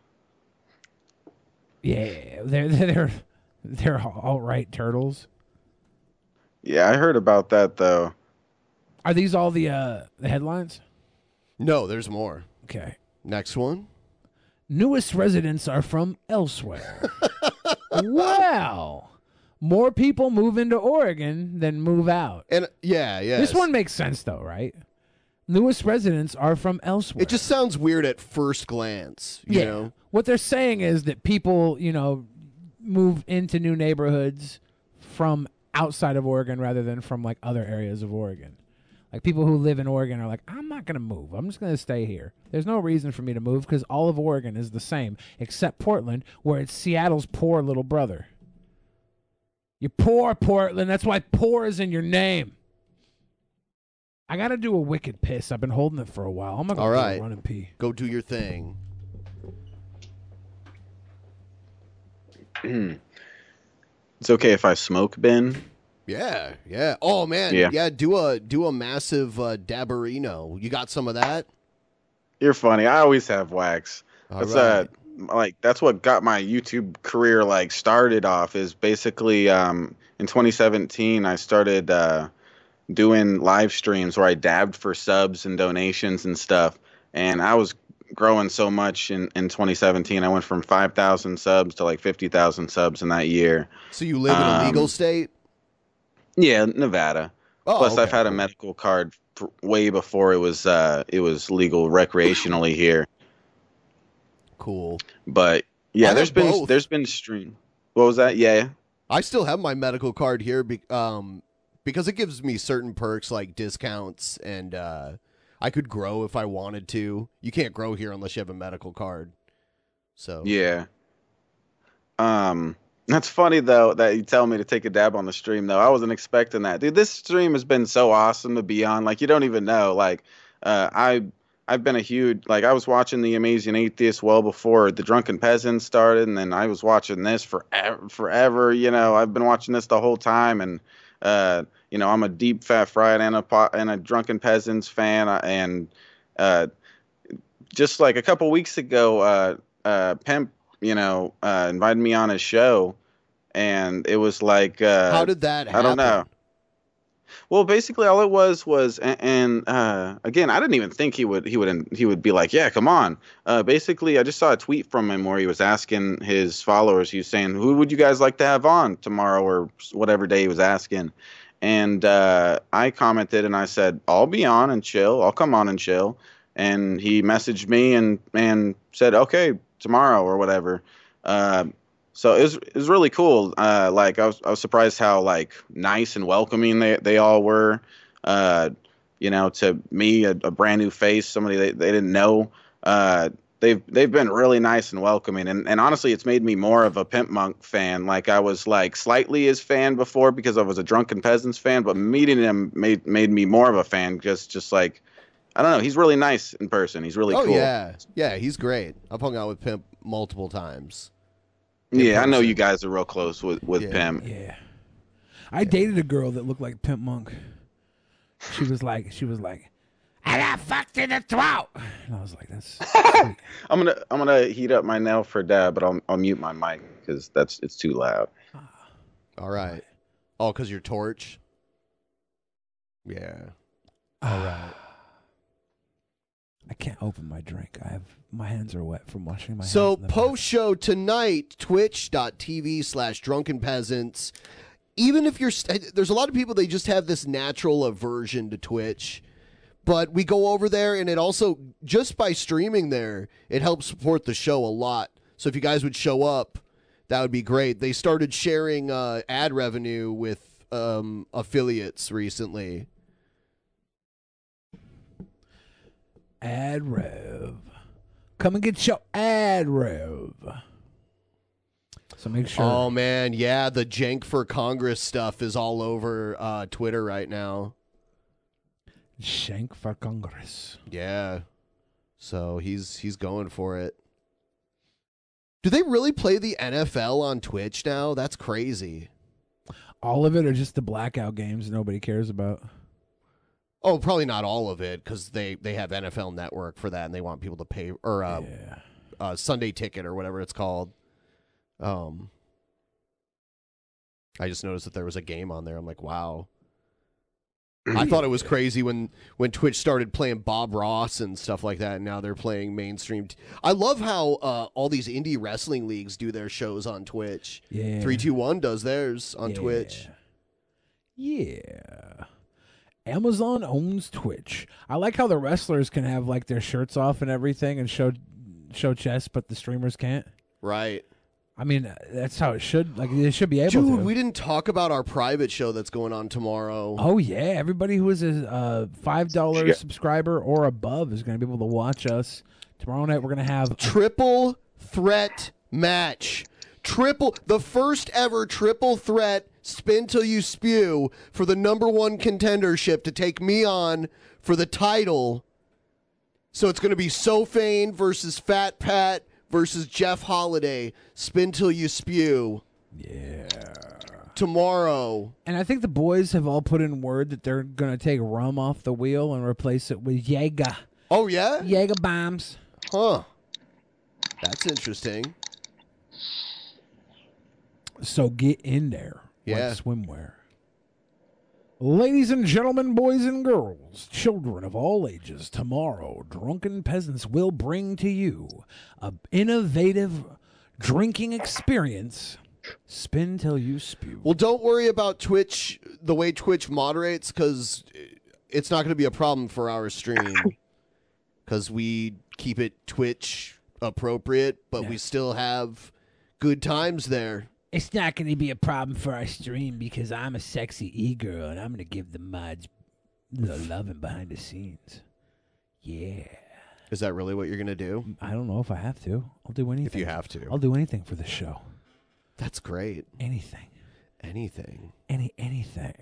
Yeah, they're all right turtles. Yeah, I heard about that though. Are these all the headlines? No, there's more. Okay. Next one. Newest residents are from elsewhere. Wow. More people move into Oregon than move out. And yeah. This one makes sense though, right? Newest residents are from elsewhere. It just sounds weird at first glance, you know? What they're saying is that people, move into new neighborhoods from outside of Oregon rather than from like other areas of Oregon. Like people who live in Oregon are like, I'm not going to move. I'm just going to stay here. There's no reason for me to move because all of Oregon is the same except Portland, where it's Seattle's poor little brother. You're poor, Portland. That's why poor is in your name. I got to do a wicked piss. I've been holding it for a while. I'm going to go run and pee. Go do your thing. It's okay if I smoke, Ben? Yeah. Oh man, yeah. Do a massive dabberino. You got some of that? You're funny. I always have wax. That's what got my YouTube career started off. Is basically in 2017 I started doing live streams where I dabbed for subs and donations and stuff, and I was growing so much in 2017. I went from 5,000 subs to 50,000 subs in that year. So you live in a legal state? Yeah, Nevada. Oh, Plus, okay, I've had a medical card way before it was legal recreationally here. Cool. But yeah, I there's have been both. there's been stream. What was that? Yeah. I still have my medical card here because it gives me certain perks like discounts, and I could grow if I wanted to. You can't grow here unless you have a medical card. So Yeah. That's funny though that you tell me to take a dab on the stream though. I wasn't expecting that. Dude, this stream has been so awesome to be on. Like you don't even know. Like I've been a huge I was watching The Amazing Atheist well before The Drunken Peasant started, and then I was watching this forever, you know. I've been watching this the whole time, and you know, I'm a Deep Fat Fried and a Drunken Peasants fan, and just like a couple weeks ago Pimp, you know, invited me on his show, and it was like how did that happen? I don't know. Well, basically, all it was, and again, I didn't even think he would be like, yeah, come on. Basically, I just saw a tweet from him where he was asking his followers. He was saying, who would you guys like to have on tomorrow or whatever day he was asking, and I commented and I said, I'll be on and chill. I'll come on and chill. And he messaged me and said, okay, tomorrow or whatever. So it was really cool. Like I was surprised how like nice and welcoming they all were. You know, to me, a brand new face, somebody they didn't know. They've been really nice and welcoming, and honestly, it's made me more of a Pimp Monk fan. Like I was like slightly his fan before because I was a Drunken Peasants fan, but meeting him made me more of a fan. Just like, I don't know, he's really nice in person. He's really cool. Yeah, he's great. I've hung out with Pimp multiple times. Yeah, I know you guys are real close with Pimp. Yeah, I dated a girl that looked like Pimp Monk. She was like, I got fucked in the throat. And I was like, that's sweet. I'm gonna heat up my nail for Dad, but I'll mute my mic because it's too loud. All right. Oh, because your torch. Yeah. All right. I can't open my drink. My hands are wet from washing my hands. So post show tonight, twitch.tv/drunkenpeasants. Even if there's a lot of people, they just have this natural aversion to Twitch, but we go over there, and it also, just by streaming there, it helps support the show a lot. So if you guys would show up, that would be great. They started sharing ad revenue with affiliates recently. Ad rev. Come and get your ad rev. So make sure. Oh, man. Yeah, the Jank for Congress stuff is all over Twitter right now. Jank for Congress. Yeah. So he's going for it. Do they really play the NFL on Twitch now? That's crazy. All of it or just the blackout games nobody cares about? Oh, probably not all of it, because they have NFL Network for that, and they want people to pay, or Sunday Ticket or whatever it's called. I just noticed that there was a game on there. I'm like, wow. I thought it was crazy when Twitch started playing Bob Ross and stuff like that, and now they're playing mainstream. I love how all these indie wrestling leagues do their shows on Twitch. Yeah. 321 does theirs on Twitch. Yeah. Amazon owns Twitch. I like how the wrestlers can have like their shirts off and everything and show chest, but the streamers can't. Right. I mean, that's how it should. Like, they should be able to. Dude, we didn't talk about our private show that's going on tomorrow. Oh yeah, everybody who is a $5 subscriber or above is going to be able to watch us tomorrow night. We're going to have triple threat match. The first ever triple threat spin till you spew for the #1 contendership to take me on for the title. So it's going to be Sofane versus Fat Pat versus Jeff Holiday. Spin till you spew. Yeah. Tomorrow. And I think the boys have all put in word that they're going to take rum off the wheel and replace it with Jaeger. Oh, yeah? Jaeger bombs. Huh. That's interesting. So get in there. Yeah. Like swimwear. Ladies and gentlemen, boys and girls, children of all ages, tomorrow, Drunken Peasants will bring to you an innovative drinking experience Spin till you spew. Well, don't worry about Twitch, the way Twitch moderates, because it's not going to be a problem for our stream. Because we keep it Twitch appropriate, but we still have good times there. It's not going to be a problem for our stream because I'm a sexy e-girl and I'm going to give the mods the loving behind the scenes. Yeah. Is that really what you're going to do? I don't know if I have to. I'll do anything. If you have to. I'll do anything for the show. That's great. Anything. Anything. Anything.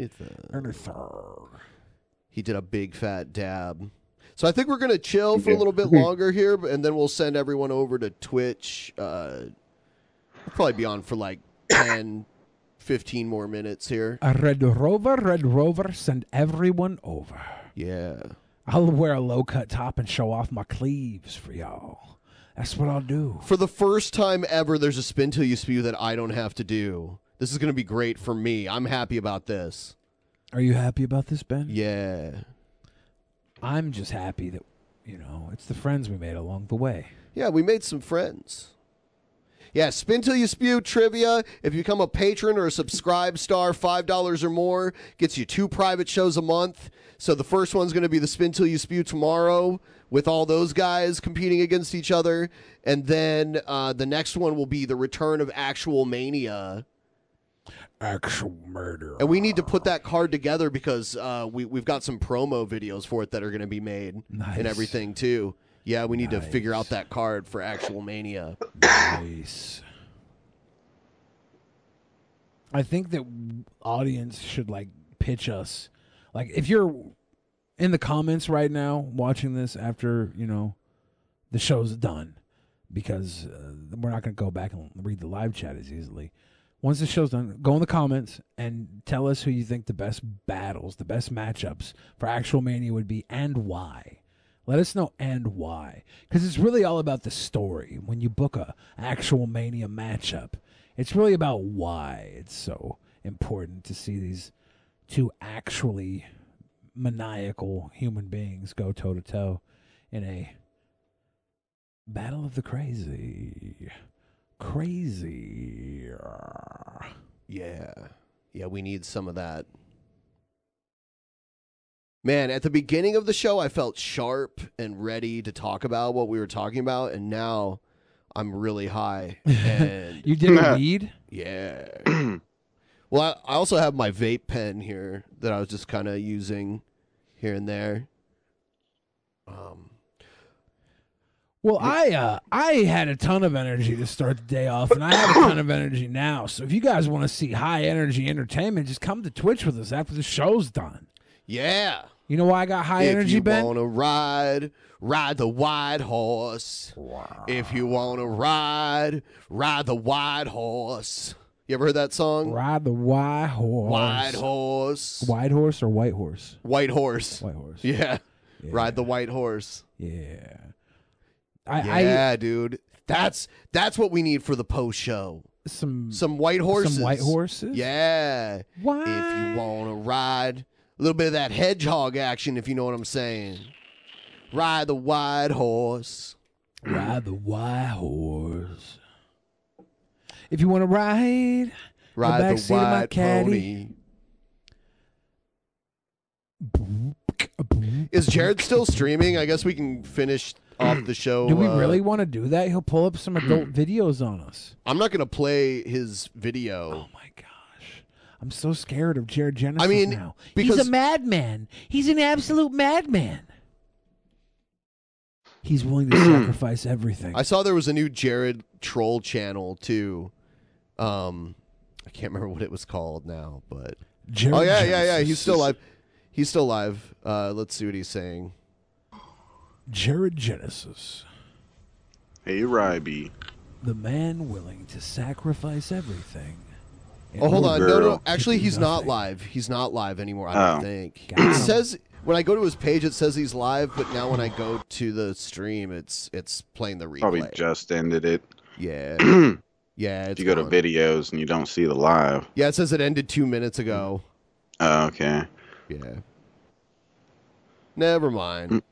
He did a big fat dab. So I think we're going to chill for a little bit longer here, and then we'll send everyone over to Twitch. We'll probably be on for like 10, 15 more minutes here. Red Rover, send everyone over. Yeah. I'll wear a low-cut top and show off my cleaves for y'all. That's what I'll do. For the first time ever, there's a spin till you spew that I don't have to do. This is going to be great for me. I'm happy about this. Are you happy about this, Ben? Yeah. I'm just happy that, it's the friends we made along the way. Yeah, we made some friends. Yeah, Spin Till You Spew trivia. If you become a patron or a subscribe star, $5 or more gets you 2 private shows a month. So the first one's going to be the Spin Till You Spew tomorrow with all those guys competing against each other. And then the next one will be the return of Actual Mania. Actual murder. And we need to put that card together because we've got some promo videos for it that are going to be made and everything too. Yeah, we need to figure out that card for Actual Mania. Nice. I think that audience should pitch us. If you're in the comments right now watching this after, the show's done, because we're not going to go back and read the live chat as easily. Once the show's done, go in the comments and tell us who you think the best battles, the best matchups for Actual Mania would be and why. Let us know and why. Because it's really all about the story. When you book a Actual Mania matchup, it's really about why it's so important to see these two actually maniacal human beings go toe-to-toe in a battle of the crazy. Crazy. Yeah. Yeah, we need some of that. Man, at the beginning of the show, I felt sharp and ready to talk about what we were talking about, and now I'm really high. And you did a weed? Yeah. Well, I also have my vape pen here that I was just kind of using here and there. Well, I had a ton of energy to start the day off, and I have a ton of energy now. So if you guys want to see high energy entertainment, just come to Twitch with us after the show's done. Yeah. You know why I got high energy, Ben? If you want to ride the white horse. Wow. If you want to ride the white horse. You ever heard that song? Ride the white horse. White horse. White horse or white horse? White horse. White horse. Yeah. Ride the white horse. Yeah. Dude. That's what we need for the post show. Some white horses. Some white horses? Yeah. Why? If you want to ride. A little bit of that hedgehog action, if you know what I'm saying. Ride the white horse. Ride the white horse. If you want to ride the backseat of my caddy. Pony. Is Jared still streaming? I guess we can finish off the show. Do we really want to do that? He'll pull up some adult videos on us. I'm not going to play his video. Oh, my gosh. I'm so scared of Jared Genesis now. He's a madman. He's an absolute madman. He's willing to sacrifice everything. I saw there was a new Jared troll channel, too. I can't remember what it was called now, but... Jared yeah. He's still live. He's still live. Let's see what he's saying. Jared Genesis. Hey, Ryby. The man willing to sacrifice everything. Oh, hold on. No. Actually, he's not live. He's not live anymore, I don't think. It says, when I go to his page, it says he's live, but now when I go to the stream, it's playing the replay. Probably just ended it. Yeah. Yeah. If you go to videos and you don't see the live. Yeah, it says it ended 2 minutes ago. Oh, okay. Yeah. Never mind.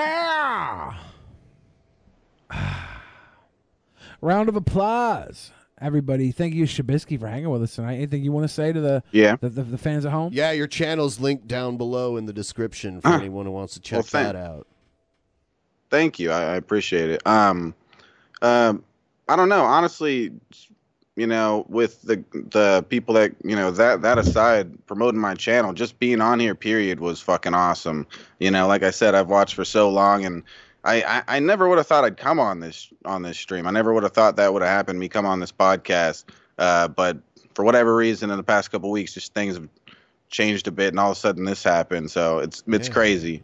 Yeah! Round of applause. everybody. Thank you, Shabisky, for hanging with us tonight. Anything you want to say to the fans at home? Yeah, your channel's linked down below in the description for anyone who wants to check that out. Thank you. I appreciate it. I don't know. Honestly, with the people that, that aside, promoting my channel, just being on here, period, was fucking awesome. Like I said, I've watched for so long, and I never would have thought I'd come on this stream. I never would have thought that would have happened, me come on this podcast. But for whatever reason, in the past couple of weeks, just things have changed a bit, and all of a sudden this happened. So it's crazy.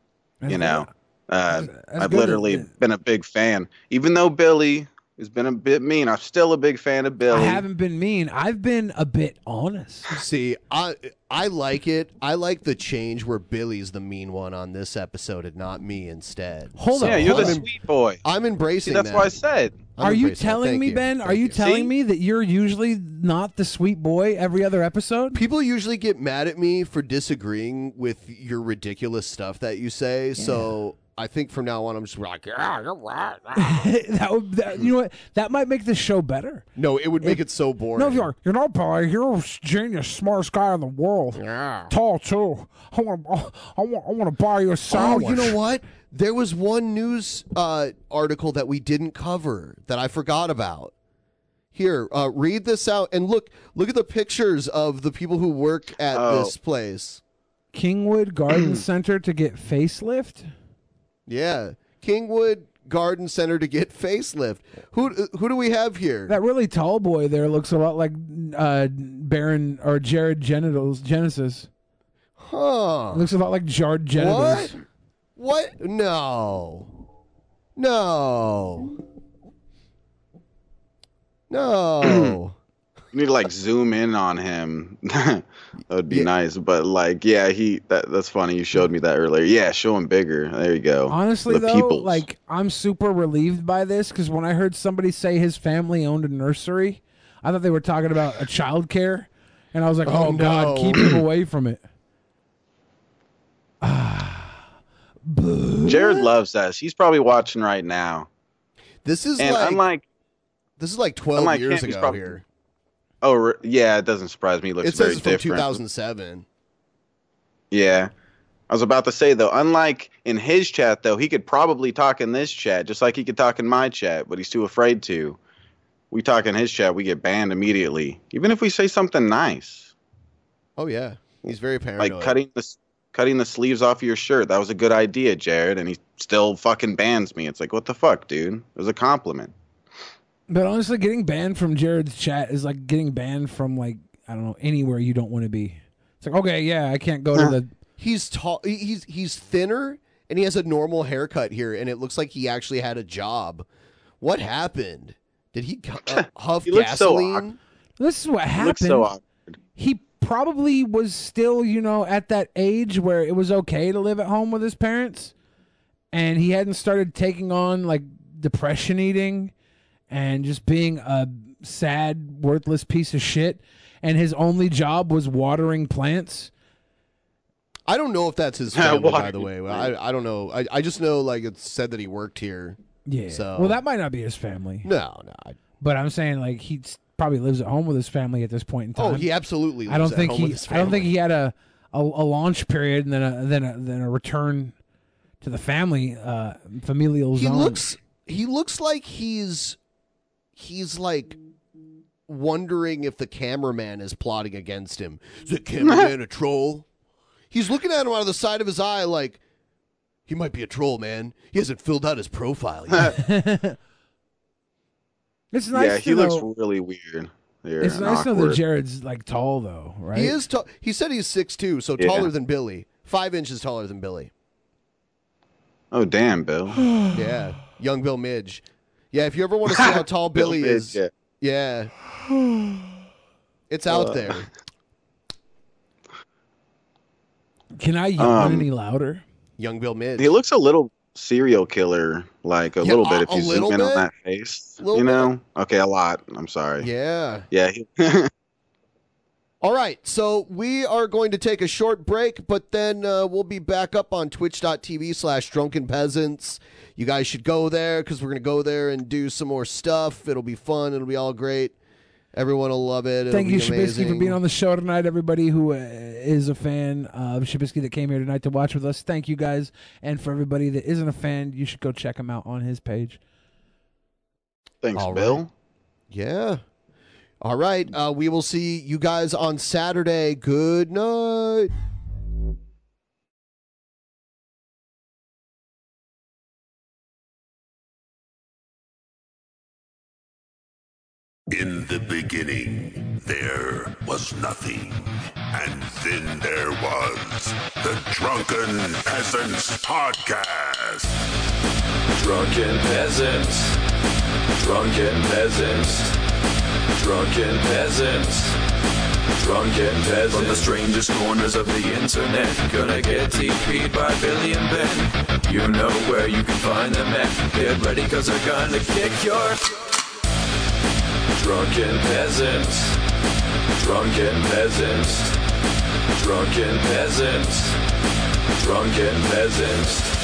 I've literally been a big fan, even though Billy has been a bit mean. I'm still a big fan of Billy. I haven't been mean. I've been a bit honest. See, I like it. I like the change where Billy's the mean one on this episode and not me instead. Hold on. Yeah, you're the sweet boy. I'm embracing that's that. why I said. Are you telling me, Ben? Are you telling me that you're usually not the sweet boy every other episode? People usually get mad at me for disagreeing with your ridiculous stuff that you say, so I think from now on I'm just like, yeah, you're right. You know what? That might make this show better. No, it would make it so boring. No, Billy, you're a genius, smartest guy in the world. Yeah. Tall too. I want to buy you a sandwich. Oh, you know what? There was one news article that we didn't cover that I forgot about. Here, read this out and look at the pictures of the people who work at this place. Kingwood Garden Center to get facelift? Yeah, Kingwood Garden Center to get facelift. Who do we have here? That really tall boy there looks a lot like Baron or Jared Genesis. Huh? Looks a lot like Jared Genesis. What? No. You need to zoom in on him. That would be nice. But that's funny. You showed me that earlier. Yeah, show him bigger. There you go. Honestly, I'm super relieved by this because when I heard somebody say his family owned a nursery, I thought they were talking about a child care, and I was like, oh God, keep him away from it. Jared loves us. He's probably watching right now. This is this is 12 years ago here. Oh, yeah, it doesn't surprise me. It looks very different. It says from 2007. Yeah. I was about to say, though, unlike in his chat, though, he could probably talk in this chat, just like he could talk in my chat, but he's too afraid to. We talk in his chat, we get banned immediately, even if we say something nice. Oh, yeah. He's very paranoid. Like cutting the sleeves off of your shirt. That was a good idea, Jared, and he still fucking bans me. It's like, what the fuck, dude? It was a compliment. But honestly, getting banned from Jared's chat is like getting banned from I don't know, anywhere you don't want to be. It's like, okay, yeah, I can't go to the. He's tall. He's thinner, and he has a normal haircut here, and it looks like he actually had a job. What happened? Did he huff gasoline? This is what happened. Looks so awkward. He probably was still, at that age where it was okay to live at home with his parents, and he hadn't started taking on depression eating. And just being a sad, worthless piece of shit. And his only job was watering plants. I don't know if that's his family, by the way. I don't know. I just know, it said that he worked here. Yeah. So. Well, that might not be his family. No. But I'm saying, he probably lives at home with his family at this point in time. Oh, he absolutely lives at home with his family. I don't think he had a launch period and then a return to the family, familial zone. He looks like he's wondering if the cameraman is plotting against him. Is the cameraman a troll? He's looking at him out of the side of his eye like, he might be a troll, man. He hasn't filled out his profile yet. It's nice. Yeah, he looks really weird. It's nice to know that Jared's tall, though, right? He is tall. He said he's 6'2", so taller than Billy. 5 inches taller than Billy. Oh, damn, Bill. Yeah, young Bill Midge. Yeah, if you ever want to see how tall Billy is, yeah, it's out there. Can I yawn any louder? Young Bill Midge. He looks a little serial killer, a little bit. If you zoom in on that face, Okay, a lot. I'm sorry. Yeah. Yeah. All right, so we are going to take a short break, but then we'll be back up on twitch.tv/drunkenpeasants. You guys should go there because we're going to go there and do some more stuff. It'll be fun. It'll be all great. Everyone will love it. Thank you, It'll be Shabisky, amazing. for being on the show tonight. Everybody who is a fan of Shabisky that came here tonight to watch with us, thank you guys. And for everybody that isn't a fan, you should go check him out on his page. Thanks, All Bill. right. Yeah. All right. We will see you guys on Saturday. Good night. In the beginning, there was nothing. And then there was the Drunken Peasants Podcast. Drunken Peasants. Drunken Peasants. Drunken Peasants. Drunken Peasants. From the strangest corners of the internet, gonna get TP'd by Billy and Ben. You know where you can find them at. Get ready, cause they're gonna kick your... Drunken Peasants. Drunken Peasants. Drunken Peasants. Drunken Peasants.